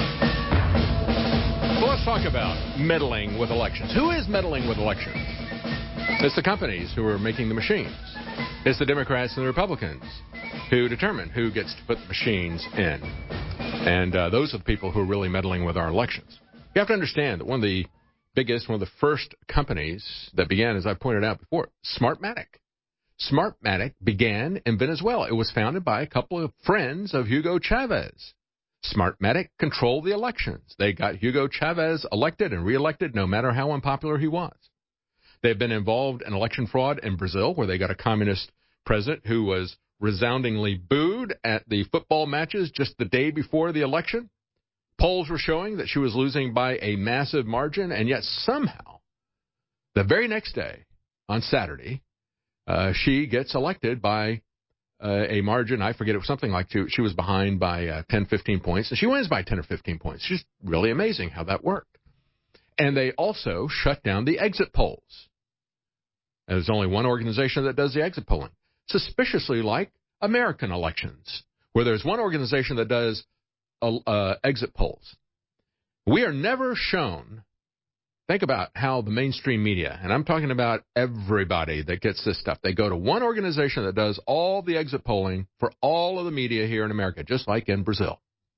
Well, let's talk about meddling with elections. Who is meddling with elections? It's the companies who are making the machines. It's the Democrats and the Republicans who determine who gets to put the machines in. And those are the people who are really meddling with our elections. You have to understand that one of the first companies that began, as I pointed out before, Smartmatic. Smartmatic began in Venezuela. It was founded by a couple of friends of Hugo Chavez. Smartmatic controlled the elections. They got Hugo Chavez elected and reelected no matter how unpopular he was. They've been involved in election fraud in Brazil, where they got a communist president who was resoundingly booed at the football matches just the day before the election. Polls were showing that she was losing by a massive margin, and yet somehow, the very next day, on Saturday, she gets elected by a margin, I forget, it was something like she was behind by 10, 15 points, and she wins by 10 or 15 points. It's just really amazing how that worked. And they also shut down the exit polls. There's only one organization that does the exit polling, suspiciously like American elections, where there's one organization that does exit polls. We are never shown. Think about how the mainstream media, and I'm talking about everybody that gets this stuff, they go to one organization that does all the exit polling for all of the media here in America, just like in Brazil.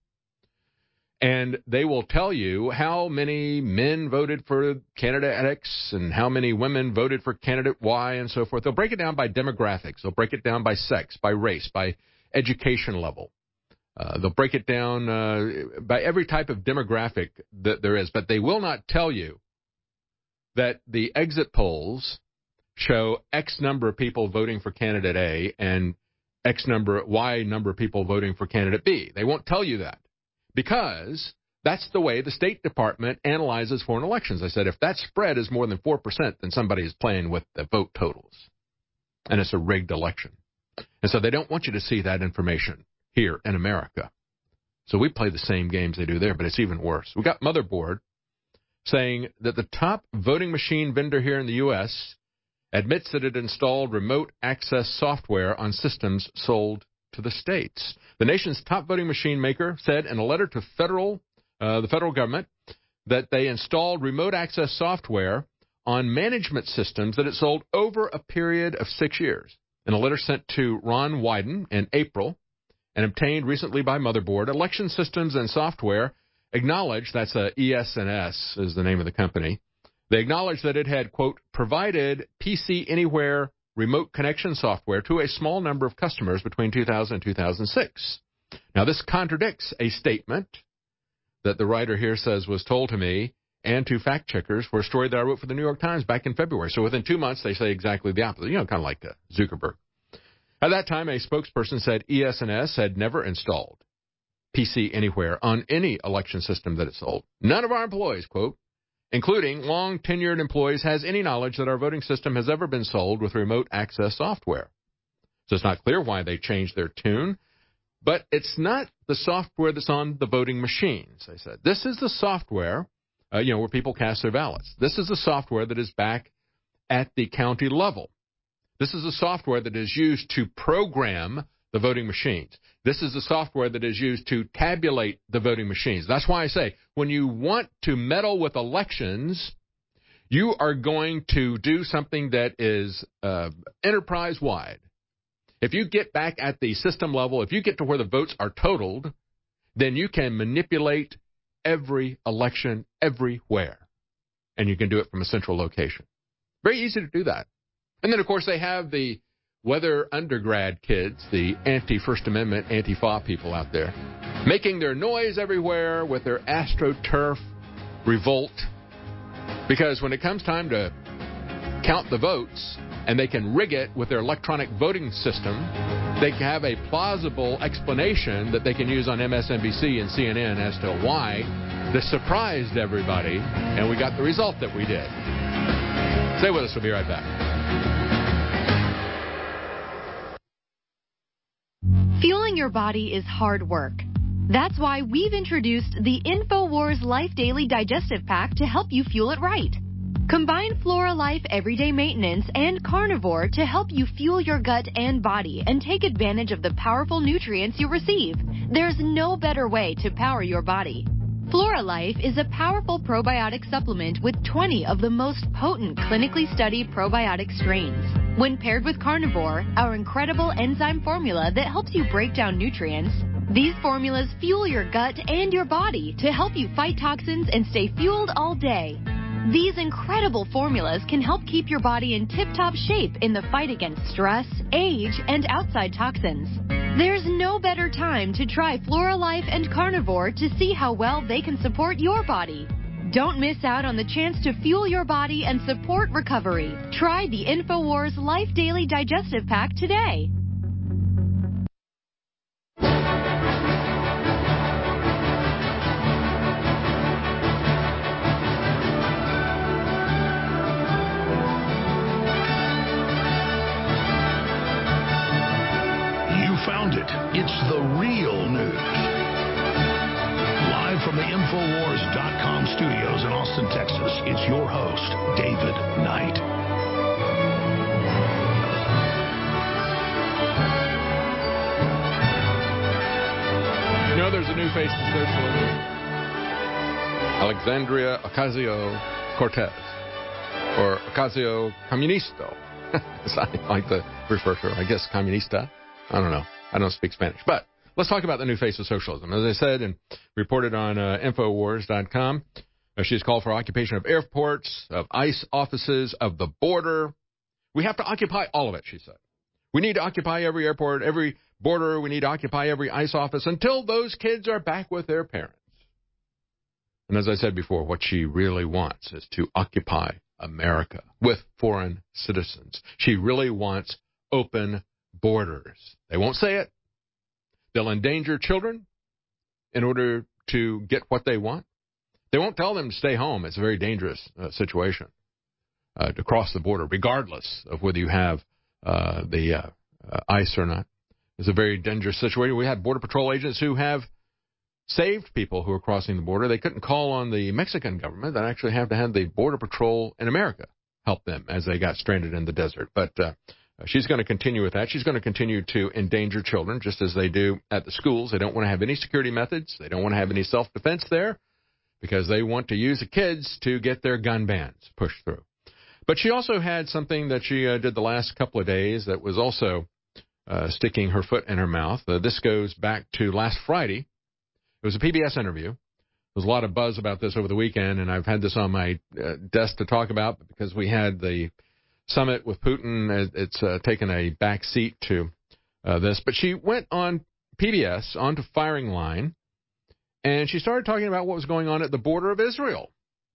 And they will tell you how many men voted for candidate X and how many women voted for candidate Y and so forth. They'll break it down by demographics. They'll break it down by sex, by race, by education level. They'll break it down by every type of demographic that there is. But they will not tell you that the exit polls show X number of people voting for candidate A and Y number of people voting for candidate B. They won't tell you that, because that's the way the State Department analyzes foreign elections. I said, if that spread is more than 4%, then somebody is playing with the vote totals, and it's a rigged election. And so they don't want you to see that information here in America. So we play the same games they do there, but it's even worse. We got Motherboard saying that the top voting machine vendor here in the U.S. admits that it installed remote access software on systems sold to the states. The nation's top voting machine maker said in a letter to the federal government that they installed remote access software on management systems that it sold over a period of 6 years. In a letter sent to Ron Wyden in April and obtained recently by Motherboard, Election Systems and Software acknowledged, that's ES&S is the name of the company, they acknowledged that it had, quote, provided PC Anywhere remote connection software to a small number of customers between 2000 and 2006. Now, this contradicts a statement that the writer here says was told to me and to fact checkers for a story that I wrote for the New York Times back in February. So within 2 months, they say exactly the opposite, kind of like Zuckerberg. At that time, a spokesperson said ES&S had never installed PC Anywhere on any election system that it sold. None of our employees, quote, including long-tenured employees, has any knowledge that our voting system has ever been sold with remote access software. So it's not clear why they changed their tune, but it's not the software that's on the voting machines, they said. This is the software where people cast their ballots. This is the software that is back at the county level. This is the software that is used to program the voting machines. This is the software that is used to tabulate the voting machines. That's why I say, when you want to meddle with elections, you are going to do something that is enterprise-wide. If you get back at the system level, if you get to where the votes are totaled, then you can manipulate every election everywhere. And you can do it from a central location. Very easy to do that. And then, of course, they have the weather undergrad kids, the anti-First Amendment, anti-FA people out there, making their noise everywhere with their AstroTurf revolt. Because when it comes time to count the votes, and they can rig it with their electronic voting system, they can have a plausible explanation that they can use on MSNBC and CNN as to why this surprised everybody, and we got the result that we did. Stay with us. We'll be right back. Fueling your body is hard work. That's why we've introduced the InfoWars Life Daily Digestive Pack to help you fuel it right. Combine Flora Life Everyday Maintenance and Carnivore to help you fuel your gut and body and take advantage of the powerful nutrients you receive. There's no better way to power your body. Flora Life is a powerful probiotic supplement with 20 of the most potent clinically studied probiotic strains. When paired with Carnivore, our incredible enzyme formula that helps you break down nutrients, these formulas fuel your gut and your body to help you fight toxins and stay fueled all day. These incredible formulas can help keep your body in tip-top shape in the fight against stress, age, and outside toxins. There's no better time to try Flora Life and Carnivore to see how well they can support your body. Don't miss out on the chance to fuel your body and support recovery. Try the InfoWars Life Daily Digestive Pack today. Found it. It's the real news. Live from the Infowars.com studios in Austin, Texas, it's your host, David Knight. You know, there's a new face to socialism. Alexandria Ocasio-Cortez, or Ocasio-Comunisto, as I like to refer to her. I guess comunista. I don't know. I don't speak Spanish. But let's talk about the new face of socialism. As I said and reported on Infowars.com, she's called for occupation of airports, of ICE offices, of the border. We have to occupy all of it, she said. We need to occupy every airport, every border. We need to occupy every ICE office until those kids are back with their parents. And as I said before, what she really wants is to occupy America with foreign citizens. She really wants open borders. They won't say it. They'll endanger children in order to get what they want. They won't tell them to stay home. It's a very dangerous situation to cross the border, regardless of whether you have the ICE or not. It's a very dangerous situation. We have Border Patrol agents who have saved people who are crossing the border. They couldn't call on the Mexican government. They actually have to have the Border Patrol in America help them as they got stranded in the desert. But she's going to continue with that. She's going to continue to endanger children, just as they do at the schools. They don't want to have any security methods. They don't want to have any self-defense there because they want to use the kids to get their gun bans pushed through. But she also had something that she did the last couple of days that was also sticking her foot in her mouth. This goes back to last Friday. It was a PBS interview. There was a lot of buzz about this over the weekend, and I've had this on my desk to talk about because we had the summit with Putin. It's taken a back seat to this. But she went on PBS, onto Firing Line, and she started talking about what was going on at the border of Israel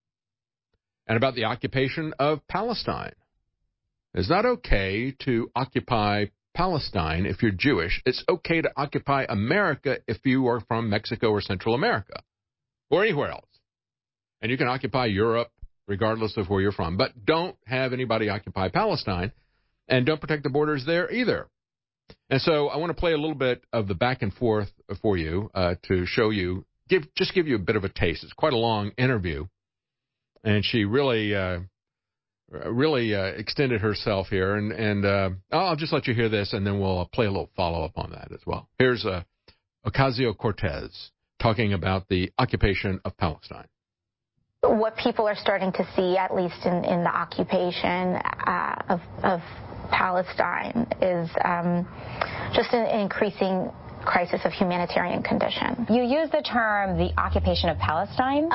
and about the occupation of Palestine. It's not okay to occupy Palestine if you're Jewish. It's okay to occupy America if you are from Mexico or Central America or anywhere else. And you can occupy Europe regardless of where you're from. But don't have anybody occupy Palestine, and don't protect the borders there either. And so I want to play a little bit of the back and forth for you to show you, give you a bit of a taste. It's quite a long interview. And she really extended herself here. And I'll just let you hear this, and then we'll play a little follow-up on that as well. Here's Ocasio-Cortez talking about the occupation of Palestine. What people are starting to see, at least in the occupation of Palestine, is just an increasing crisis of humanitarian condition. You use the term the occupation of Palestine?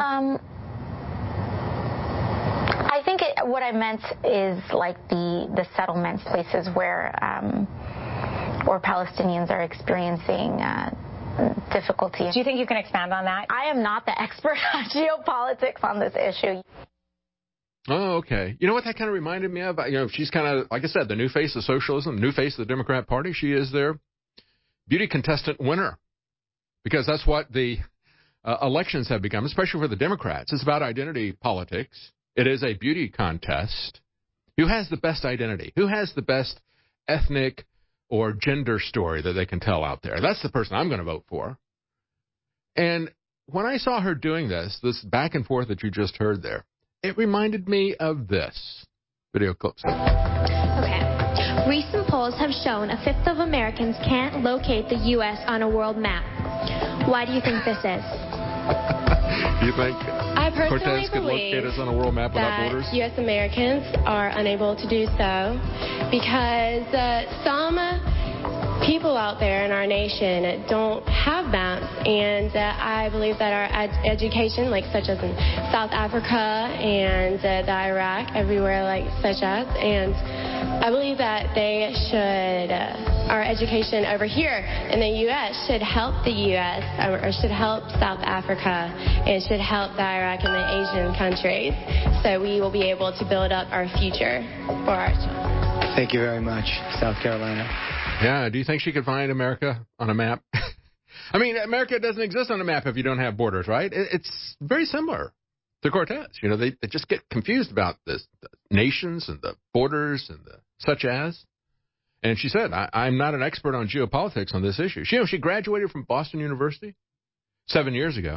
I think what I meant is like the settlements, places where Palestinians are experiencing difficulty. Do you think you can expand on that? I am not the expert on geopolitics on this issue. Oh, okay. You know what that kind of reminded me of? She's kind of, like I said, the new face of socialism, the new face of the Democrat Party. She is their beauty contestant winner, because that's what the elections have become, especially for the Democrats. It's about identity politics. It is a beauty contest. Who has the best identity? Who has the best ethnic or gender story that they can tell out there? That's the person I'm going to vote for. And when I saw her doing this back and forth that you just heard there, it reminded me of this video clip. Okay. Recent polls have shown a fifth of Americans can't locate the U.S. on a world map. Why do you think this is? You think I personally Cortez could locate us on a world map without borders? U.S. Americans are unable to do so because some people out there in our nation don't have maps, and I believe that our education, like such as in South Africa and the Iraq, everywhere like such as, and I believe that they should, our education over here in the U.S. should help the U.S. or should help South Africa and should help the Iraq and the Asian countries, so we will be able to build up our future for our children. Thank you very much, South Carolina. Yeah, do you think she could find America on a map? I mean, America doesn't exist on a map if you don't have borders, right? It's very similar to Cortez. They just get confused about the nations and the borders and the such as. And she said, I'm not an expert on geopolitics on this issue. She graduated from Boston University 7 years ago.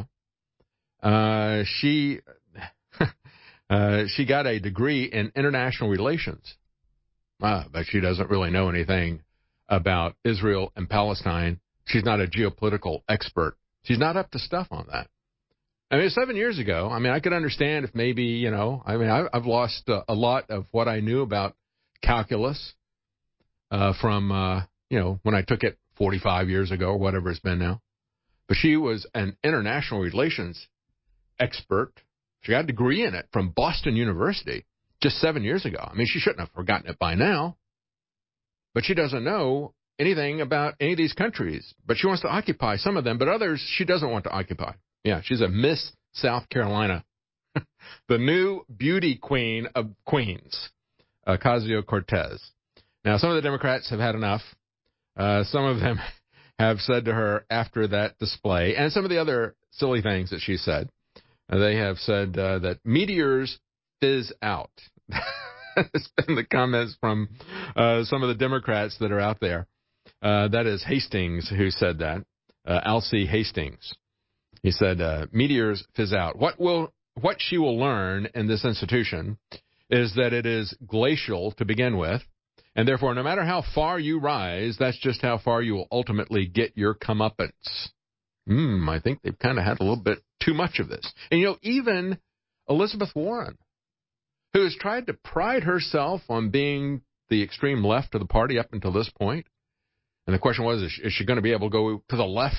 She got a degree in international relations. But she doesn't really know anything about Israel and Palestine. She's not a geopolitical expert. She's not up to stuff on that. I mean, 7 years ago, I could understand if maybe, I've lost a lot of what I knew about calculus from, when I took it 45 years ago or whatever it's been now. But she was an international relations expert. She got a degree in it from Boston University just 7 years ago. She shouldn't have forgotten it by now. But she doesn't know anything about any of these countries. But she wants to occupy some of them, but others she doesn't want to occupy. Yeah, she's a Miss South Carolina, the new beauty queen of queens, Ocasio-Cortez. Now, some of the Democrats have had enough. Some of them have said to her after that display, and some of the other silly things that she said, they have said that meteors fizz out. It's been the comments from some of the Democrats that are out there. That is Hastings who said that, Alcee Hastings. He said, meteors fizz out. What she will learn in this institution is that it is glacial to begin with, and therefore no matter how far you rise, that's just how far you will ultimately get your comeuppance. I think they've kind of had a little bit too much of this. And, even Elizabeth Warren, who has tried to pride herself on being the extreme left of the party up until this point. And the question was, is she going to be able to go to the left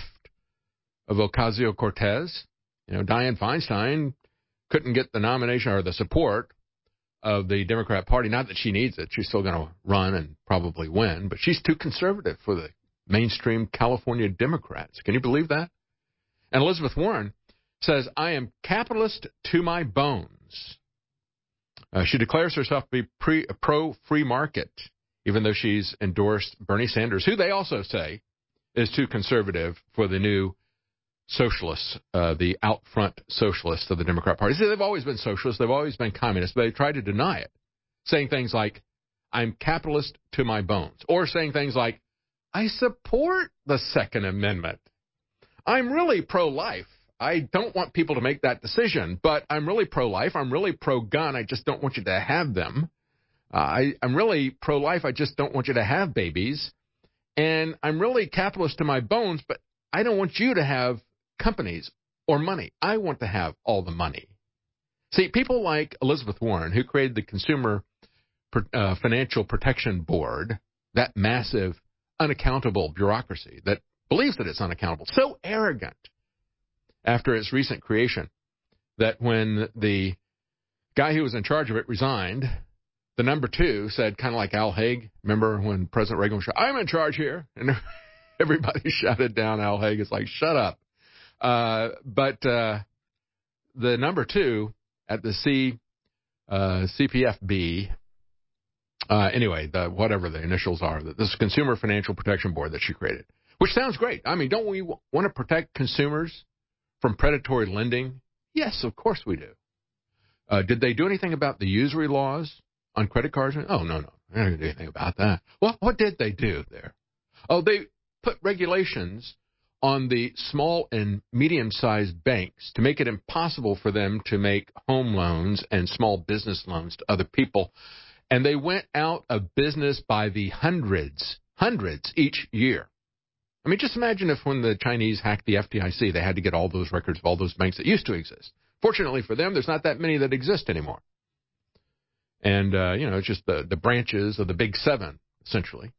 of Ocasio-Cortez? Dianne Feinstein couldn't get the nomination or the support of the Democrat Party. Not that she needs it. She's still going to run and probably win. But she's too conservative for the mainstream California Democrats. Can you believe that? And Elizabeth Warren says, I am capitalist to my bones. She declares herself to be pro-free market, even though she's endorsed Bernie Sanders, who they also say is too conservative for the new socialists, the out-front socialists of the Democrat Party. See, they've always been socialists. They've always been communists, but they tried to deny it, saying things like, I'm capitalist to my bones, or saying things like, I support the Second Amendment. I'm really pro-life. I don't want people to make that decision, but I'm really pro-life. I'm really pro-gun. I just don't want you to have them. I'm really pro-life. I just don't want you to have babies. And I'm really capitalist to my bones, but I don't want you to have companies or money. I want to have all the money. See, people like Elizabeth Warren, who created the Consumer Financial Protection Board, that massive, unaccountable bureaucracy that believes that it's unaccountable, so arrogant after its recent creation that when the guy who was in charge of it resigned, the number two said, kind of like Al Haig. Remember when President Reagan was saying, I'm in charge here? And everybody shouted down Al Haig. It's like, shut up. But the number two at the CPFB, anyway, whatever the initials are, this Consumer Financial Protection Board that she created, which sounds great. I mean, don't we want to protect consumers from predatory lending? Yes, of course we do. Did they do anything about the usury laws on credit cards? Oh, no. They didn't do anything about that. Well, what did they do there? Oh, they put regulations on the small and medium-sized banks to make it impossible for them to make home loans and small business loans to other people. And they went out of business by the hundreds each year. I mean, just imagine if when the Chinese hacked the FDIC, they had to get all those records of all those banks that used to exist. Fortunately for them, there's not that many that exist anymore. And, it's just the branches of the big seven, essentially.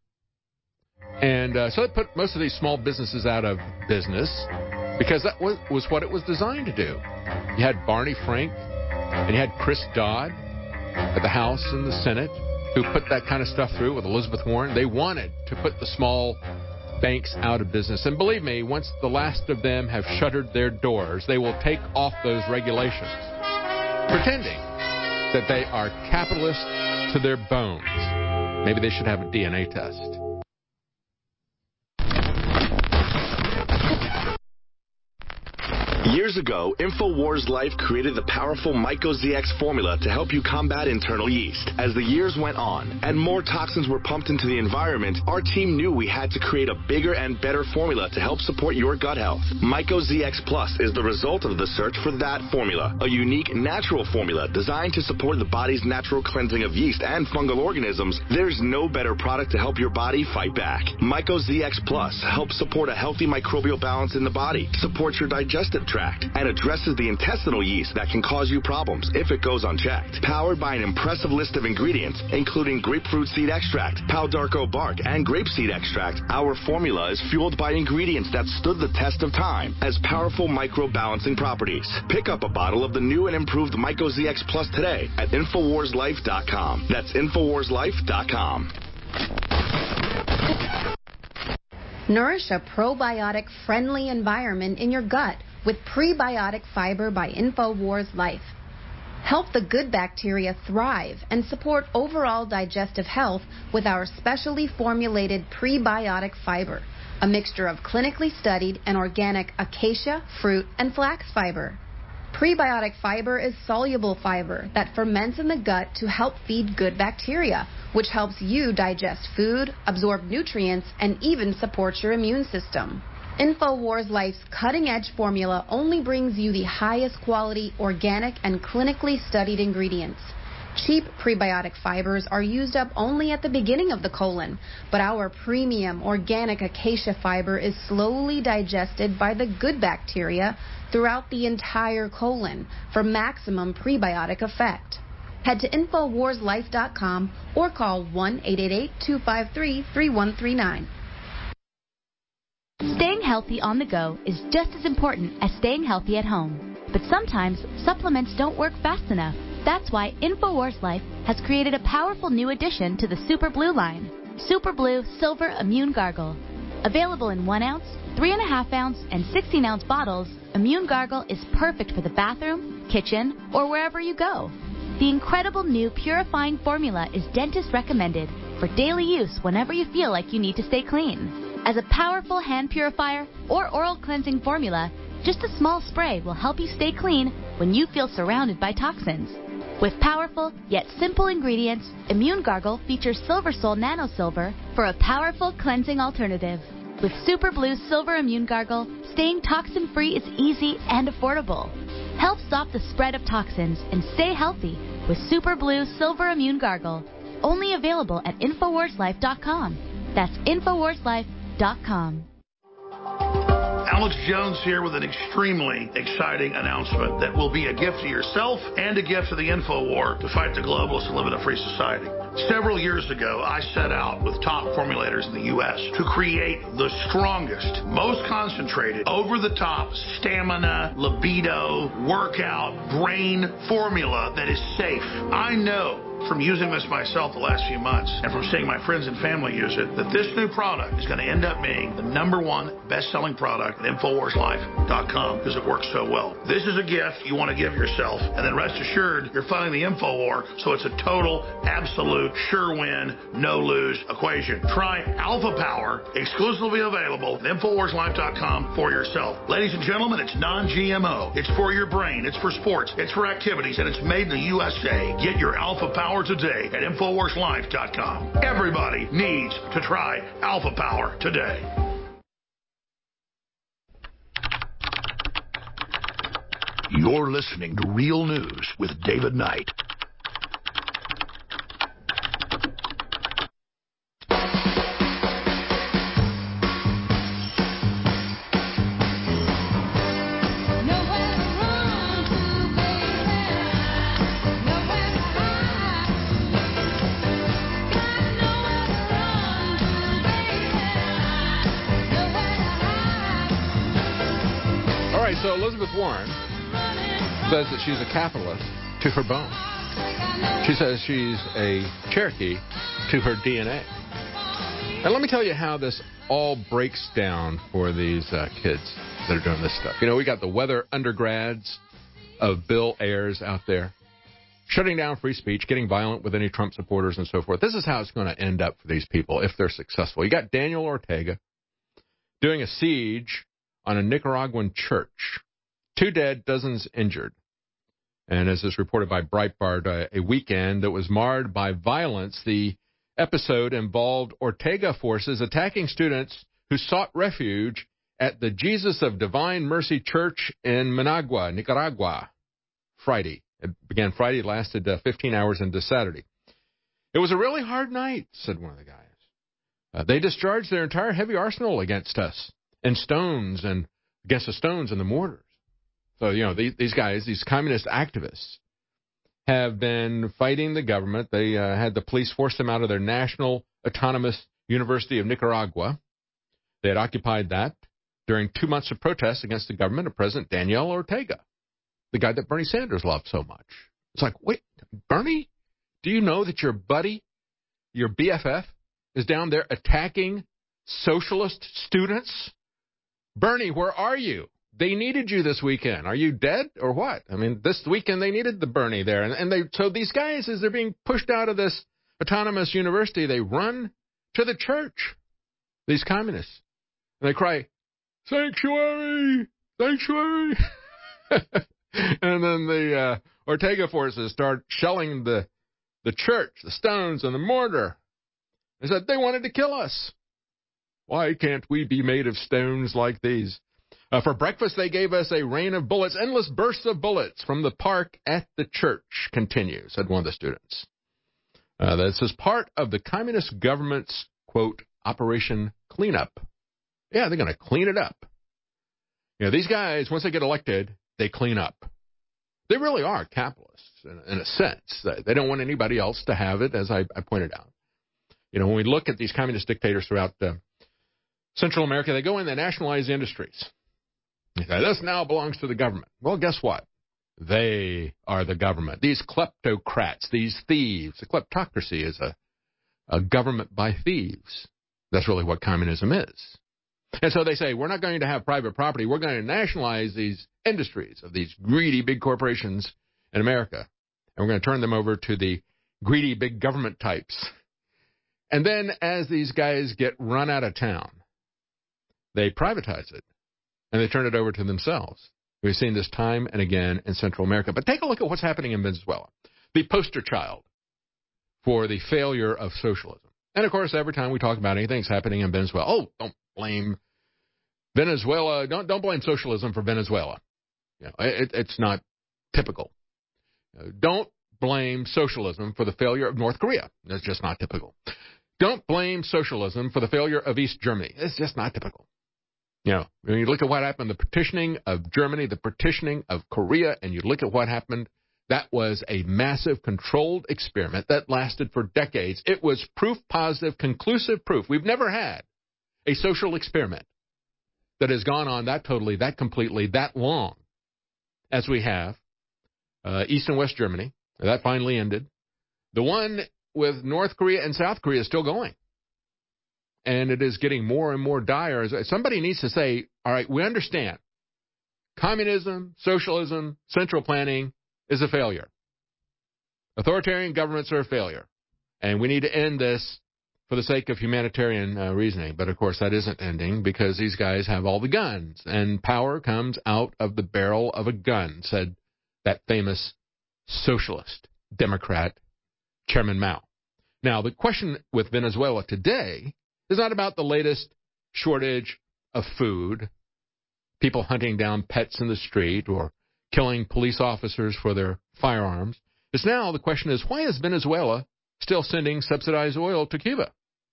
And so it put most of these small businesses out of business because that was what it was designed to do. You had Barney Frank and you had Chris Dodd at the House and the Senate who put that kind of stuff through with Elizabeth Warren. They wanted to put the small banks out of business. And believe me, once the last of them have shuttered their doors, they will take off those regulations, pretending that they are capitalists to their bones. Maybe they should have a DNA test. Years ago, InfoWars Life created the powerful MycoZX formula to help you combat internal yeast. As the years went on and more toxins were pumped into the environment, our team knew we had to create a bigger and better formula to help support your gut health. MycoZX Plus is the result of the search for that formula, a unique natural formula designed to support the body's natural cleansing of yeast and fungal organisms. There's no better product to help your body fight back. MycoZX Plus helps support a healthy microbial balance in the body, supports your digestive tract, and addresses the intestinal yeast that can cause you problems if it goes unchecked. Powered by an impressive list of ingredients, including grapefruit seed extract, Pau d'Arco bark, and grapeseed extract, our formula is fueled by ingredients that stood the test of time as powerful microbalancing properties. Pick up a bottle of the new and improved MycoZX Plus today at InfoWarsLife.com. That's InfoWarsLife.com. Nourish a probiotic-friendly environment in your gut with Prebiotic Fiber by InfoWars Life. Help the good bacteria thrive and support overall digestive health with our specially formulated prebiotic fiber, a mixture of clinically studied and organic acacia, fruit, and flax fiber. Prebiotic fiber is soluble fiber that ferments in the gut to help feed good bacteria, which helps you digest food, absorb nutrients, and even support your immune system. InfoWars Life's cutting-edge formula only brings you the highest quality, organic, and clinically studied ingredients. Cheap prebiotic fibers are used up only at the beginning of the colon, but our premium organic acacia fiber is slowly digested by the good bacteria throughout the entire colon for maximum prebiotic effect. Head to InfoWarsLife.com or call 1-888-253-3139. Staying healthy on the go is just as important as staying healthy at home. But sometimes supplements don't work fast enough. That's why InfoWars Life has created a powerful new addition to the Super Blue line. Super Blue Silver Immune Gargle. Available in 1 ounce, 3.5 ounce, and 16-ounce bottles, Immune Gargle is perfect for the bathroom, kitchen, or wherever you go. The incredible new purifying formula is dentist recommended for daily use whenever you feel like you need to stay clean. As a powerful hand purifier or oral cleansing formula, just a small spray will help you stay clean when you feel surrounded by toxins. With powerful yet simple ingredients, Immune Gargle features Silver Sol Nano Silver for a powerful cleansing alternative. With Super Blue Silver Immune Gargle, staying toxin-free is easy and affordable. Help stop the spread of toxins and stay healthy with Super Blue Silver Immune Gargle. Only available at InfoWarsLife.com. That's InfoWarsLife.com. Alex Jones here with an extremely exciting announcement that will be a gift to yourself and a gift to the InfoWar to fight the globalists and live in a free society. Several years ago, I set out with top formulators in the U.S. to create the strongest, most concentrated, over-the-top stamina, libido, workout, brain formula that is safe. I know from using this myself the last few months and from seeing my friends and family use it, that this new product is going to end up being the #1 best-selling product at InfoWarsLife.com because it works so well. This is a gift you want to give yourself, and then rest assured you're funding the InfoWar, so it's a total, absolute, sure-win, no-lose equation. Try Alpha Power, exclusively available at InfoWarsLife.com for yourself. Ladies and gentlemen, it's non-GMO. It's for your brain. It's for sports. It's for activities, and it's made in the USA. Get your Alpha Power today at InfoWarsLife.com. Everybody needs to try Alpha Power today. You're listening to Real News with David Knight. So Elizabeth Warren says that she's a capitalist to her bone. She says she's a Cherokee to her DNA. And let me tell you how this all breaks down for these kids that are doing this stuff. You know, we got the weather undergrads of Bill Ayers out there shutting down free speech, getting violent with any Trump supporters and so forth. This is how it's going to end up for these people if they're successful. You got Daniel Ortega doing a siege on a Nicaraguan church. 2 dead, dozens injured. And as is reported by Breitbart, a weekend that was marred by violence. The episode involved Ortega forces attacking students who sought refuge at the Jesus of Divine Mercy Church in Managua, Nicaragua, Friday. It began Friday, lasted 15 hours into Saturday. It was a really hard night, said one of the guys. They discharged their entire heavy arsenal against us. And stones and against the stones and the mortars. So, you know, these guys, these communist activists, have been fighting the government. They had the police force them out of their National Autonomous University of Nicaragua. They had occupied that during 2 months of protests against the government of President Daniel Ortega, the guy that Bernie Sanders loved so much. It's like, wait, Bernie, do you know that your buddy, your BFF, is down there attacking socialist students? Bernie, where are you? They needed you this weekend. Are you dead or what? I mean, this weekend they needed the Bernie there. So these guys, as they're being pushed out of this autonomous university, they run to the church, these communists. And they cry, sanctuary, sanctuary. And then the Ortega forces start shelling the church, the stones and the mortar. They said they wanted to kill us. Why can't we be made of stones like these? For breakfast, they gave us a rain of bullets, endless bursts of bullets from the park at the church, continues, said one of the students. This is part of the communist government's, quote, Operation Cleanup. Yeah, they're going to clean it up. You know, these guys, once they get elected, they clean up. They really are capitalists, in a sense. They don't want anybody else to have it, as I pointed out. You know, when we look at these communist dictators throughout Central America, they go in, they nationalize industries. They say, this now belongs to the government. Well, guess what? They are the government. These kleptocrats, these thieves. The kleptocracy is a government by thieves. That's really what communism is. And so they say, we're not going to have private property. We're going to nationalize these industries of these greedy big corporations in America. And we're going to turn them over to the greedy big government types. And then as these guys get run out of town, they privatize it, and they turn it over to themselves. We've seen this time and again in Central America. But take a look at what's happening in Venezuela, the poster child for the failure of socialism. And, of course, every time we talk about anything that's happening in Venezuela, blame Venezuela. Don't blame socialism for Venezuela. It's not typical. Don't blame socialism for the failure of North Korea. That's just not typical. Don't blame socialism for the failure of East Germany. It's just not typical. When you look at what happened, the partitioning of Germany, the partitioning of Korea, and you look at what happened, that was a massive controlled experiment that lasted for decades. It was proof positive, conclusive proof. We've never had a social experiment that has gone on that totally, that completely, that long as we have East and West Germany. That finally ended. The one with North Korea and South Korea is still going. And it is getting more and more dire. Somebody needs to say, all right, we understand. Communism, socialism, central planning is a failure. Authoritarian governments are a failure. And we need to end this for the sake of humanitarian reasoning. But, of course, that isn't ending because these guys have all the guns. And power comes out of the barrel of a gun, said that famous socialist Democrat Chairman Mao. Now, the question with Venezuela today is not about the latest shortage of food, people hunting down pets in the street or killing police officers for their firearms. It's now the question is, why is Venezuela still sending subsidized oil to Cuba?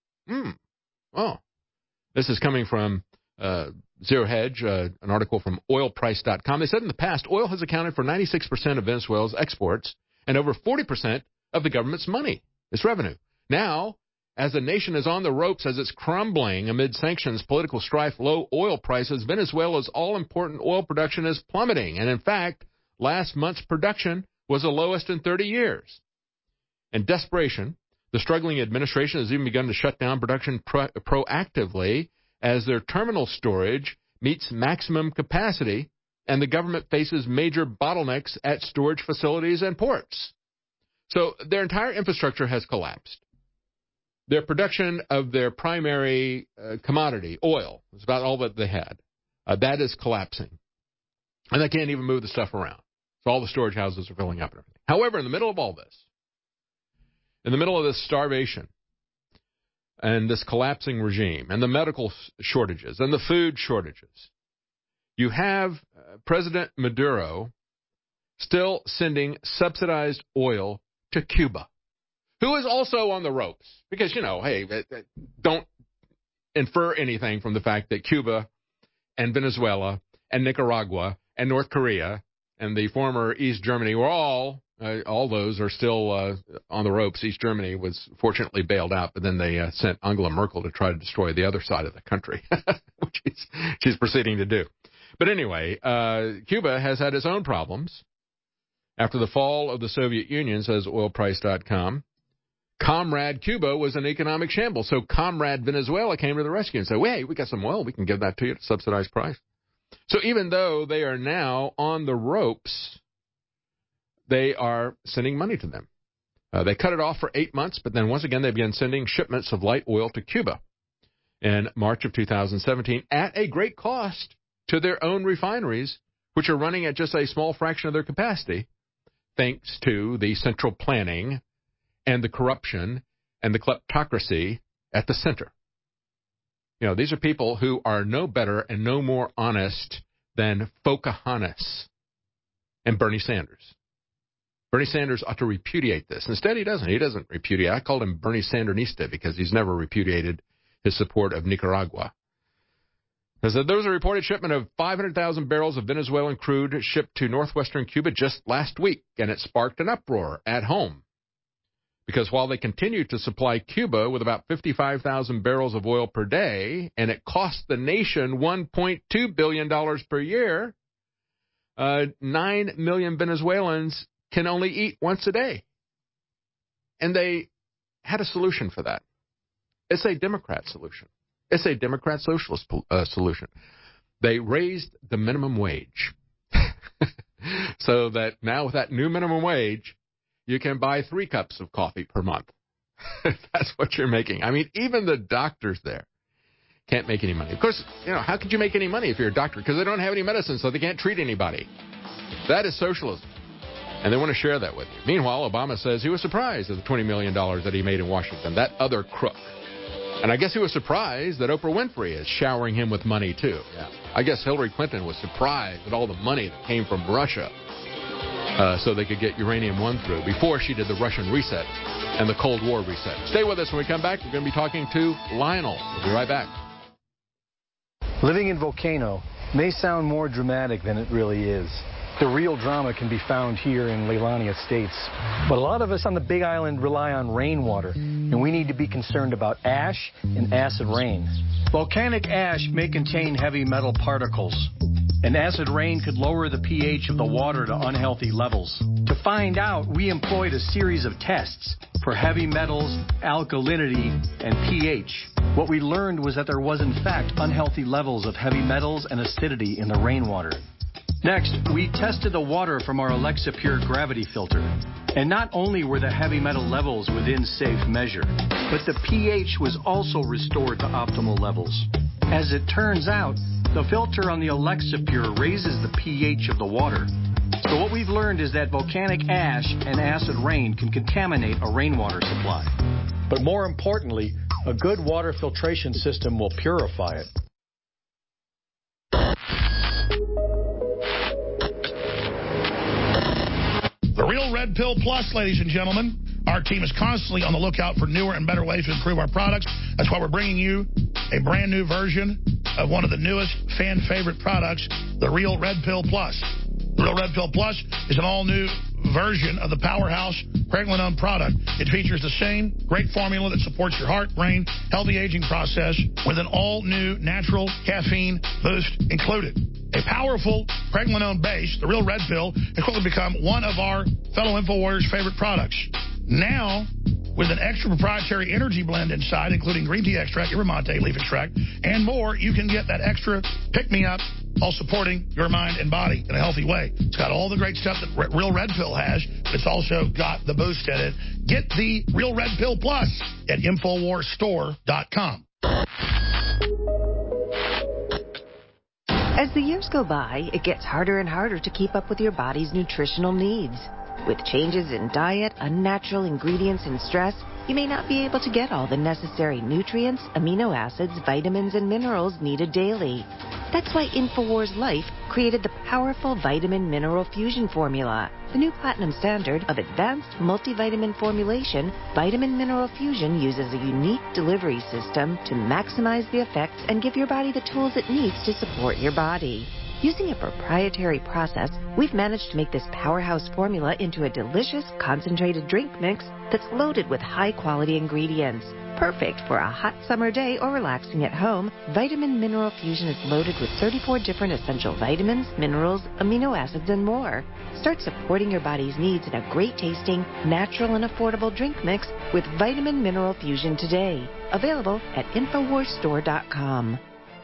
Oh, this is coming from Zero Hedge, an article from oilprice.com. They said in the past, oil has accounted for 96% of Venezuela's exports and over 40% of the government's money, its revenue. Now, as the nation is on the ropes as it's crumbling amid sanctions, political strife, low oil prices, Venezuela's all-important oil production is plummeting. And in fact, last month's production was the lowest in 30 years. In desperation, the struggling administration has even begun to shut down production proactively as their terminal storage meets maximum capacity and the government faces major bottlenecks at storage facilities and ports. So their entire infrastructure has collapsed. Their production of their primary commodity, oil, is about all that they had. That is collapsing. And they can't even move the stuff around. So all the storage houses are filling up and everything. However, in the middle of all this, in the middle of this starvation and this collapsing regime and the medical shortages and the food shortages, you have President Maduro still sending subsidized oil to Cuba, who is also on the ropes. Because, hey, don't infer anything from the fact that Cuba and Venezuela and Nicaragua and North Korea and the former East Germany were all those are still on the ropes. East Germany was fortunately bailed out, but then they sent Angela Merkel to try to destroy the other side of the country, which she's proceeding to do. But anyway, Cuba has had its own problems. After the fall of the Soviet Union, says oilprice.com, Comrade Cuba was an economic shambles. So Comrade Venezuela came to the rescue and said, hey, we got some oil. We can give that to you at a subsidized price. So even though they are now on the ropes, they are sending money to them. They cut it off for 8 months, but then once again they began sending shipments of light oil to Cuba in March of 2017 at a great cost to their own refineries, which are running at just a small fraction of their capacity, thanks to the central planning and the corruption and the kleptocracy at the center. These are people who are no better and no more honest than Pocahontas and Bernie Sanders. Bernie Sanders ought to repudiate this. Instead, he doesn't. He doesn't repudiate. I called him Bernie Sandernista because he's never repudiated his support of Nicaragua. There was a reported shipment of 500,000 barrels of Venezuelan crude shipped to northwestern Cuba just last week, and it sparked an uproar at home. Because while they continue to supply Cuba with about 55,000 barrels of oil per day, and it costs the nation $1.2 billion per year, 9 million Venezuelans can only eat once a day. And they had a solution for that. It's a Democrat solution. It's a Democrat socialist solution. They raised the minimum wage. So that now with that new minimum wage, you can buy 3 cups of coffee per month. That's what you're making. I mean, even the doctors there can't make any money. Of course, how could you make any money if you're a doctor? Because they don't have any medicine, so they can't treat anybody. That is socialism. And they want to share that with you. Meanwhile, Obama says he was surprised at the $20 million that he made in Washington. That other crook. And I guess he was surprised that Oprah Winfrey is showering him with money, too. Yeah. I guess Hillary Clinton was surprised at all the money that came from Russia so they could get Uranium One through before she did the Russian reset and the Cold War reset. Stay with us when we come back. We're going to be talking to Lionel. We'll be right back. Living in Volcano may sound more dramatic than it really is. The real drama can be found here in Leilani Estates. But a lot of us on the Big Island rely on rainwater, and we need to be concerned about ash and acid rain. Volcanic ash may contain heavy metal particles, and acid rain could lower the pH of the water to unhealthy levels. To find out, we employed a series of tests for heavy metals, alkalinity, and pH. What we learned was that there was in fact unhealthy levels of heavy metals and acidity in the rainwater. Next, we tested the water from our Alexa Pure gravity filter. And not only were the heavy metal levels within safe measure, but the pH was also restored to optimal levels. As it turns out, the filter on the Alexa Pure raises the pH of the water. So what we've learned is that volcanic ash and acid rain can contaminate a rainwater supply. But more importantly, a good water filtration system will purify it. The Real Red Pill Plus, ladies and gentlemen. Our team is constantly on the lookout for newer and better ways to improve our products. That's why we're bringing you a brand new version of one of the newest fan favorite products, the Real Red Pill Plus. The Real Red Pill Plus is an all-new version of the powerhouse Pregnenolone product. It features the same great formula that supports your heart, brain, healthy aging process with an all-new natural caffeine boost included. A powerful Pregnenolone base, the Real Red Pill, has quickly become one of our fellow InfoWarriors' favorite products. Now, with an extra proprietary energy blend inside, including green tea extract, yerba mate, leaf extract, and more, you can get that extra pick-me-up while supporting your mind and body in a healthy way. It's got all the great stuff that Real Red Pill has, but it's also got the boost in it. Get the Real Red Pill Plus at InfoWarsStore.com. As the years go by, it gets harder and harder to keep up with your body's nutritional needs. With changes in diet, unnatural ingredients, and stress, you may not be able to get all the necessary nutrients, amino acids, vitamins, and minerals needed daily. That's why InfoWars Life created the powerful Vitamin Mineral Fusion formula. The new platinum standard of advanced multivitamin formulation, Vitamin Mineral Fusion uses a unique delivery system to maximize the effects and give your body the tools it needs to support your body. Using a proprietary process, we've managed to make this powerhouse formula into a delicious concentrated drink mix that's loaded with high-quality ingredients. Perfect for a hot summer day or relaxing at home, Vitamin Mineral Fusion is loaded with 34 different essential vitamins, minerals, amino acids, and more. Start supporting your body's needs in a great-tasting, natural, and affordable drink mix with Vitamin Mineral Fusion today. Available at InfoWarsStore.com.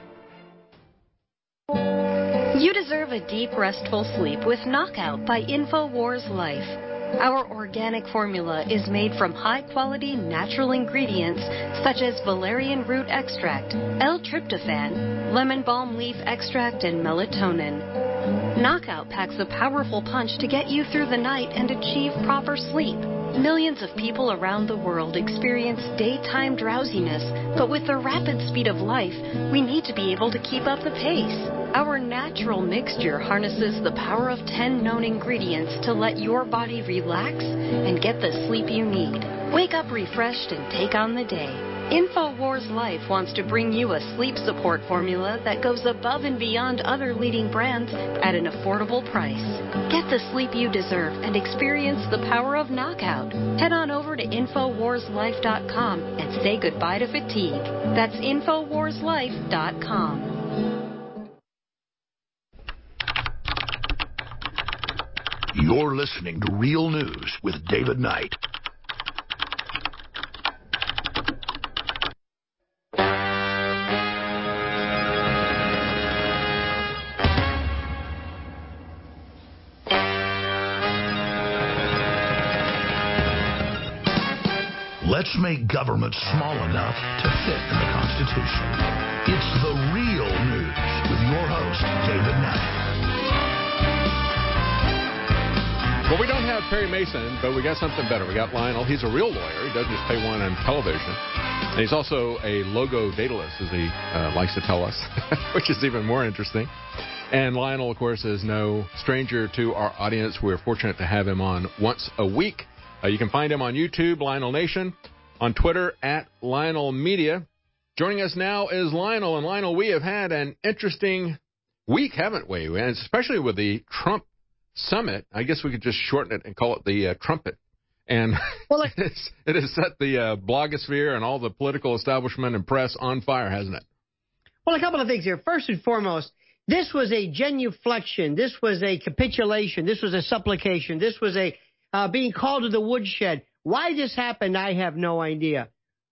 You deserve a deep, restful sleep with Knockout by InfoWars Life. Our organic formula is made from high-quality natural ingredients such as valerian root extract, L-tryptophan, lemon balm leaf extract, and melatonin. Knockout packs a powerful punch to get you through the night and achieve proper sleep. Millions of people around the world experience daytime drowsiness, but with the rapid speed of life, we need to be able to keep up the pace. Our natural mixture harnesses the power of 10 known ingredients to let your body relax and get the sleep you need. Wake up refreshed and take on the day. InfoWars Life wants to bring you a sleep support formula that goes above and beyond other leading brands at an affordable price. Get the sleep you deserve and experience the power of Knockout. Head on over to InfoWarsLife.com and say goodbye to fatigue. That's InfoWarsLife.com. You're listening to Real News with David Knight. Let's make government small enough to fit in the Constitution. It's the Real News with your host, David Knight. Well, we don't have Perry Mason, but we got something better. We got Lionel. He's a real lawyer. He doesn't just pay one on television. And he's also a logo datalist, as he likes to tell us, which is even more interesting. And Lionel, of course, is no stranger to our audience. We're fortunate to have him on once a week. You can find him on YouTube, Lionel Nation, on Twitter, @Lionel Media. Joining us now is Lionel. And Lionel, we have had an interesting week, haven't we? And especially with the Trump summit. I guess we could just shorten it and call it the trumpet. And it has set the blogosphere and all the political establishment and press on fire, hasn't it? Well, a couple of things here. First and foremost, this was a genuflection. This was a capitulation. This was a supplication. This was a being called to the woodshed. Why this happened, I have no idea.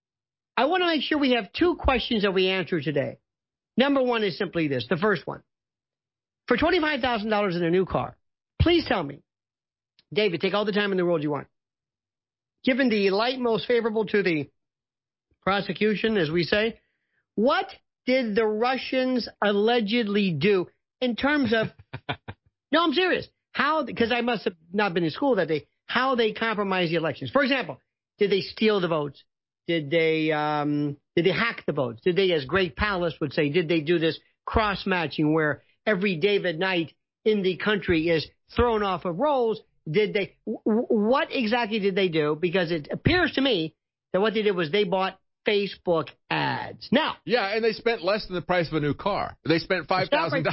I want to make sure we have two questions that we answer today. Number one is simply this, the first one. For $25,000 in a new car, please tell me, David, take all the time in the world you want. Given the light most favorable to the prosecution, as we say, what did the Russians allegedly do in terms of, no, I'm serious, how, because I must have not been in school that day, how they compromised the elections. For example, did they steal the votes? Did they hack the votes? Did they, as Greg Palast would say, did they do this cross-matching where every David Knight in the country is thrown off of rolls? Did they? What exactly did they do? Because it appears to me that what they did was they bought Facebook ads. Now, yeah, and they spent less than the price of a new car. They spent $5,000.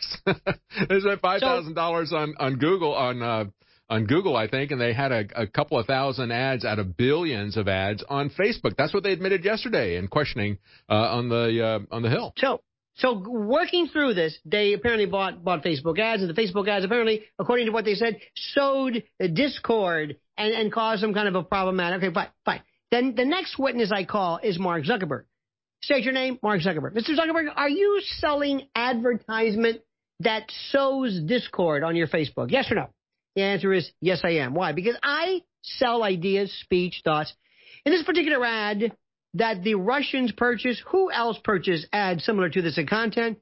They spent $5,000 on Google on Google, I think, and they had a couple of thousand ads out of billions of ads on Facebook. That's what they admitted yesterday in questioning on the Hill. So working through this, they apparently bought Facebook ads, and the Facebook ads apparently, according to what they said, sowed discord and caused some kind of a problematic. Okay, fine. Then the next witness I call is Mark Zuckerberg. State your name, Mark Zuckerberg. Mr. Zuckerberg, are you selling advertisement that sows discord on your Facebook? Yes or no? The answer is yes, I am. Why? Because I sell ideas, speech, thoughts. In this particular ad that the Russians purchased, who else purchased ads similar to this in content?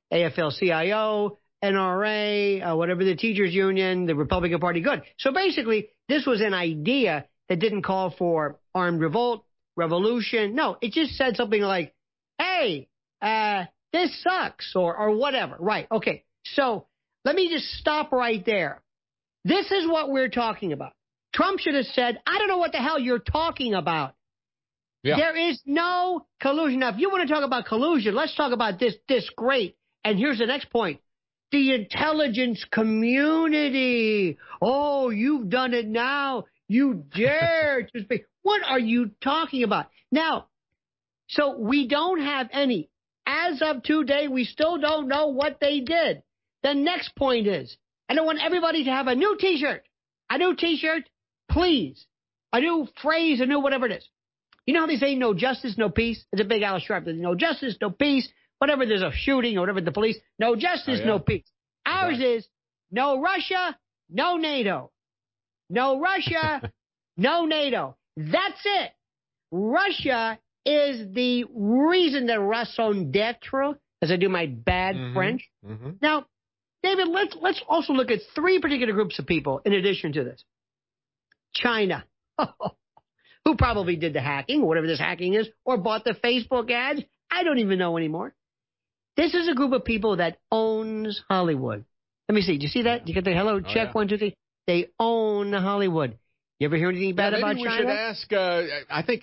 AFL-CIO, NRA, whatever the teachers union, the Republican Party. Good. So basically, this was an idea that didn't call for armed revolt, revolution. No, it just said something like, hey, this sucks or whatever. Right. Okay. So let me just stop right there. This is what we're talking about. Trump should have said, I don't know what the hell you're talking about. Yeah. There is no collusion. Now, if you want to talk about collusion, let's talk about this great. And here's the next point. The intelligence community. Oh, you've done it now. You dare to speak. What are you talking about? Now, so we don't have any. As of today, we still don't know what they did. The next point is, and I want everybody to have a new T-shirt. A new T-shirt, please. A new phrase, a new whatever it is. You know how they say no justice, no peace? It's a big Al Sharpton. No justice, no peace. Whatever there's a shooting or whatever the police. No justice, no peace. Ours is no Russia, no NATO. No Russia, no NATO. That's it. Russia is the reason the raison d'etre, as I do my bad French. Mm-hmm. Now, David, let's also look at three particular groups of people in addition to this. China. Who probably did the hacking, whatever this hacking is, or bought the Facebook ads. I don't even know anymore. This is a group of people that owns Hollywood. Let me see. Do you see that? Do you get the hello check? Yeah. 1, 2, 3. They own Hollywood. You ever hear anything bad about China? Maybe we should ask, I think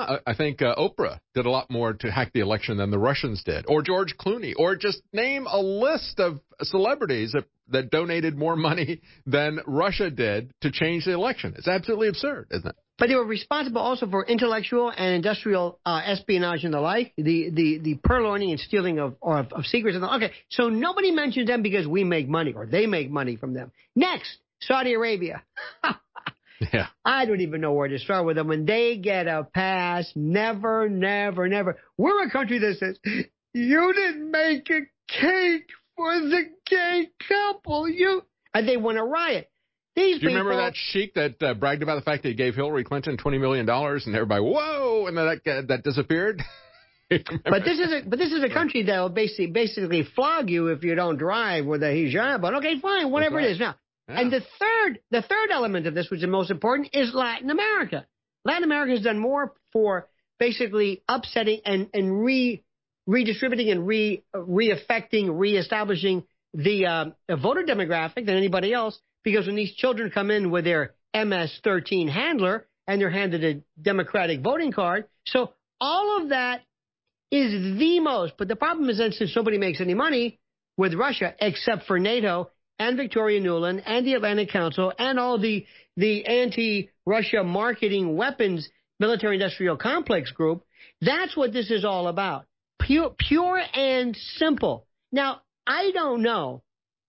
Oprah did a lot more to hack the election than the Russians did, or George Clooney, or just name a list of celebrities that donated more money than Russia did to change the election. It's absolutely absurd, isn't it? But they were responsible also for intellectual and industrial espionage and the like, the purloining and stealing of secrets. Okay, so nobody mentions them because we make money, or they make money from them. Next, Saudi Arabia. Yeah. I don't even know where to start with them. When they get a pass, never. We're a country that says, you didn't make a cake for the gay couple. And they want to riot. Do you remember that sheik that bragged about the fact that he gave Hillary Clinton $20 million and everybody, whoa, and then that disappeared? But this is a country that will basically flog you if you don't drive with a hijab. But okay, fine, whatever it is. Now, And the third element of this, which is the most important, is Latin America. Latin America has done more for basically upsetting and redistributing and reaffecting, reestablishing the voter demographic than anybody else, because when these children come in with their MS-13 handler and they're handed a Democratic voting card. So all of that is the most. But the problem is that since nobody makes any money with Russia except for NATO and Victoria Nuland and the Atlantic Council and all the anti-Russia marketing weapons military-industrial complex group, that's what this is all about. Pure and simple. Now, I don't know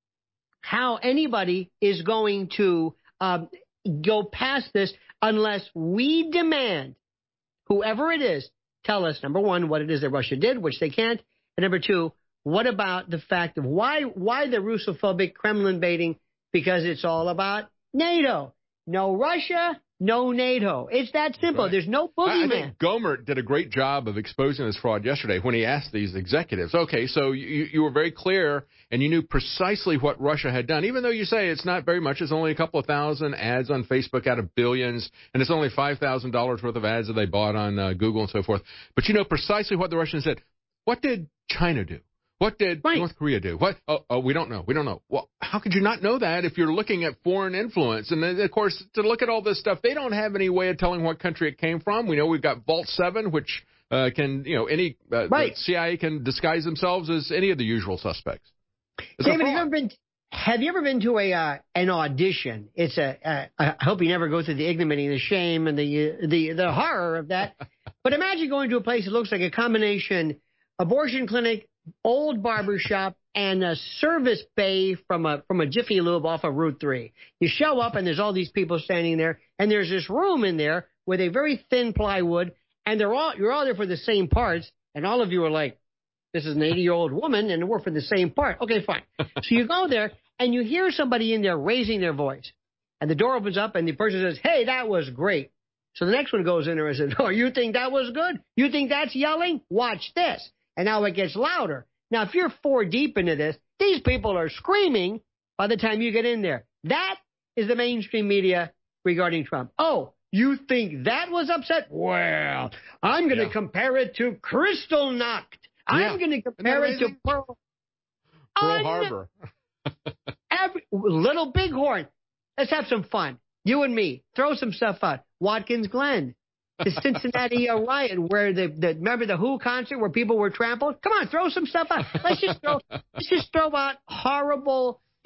how anybody is going to go past this unless we demand, whoever it is, tell us, number one, what it is that Russia did, which they can't, and number two, what about the fact of why the Russophobic Kremlin baiting? Because it's all about NATO. No Russia, no NATO. It's that simple. Right. There's no boogeyman. I think Gohmert did a great job of exposing this fraud yesterday when he asked these executives, okay, so you were very clear and you knew precisely what Russia had done, even though you say it's not very much. It's only a couple of thousand ads on Facebook out of billions, and it's only $5,000 worth of ads that they bought on Google and so forth. But you know precisely what the Russians did. What did China do? What did North Korea do? What? Oh, we don't know. We don't know. Well, how could you not know that if you're looking at foreign influence? And then, of course, to look at all this stuff, they don't have any way of telling what country it came from. We know we've got Vault 7, which can, any the CIA can disguise themselves as any of the usual suspects. David, have you ever been to an audition? It's I hope you never go through the ignominy, the shame, and the horror of that. But imagine going to a place that looks like a combination abortion clinic, old barber shop, and a service bay from a Jiffy Lube off of Route 3. You show up and there's all these people standing there, and there's this room in there with a very thin plywood, and you're all there for the same parts, and all of you are like, this is an 80-year-old woman, and we're for the same part. Okay, fine. So you go there, and you hear somebody in there raising their voice, and the door opens up, and the person says, hey, that was great. So the next one goes in there and says, oh, you think that was good? You think that's yelling? Watch this. And now it gets louder. Now, if you're 4 deep into this, these people are screaming by the time you get in there. That is the mainstream media regarding Trump. Oh, you think that was upset? Well, I'm going to compare it to Kristallnacht. I'm going to compare it to Pearl Harbor. Little Bighorn. Let's have some fun. You and me. Throw some stuff out. Watkins Glen. The Cincinnati riot, where remember the Who concert where people were trampled? Come on, throw some stuff out. Let's just throw out horrible, the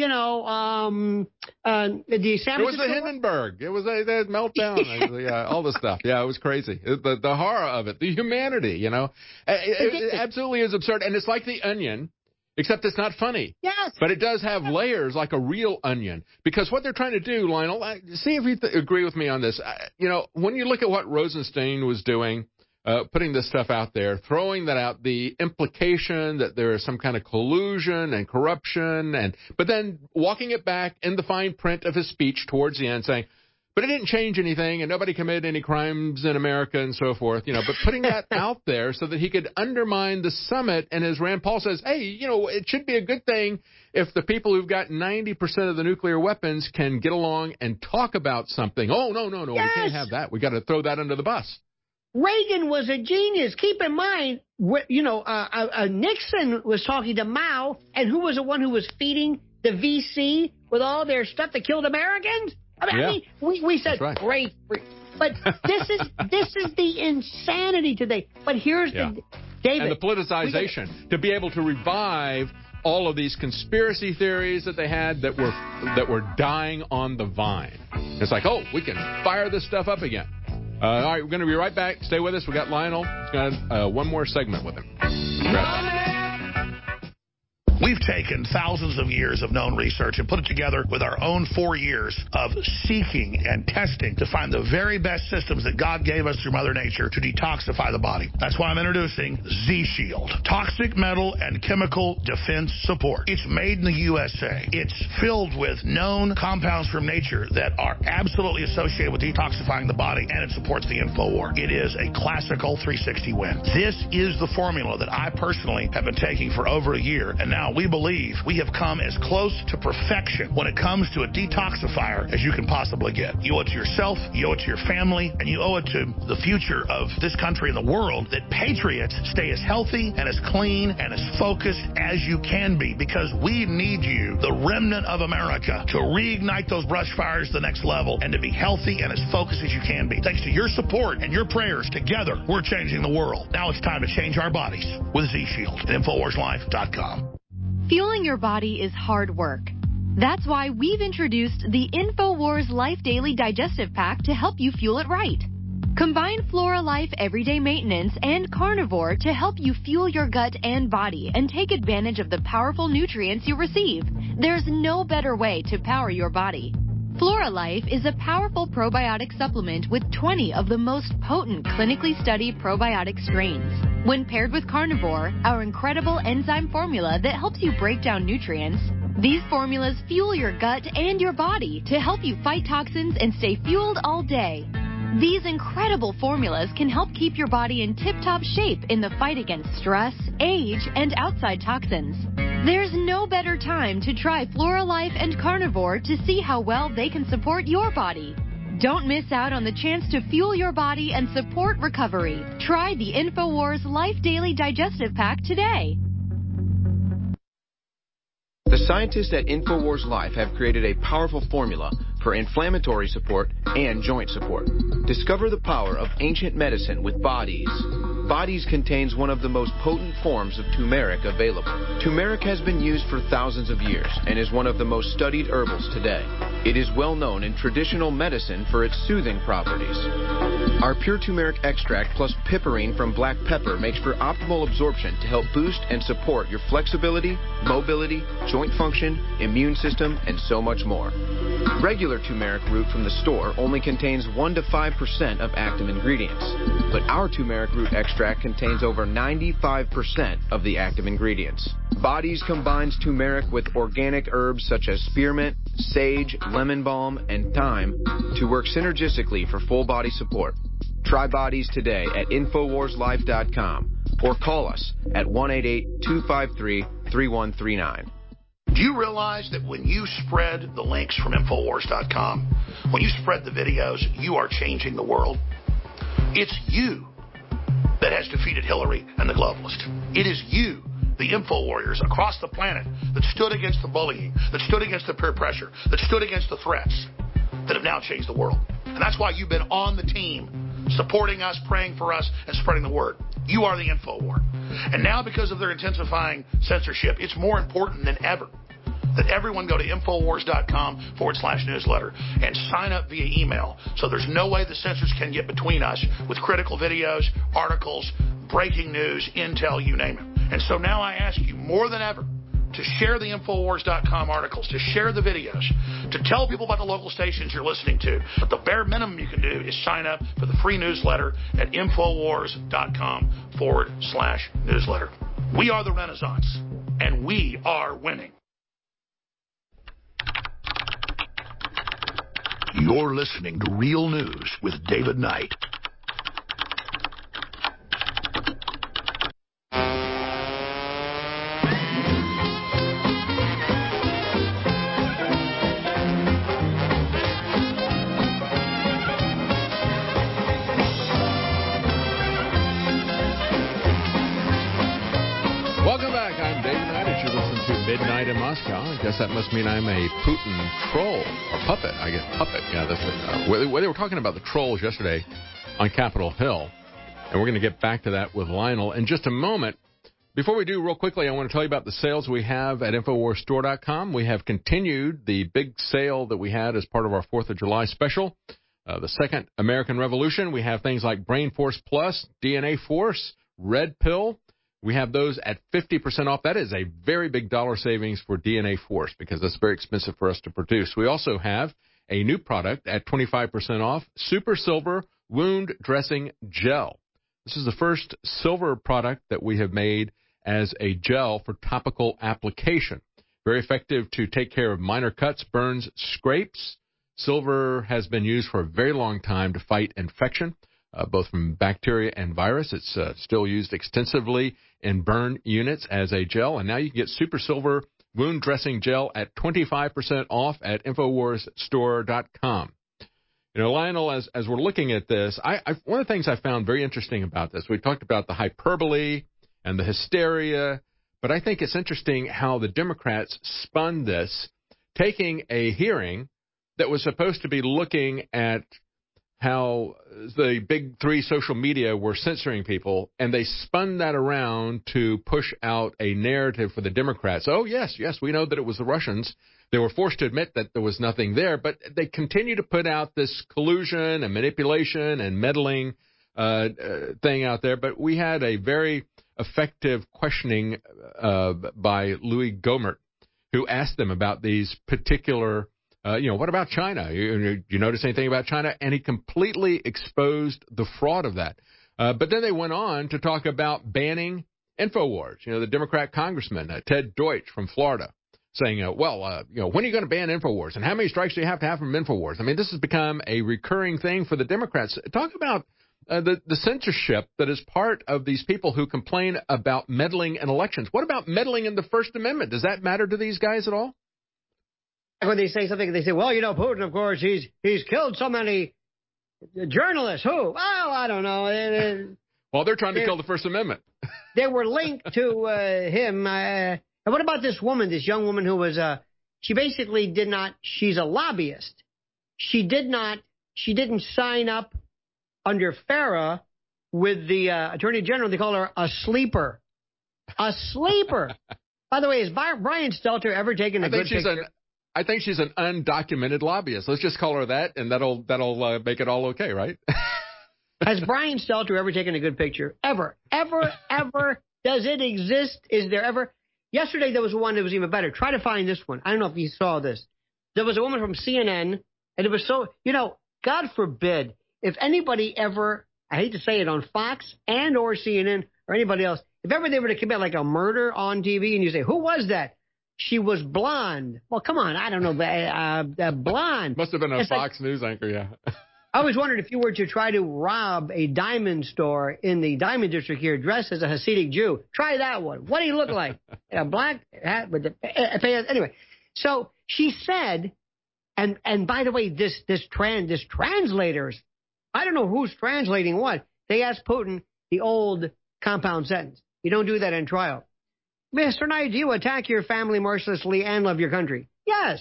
San Francisco. It was the Hindenburg. It was the meltdown. All the stuff. Yeah, it was crazy. The horror of it, the humanity. It absolutely is absurd, and it's like the Onion. Except it's not funny. Yes. But it does have layers like a real onion. Because what they're trying to do, Lionel, see if you agree with me on this. When you look at what Rosenstein was doing, putting this stuff out there, throwing that out, the implication that there is some kind of collusion and corruption, but then walking it back in the fine print of his speech towards the end saying, but it didn't change anything, and nobody committed any crimes in America and so forth, but putting that out there so that he could undermine the summit. And as Rand Paul says, hey, it should be a good thing if the people who've got 90% of the nuclear weapons can get along and talk about something. Oh, no, yes. We can't have that. We got to throw that under the bus. Reagan was a genius. Keep in mind, Nixon was talking to Mao, and who was the one who was feeding the VC with all their stuff that killed Americans? I mean, we said great, but this is the insanity today. But here's the David, and the politicization to be able to revive all of these conspiracy theories that they had that were dying on the vine. It's like, oh, we can fire this stuff up again. All right, we're going to be right back. Stay with us. We got Lionel. He's got one more segment with him. We've taken thousands of years of known research and put it together with our own 4 years of seeking and testing to find the very best systems that God gave us through Mother Nature to detoxify the body. That's why I'm introducing Z-Shield, toxic metal and chemical defense support. It's made in the USA. It's filled with known compounds from nature that are absolutely associated with detoxifying the body, and it supports the InfoWar. It is a classical 360 win. This is the formula that I personally have been taking for over a year, and now we believe we have come as close to perfection when it comes to a detoxifier as you can possibly get. You owe it to yourself, you owe it to your family, and you owe it to the future of this country and the world that patriots stay as healthy and as clean and as focused as you can be, because we need you, the remnant of America, to reignite those brush fires to the next level and to be healthy and as focused as you can be. Thanks to your support and your prayers, together, we're changing the world. Now it's time to change our bodies with Z-Shield at InfoWarsLife.com. Fueling your body is hard work. That's why we've introduced the InfoWars Life Daily Digestive Pack to help you fuel it right. Combine Flora Life Everyday Maintenance and Carnivore to help you fuel your gut and body and take advantage of the powerful nutrients you receive. There's no better way to power your body. Flora Life is a powerful probiotic supplement with 20 of the most potent clinically studied probiotic strains. When paired with Carnivore, our incredible enzyme formula that helps you break down nutrients, these formulas fuel your gut and your body to help you fight toxins and stay fueled all day. These incredible formulas can help keep your body in tip-top shape in the fight against stress, age, and outside toxins. There's no better time to try Flora Life and Carnivore to see how well they can support your body. Don't miss out on the chance to fuel your body and support recovery. Try the InfoWars Life Daily Digestive Pack today. The scientists at InfoWars Life have created a powerful formula for inflammatory support and joint support. Discover the power of ancient medicine with Bodies. Bodies contains one of the most potent forms of turmeric available. Turmeric has been used for thousands of years and is one of the most studied herbals today. It is well known in traditional medicine for its soothing properties. Our pure turmeric extract plus piperine from black pepper makes for optimal absorption to help boost and support your flexibility, mobility, joint function, immune system, and so much more. Regular turmeric root from the store only contains 1 to 5% of active ingredients, but our turmeric root extract contains over 95% of the active ingredients. Bodies combines turmeric with organic herbs such as spearmint, sage, lemon balm, and thyme to work synergistically for full body support. Try Bodies today at InfoWarsLife.com or call us at 1-888-253-3139. Do you realize that when you spread the links from InfoWars.com, when you spread the videos, you are changing the world? It's you that has defeated Hillary and the globalists. It is you, the info warriors across the planet, that stood against the bullying, that stood against the peer pressure, that stood against the threats, that have now changed the world. And that's why you've been on the team, supporting us, praying for us, and spreading the word. You are the info war. And now, because of their intensifying censorship, it's more important than ever that everyone go to InfoWars.com/newsletter and sign up via email. So there's no way the censors can get between us with critical videos, articles, breaking news, intel, you name it. And so now I ask you more than ever to share the InfoWars.com articles, to share the videos, to tell people about the local stations you're listening to. But the bare minimum you can do is sign up for the free newsletter at InfoWars.com/newsletter. We are the Renaissance, and we are winning. You're listening to Real News with David Knight. Welcome back. I'm David Knight, and you're listening to Midnight in Moscow. I guess that must mean I'm a Putin troll, or puppet. I guess puppet. Yeah, that's it. They were talking about the trolls yesterday on Capitol Hill, and we're going to get back to that with Lionel in just a moment. Before we do, real quickly, I want to tell you about the sales we have at InfoWarsStore.com. We have continued the big sale that we had as part of our 4th of July special. The second American Revolution, we have things like Brain Force Plus, DNA Force, Red Pill. We have those at 50% off. That is a very big dollar savings for DNA Force because that's very expensive for us to produce. We also have a new product at 25% off, Super Silver Wound Dressing Gel. This is the first silver product that we have made as a gel for topical application. Very effective to take care of minor cuts, burns, scrapes. Silver has been used for a very long time to fight infection. both from bacteria and virus. It's still used extensively in burn units as a gel. And now you can get Super Silver Wound Dressing Gel at 25% off at InfoWarsStore.com. You know, Lionel, as we're looking at this, one of the things I found very interesting about this, we talked about the hyperbole and the hysteria, but I think it's interesting how the Democrats spun this, taking a hearing that was supposed to be looking at how the big three social media were censoring people, and they spun that around to push out a narrative for the Democrats. Oh, yes, we know that it was the Russians. They were forced to admit that there was nothing there, but they continue to put out this collusion and manipulation and meddling thing out there. But we had a very effective questioning by Louis Gohmert, who asked them about these particular what about China? You notice anything about China? And he completely exposed the fraud of that. But then they went on to talk about banning InfoWars. You know, the Democrat congressman, Ted Deutsch from Florida, saying, when are you going to ban InfoWars? And how many strikes do you have to have from InfoWars? I mean, this has become a recurring thing for the Democrats. Talk about the censorship that is part of these people who complain about meddling in elections. What about meddling in the First Amendment? Does that matter to these guys at all? When they say something, they say, well, Putin, of course, he's killed so many journalists. Who? Well, I don't know. Well, they're trying to kill the First Amendment. They were linked to him. And what about this woman, this young woman who was, she basically did not, she's a lobbyist. She didn't sign up under FARA with the Attorney General. They call her a sleeper. A sleeper. By the way, has Brian Stelter ever taken a good picture? I think she's an undocumented lobbyist. Let's just call her that, and that'll make it all okay, right? Has Brian Stelter ever taken a good picture? Ever? Does it exist? Is there ever? Yesterday there was one that was even better. Try to find this one. I don't know if you saw this. There was a woman from CNN, and it was so, God forbid, if anybody ever, I hate to say it, on Fox and or CNN or anybody else, if ever they were to commit like a murder on TV and you say, who was that? She was blonde. Well, come on. I don't know. Blonde. Must have been a Fox News anchor, yeah. I always wondered if you were to try to rob a diamond store in the diamond district here dressed as a Hasidic Jew. Try that one. What do you look like? A black hat with the pants. Anyway, so she said, and by the way, this translators, I don't know who's translating what. They asked Putin the old compound sentence. You don't do that in trial. Mr. Knight, do you attack your family mercilessly and love your country? Yes.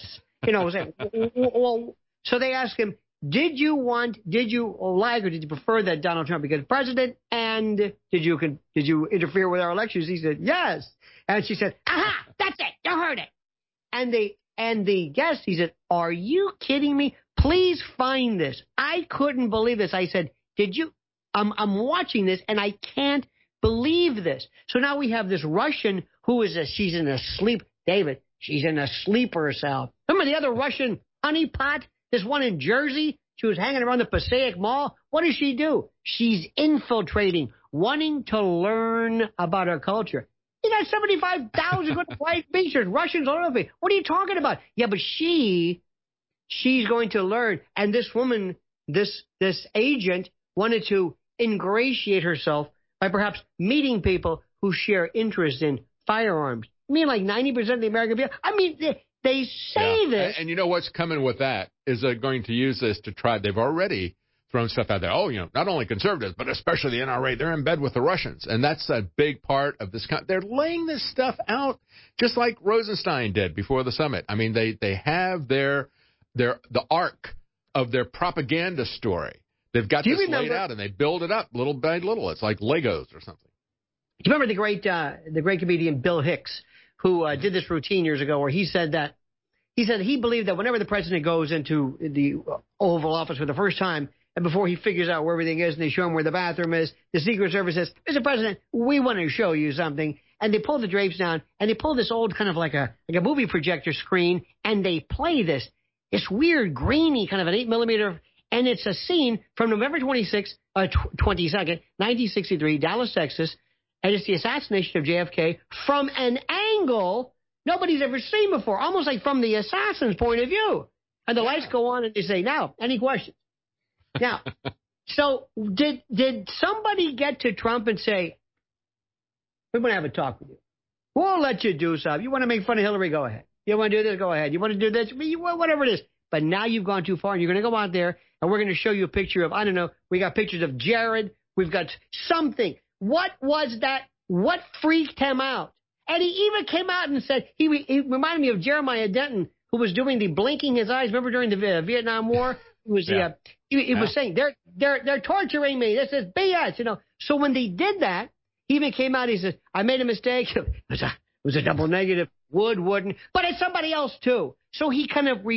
So they asked him, did you like or did you prefer that Donald Trump became president? And did you interfere with our elections? He said, yes. And she said, aha, that's it. You heard it. And the guest, he said, are you kidding me? Please find this. I couldn't believe this. I said, did you? I'm watching this and I can't believe this. So now we have this Russian who she's in a sleep. David, she's in a sleeper cell. Remember the other Russian honeypot? This one in Jersey? She was hanging around the Passaic Mall. What does she do? She's infiltrating, wanting to learn about our culture. You got 75,000 good white features, Russians all over. What are you talking about? Yeah, but she's going to learn. And this woman, this agent, wanted to ingratiate herself by perhaps meeting people who share interest in firearms. I mean, like 90% of the American people. I mean, they say this. And you know what's coming with that is they're going to use this to try. They've already thrown stuff out there. Oh, not only conservatives, but especially the NRA, they're in bed with the Russians. And that's a big part of this. They're laying this stuff out just like Rosenstein did before the summit. I mean, they have the arc of their propaganda story. They've got this laid out, and they build it up little by little. It's like Legos or something. Do you remember the great comedian Bill Hicks, who did this routine years ago, where he said he believed that whenever the president goes into the Oval Office for the first time, and before he figures out where everything is, and they show him where the bathroom is, the Secret Service says, Mr. President, we want to show you something. And they pull the drapes down, and they pull this old kind of like a movie projector screen, and they play this weird grainy kind of an 8mm. And it's a scene from November 22nd, 1963, Dallas, Texas. And it's the assassination of JFK from an angle nobody's ever seen before, almost like from the assassin's point of view. And the lights go on, and they say, now, any questions? Now, So did somebody get to Trump and say, we want to have a talk with you. We'll let you do something. You want to make fun of Hillary? Go ahead. You want to do this? Go ahead. You want to do this? Whatever it is. But now you've gone too far, and you're going to go out there, and we're going to show you a picture of, I don't know, we got pictures of Jared. We've got something. What was that? What freaked him out? And he even came out and said, he reminded me of Jeremiah Denton, who was doing the blinking his eyes. Remember during the Vietnam War? He was was saying, they're torturing me. This is BS, you know. So when they did that, he even came out, he said, I made a mistake. It was a double negative. Wouldn't. But it's somebody else, too. So he kind of,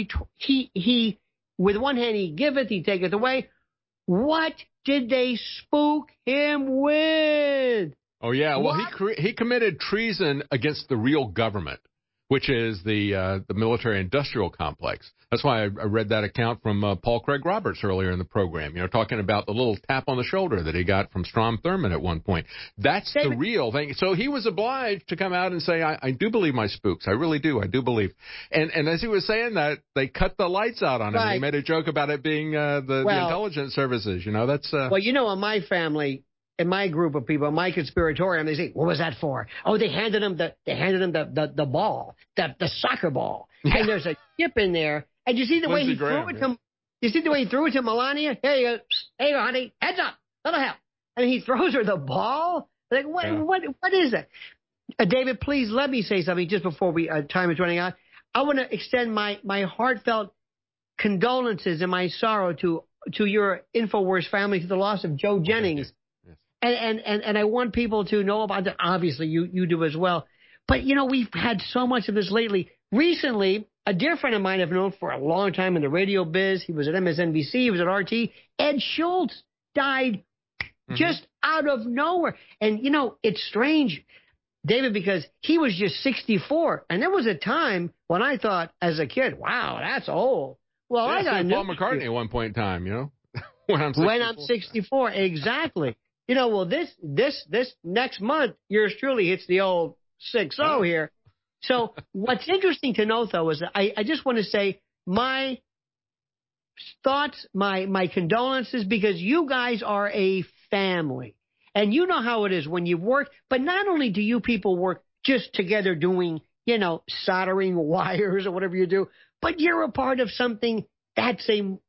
he with one hand, he giveth, he taketh away. What did they spook him with? Oh, yeah. Well, he committed treason against the real government, which is the military-industrial complex. That's why I read that account from Paul Craig Roberts earlier in the program, you know, talking about the little tap on the shoulder that he got from Strom Thurmond at one point. That's the real thing. So he was obliged to come out and say, I do believe my spooks. I really do. I do believe. And as he was saying that, they cut the lights out on him. Right. He made a joke about it being the intelligence services. You know, that's... Well, you know, in my family... In my group of people, my conspiratorium, they say, "What was that for?" Oh, they handed him the ball, the soccer ball, and there's a chip in there. And you see the way he threw it to, you see the way he threw it to Melania. Here you go, honey, heads up, little help. And he throws her the ball. Like what is it? David, please let me say something just before time is running out. I want to extend my heartfelt condolences and my sorrow to your InfoWars family to the loss of Joe Jennings. And I want people to know about that. Obviously, you do as well. But, you know, we've had so much of this lately. Recently, a dear friend of mine I've known for a long time in the radio biz. He was at MSNBC. He was at RT. Ed Schultz died just out of nowhere. And, you know, it's strange, David, because he was just 64. And there was a time when I thought as a kid, wow, that's old. Well, I got Paul McCartney at one point in time, you know, when I'm 64. Exactly. You know, well, this next month, yours truly hits the old 6-0 here. So what's interesting to note, though, is that I just want to say my thoughts, my condolences, because you guys are a family. And you know how it is when you work. But not only do you people work just together doing, you know, soldering wires or whatever you do, but you're a part of something that's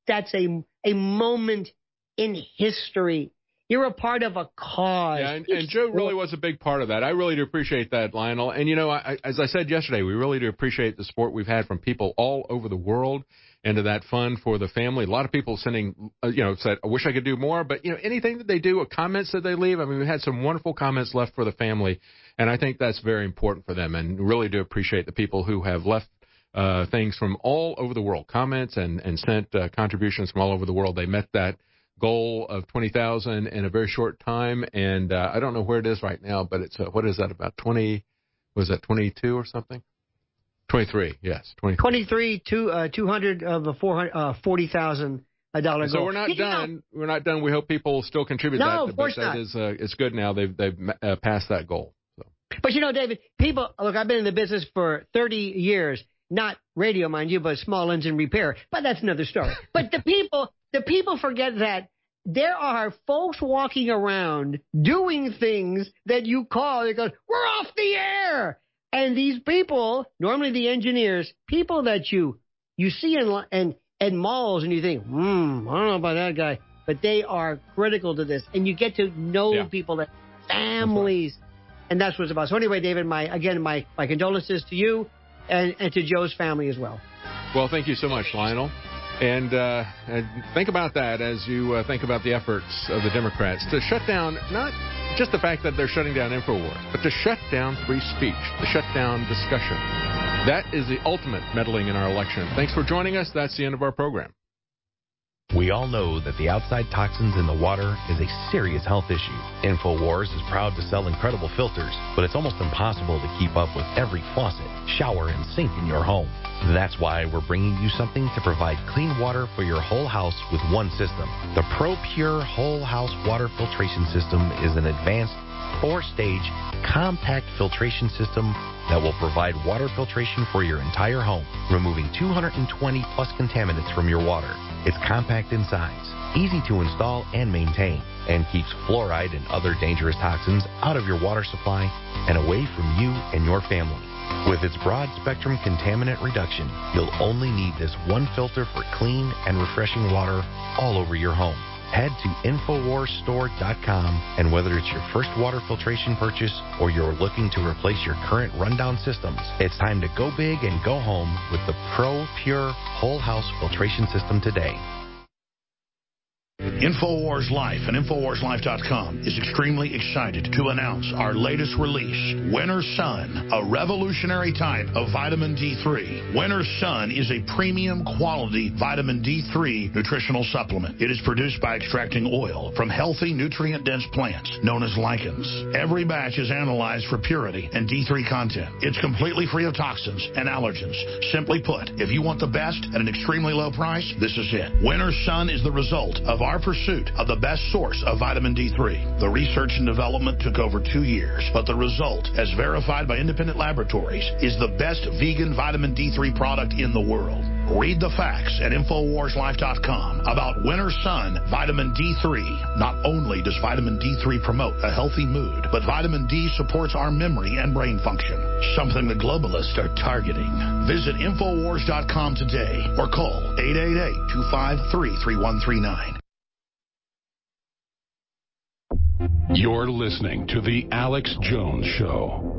a moment in history. You're a part of a cause. Yeah, and Joe really was a big part of that. I really do appreciate that, Lionel. And, you know, as I said yesterday, we really do appreciate the support we've had from people all over the world into that fund for the family. A lot of people sending, said, I wish I could do more. But, you know, anything that they do, comments that they leave, I mean, we had some wonderful comments left for the family. And I think that's very important for them. And really do appreciate the people who have left things from all over the world, comments and sent contributions from all over the world. They met that goal of 20,000 in a very short time, and I don't know where it is right now, but it's what is that, about 20? Was that 22 or something? 23, yes, 23. 200 of the $40,000 goal. So we're not done. We're not done. We hope people still contribute. No, of course not. It's good now. They've passed that goal. So. But you know, David, people look. I've been in the business for 30 years. Not radio, mind you, but small engine repair. But that's another story. But the people forget that there are folks walking around doing things that you call, they go, we're off the air. And these people, normally the engineers, people that you see in malls and you think, I don't know about that guy. But they are critical to this. And you get to know people, that families. And that's what it's about. So anyway, David, my condolences to you and to Joe's family as well. Well, thank you so much, Lionel. And think about that as you think about the efforts of the Democrats to shut down not just the fact that they're shutting down InfoWars, but to shut down free speech, to shut down discussion. That is the ultimate meddling in our election. Thanks for joining us. That's the end of our program. We all know that the outside toxins in the water is a serious health issue. InfoWars is proud to sell incredible filters, but it's almost impossible to keep up with every faucet, shower, and sink in your home. That's why we're bringing you something to provide clean water for your whole house with one system. The ProPure Whole House Water Filtration System is an advanced 4-stage, compact filtration system that will provide water filtration for your entire home, removing 220-plus contaminants from your water. It's compact in size, easy to install and maintain, and keeps fluoride and other dangerous toxins out of your water supply and away from you and your family. With its broad-spectrum contaminant reduction, you'll only need this one filter for clean and refreshing water all over your home. Head to InfoWarsStore.com, and whether it's your first water filtration purchase or you're looking to replace your current rundown systems, it's time to go big and go home with the Pro Pure Whole House Filtration System today. InfoWars Life and InfoWarsLife.com is extremely excited to announce our latest release, Winter Sun, a revolutionary type of vitamin D3. Winter Sun is a premium quality vitamin D3 nutritional supplement. It is produced by extracting oil from healthy, nutrient-dense plants known as lichens. Every batch is analyzed for purity and D3 content. It's completely free of toxins and allergens. Simply put, if you want the best at an extremely low price, this is it. Winter Sun is the result of our pursuit of the best source of vitamin D3. The research and development took over 2 years, but the result, as verified by independent laboratories, is the best vegan vitamin D3 product in the world. Read the facts at InfoWarsLife.com about Winter Sun Vitamin D3. Not only does vitamin D3 promote a healthy mood, but vitamin D supports our memory and brain function, something the globalists are targeting. Visit InfoWars.com today or call 888-253-3139. You're listening to The Alex Jones Show.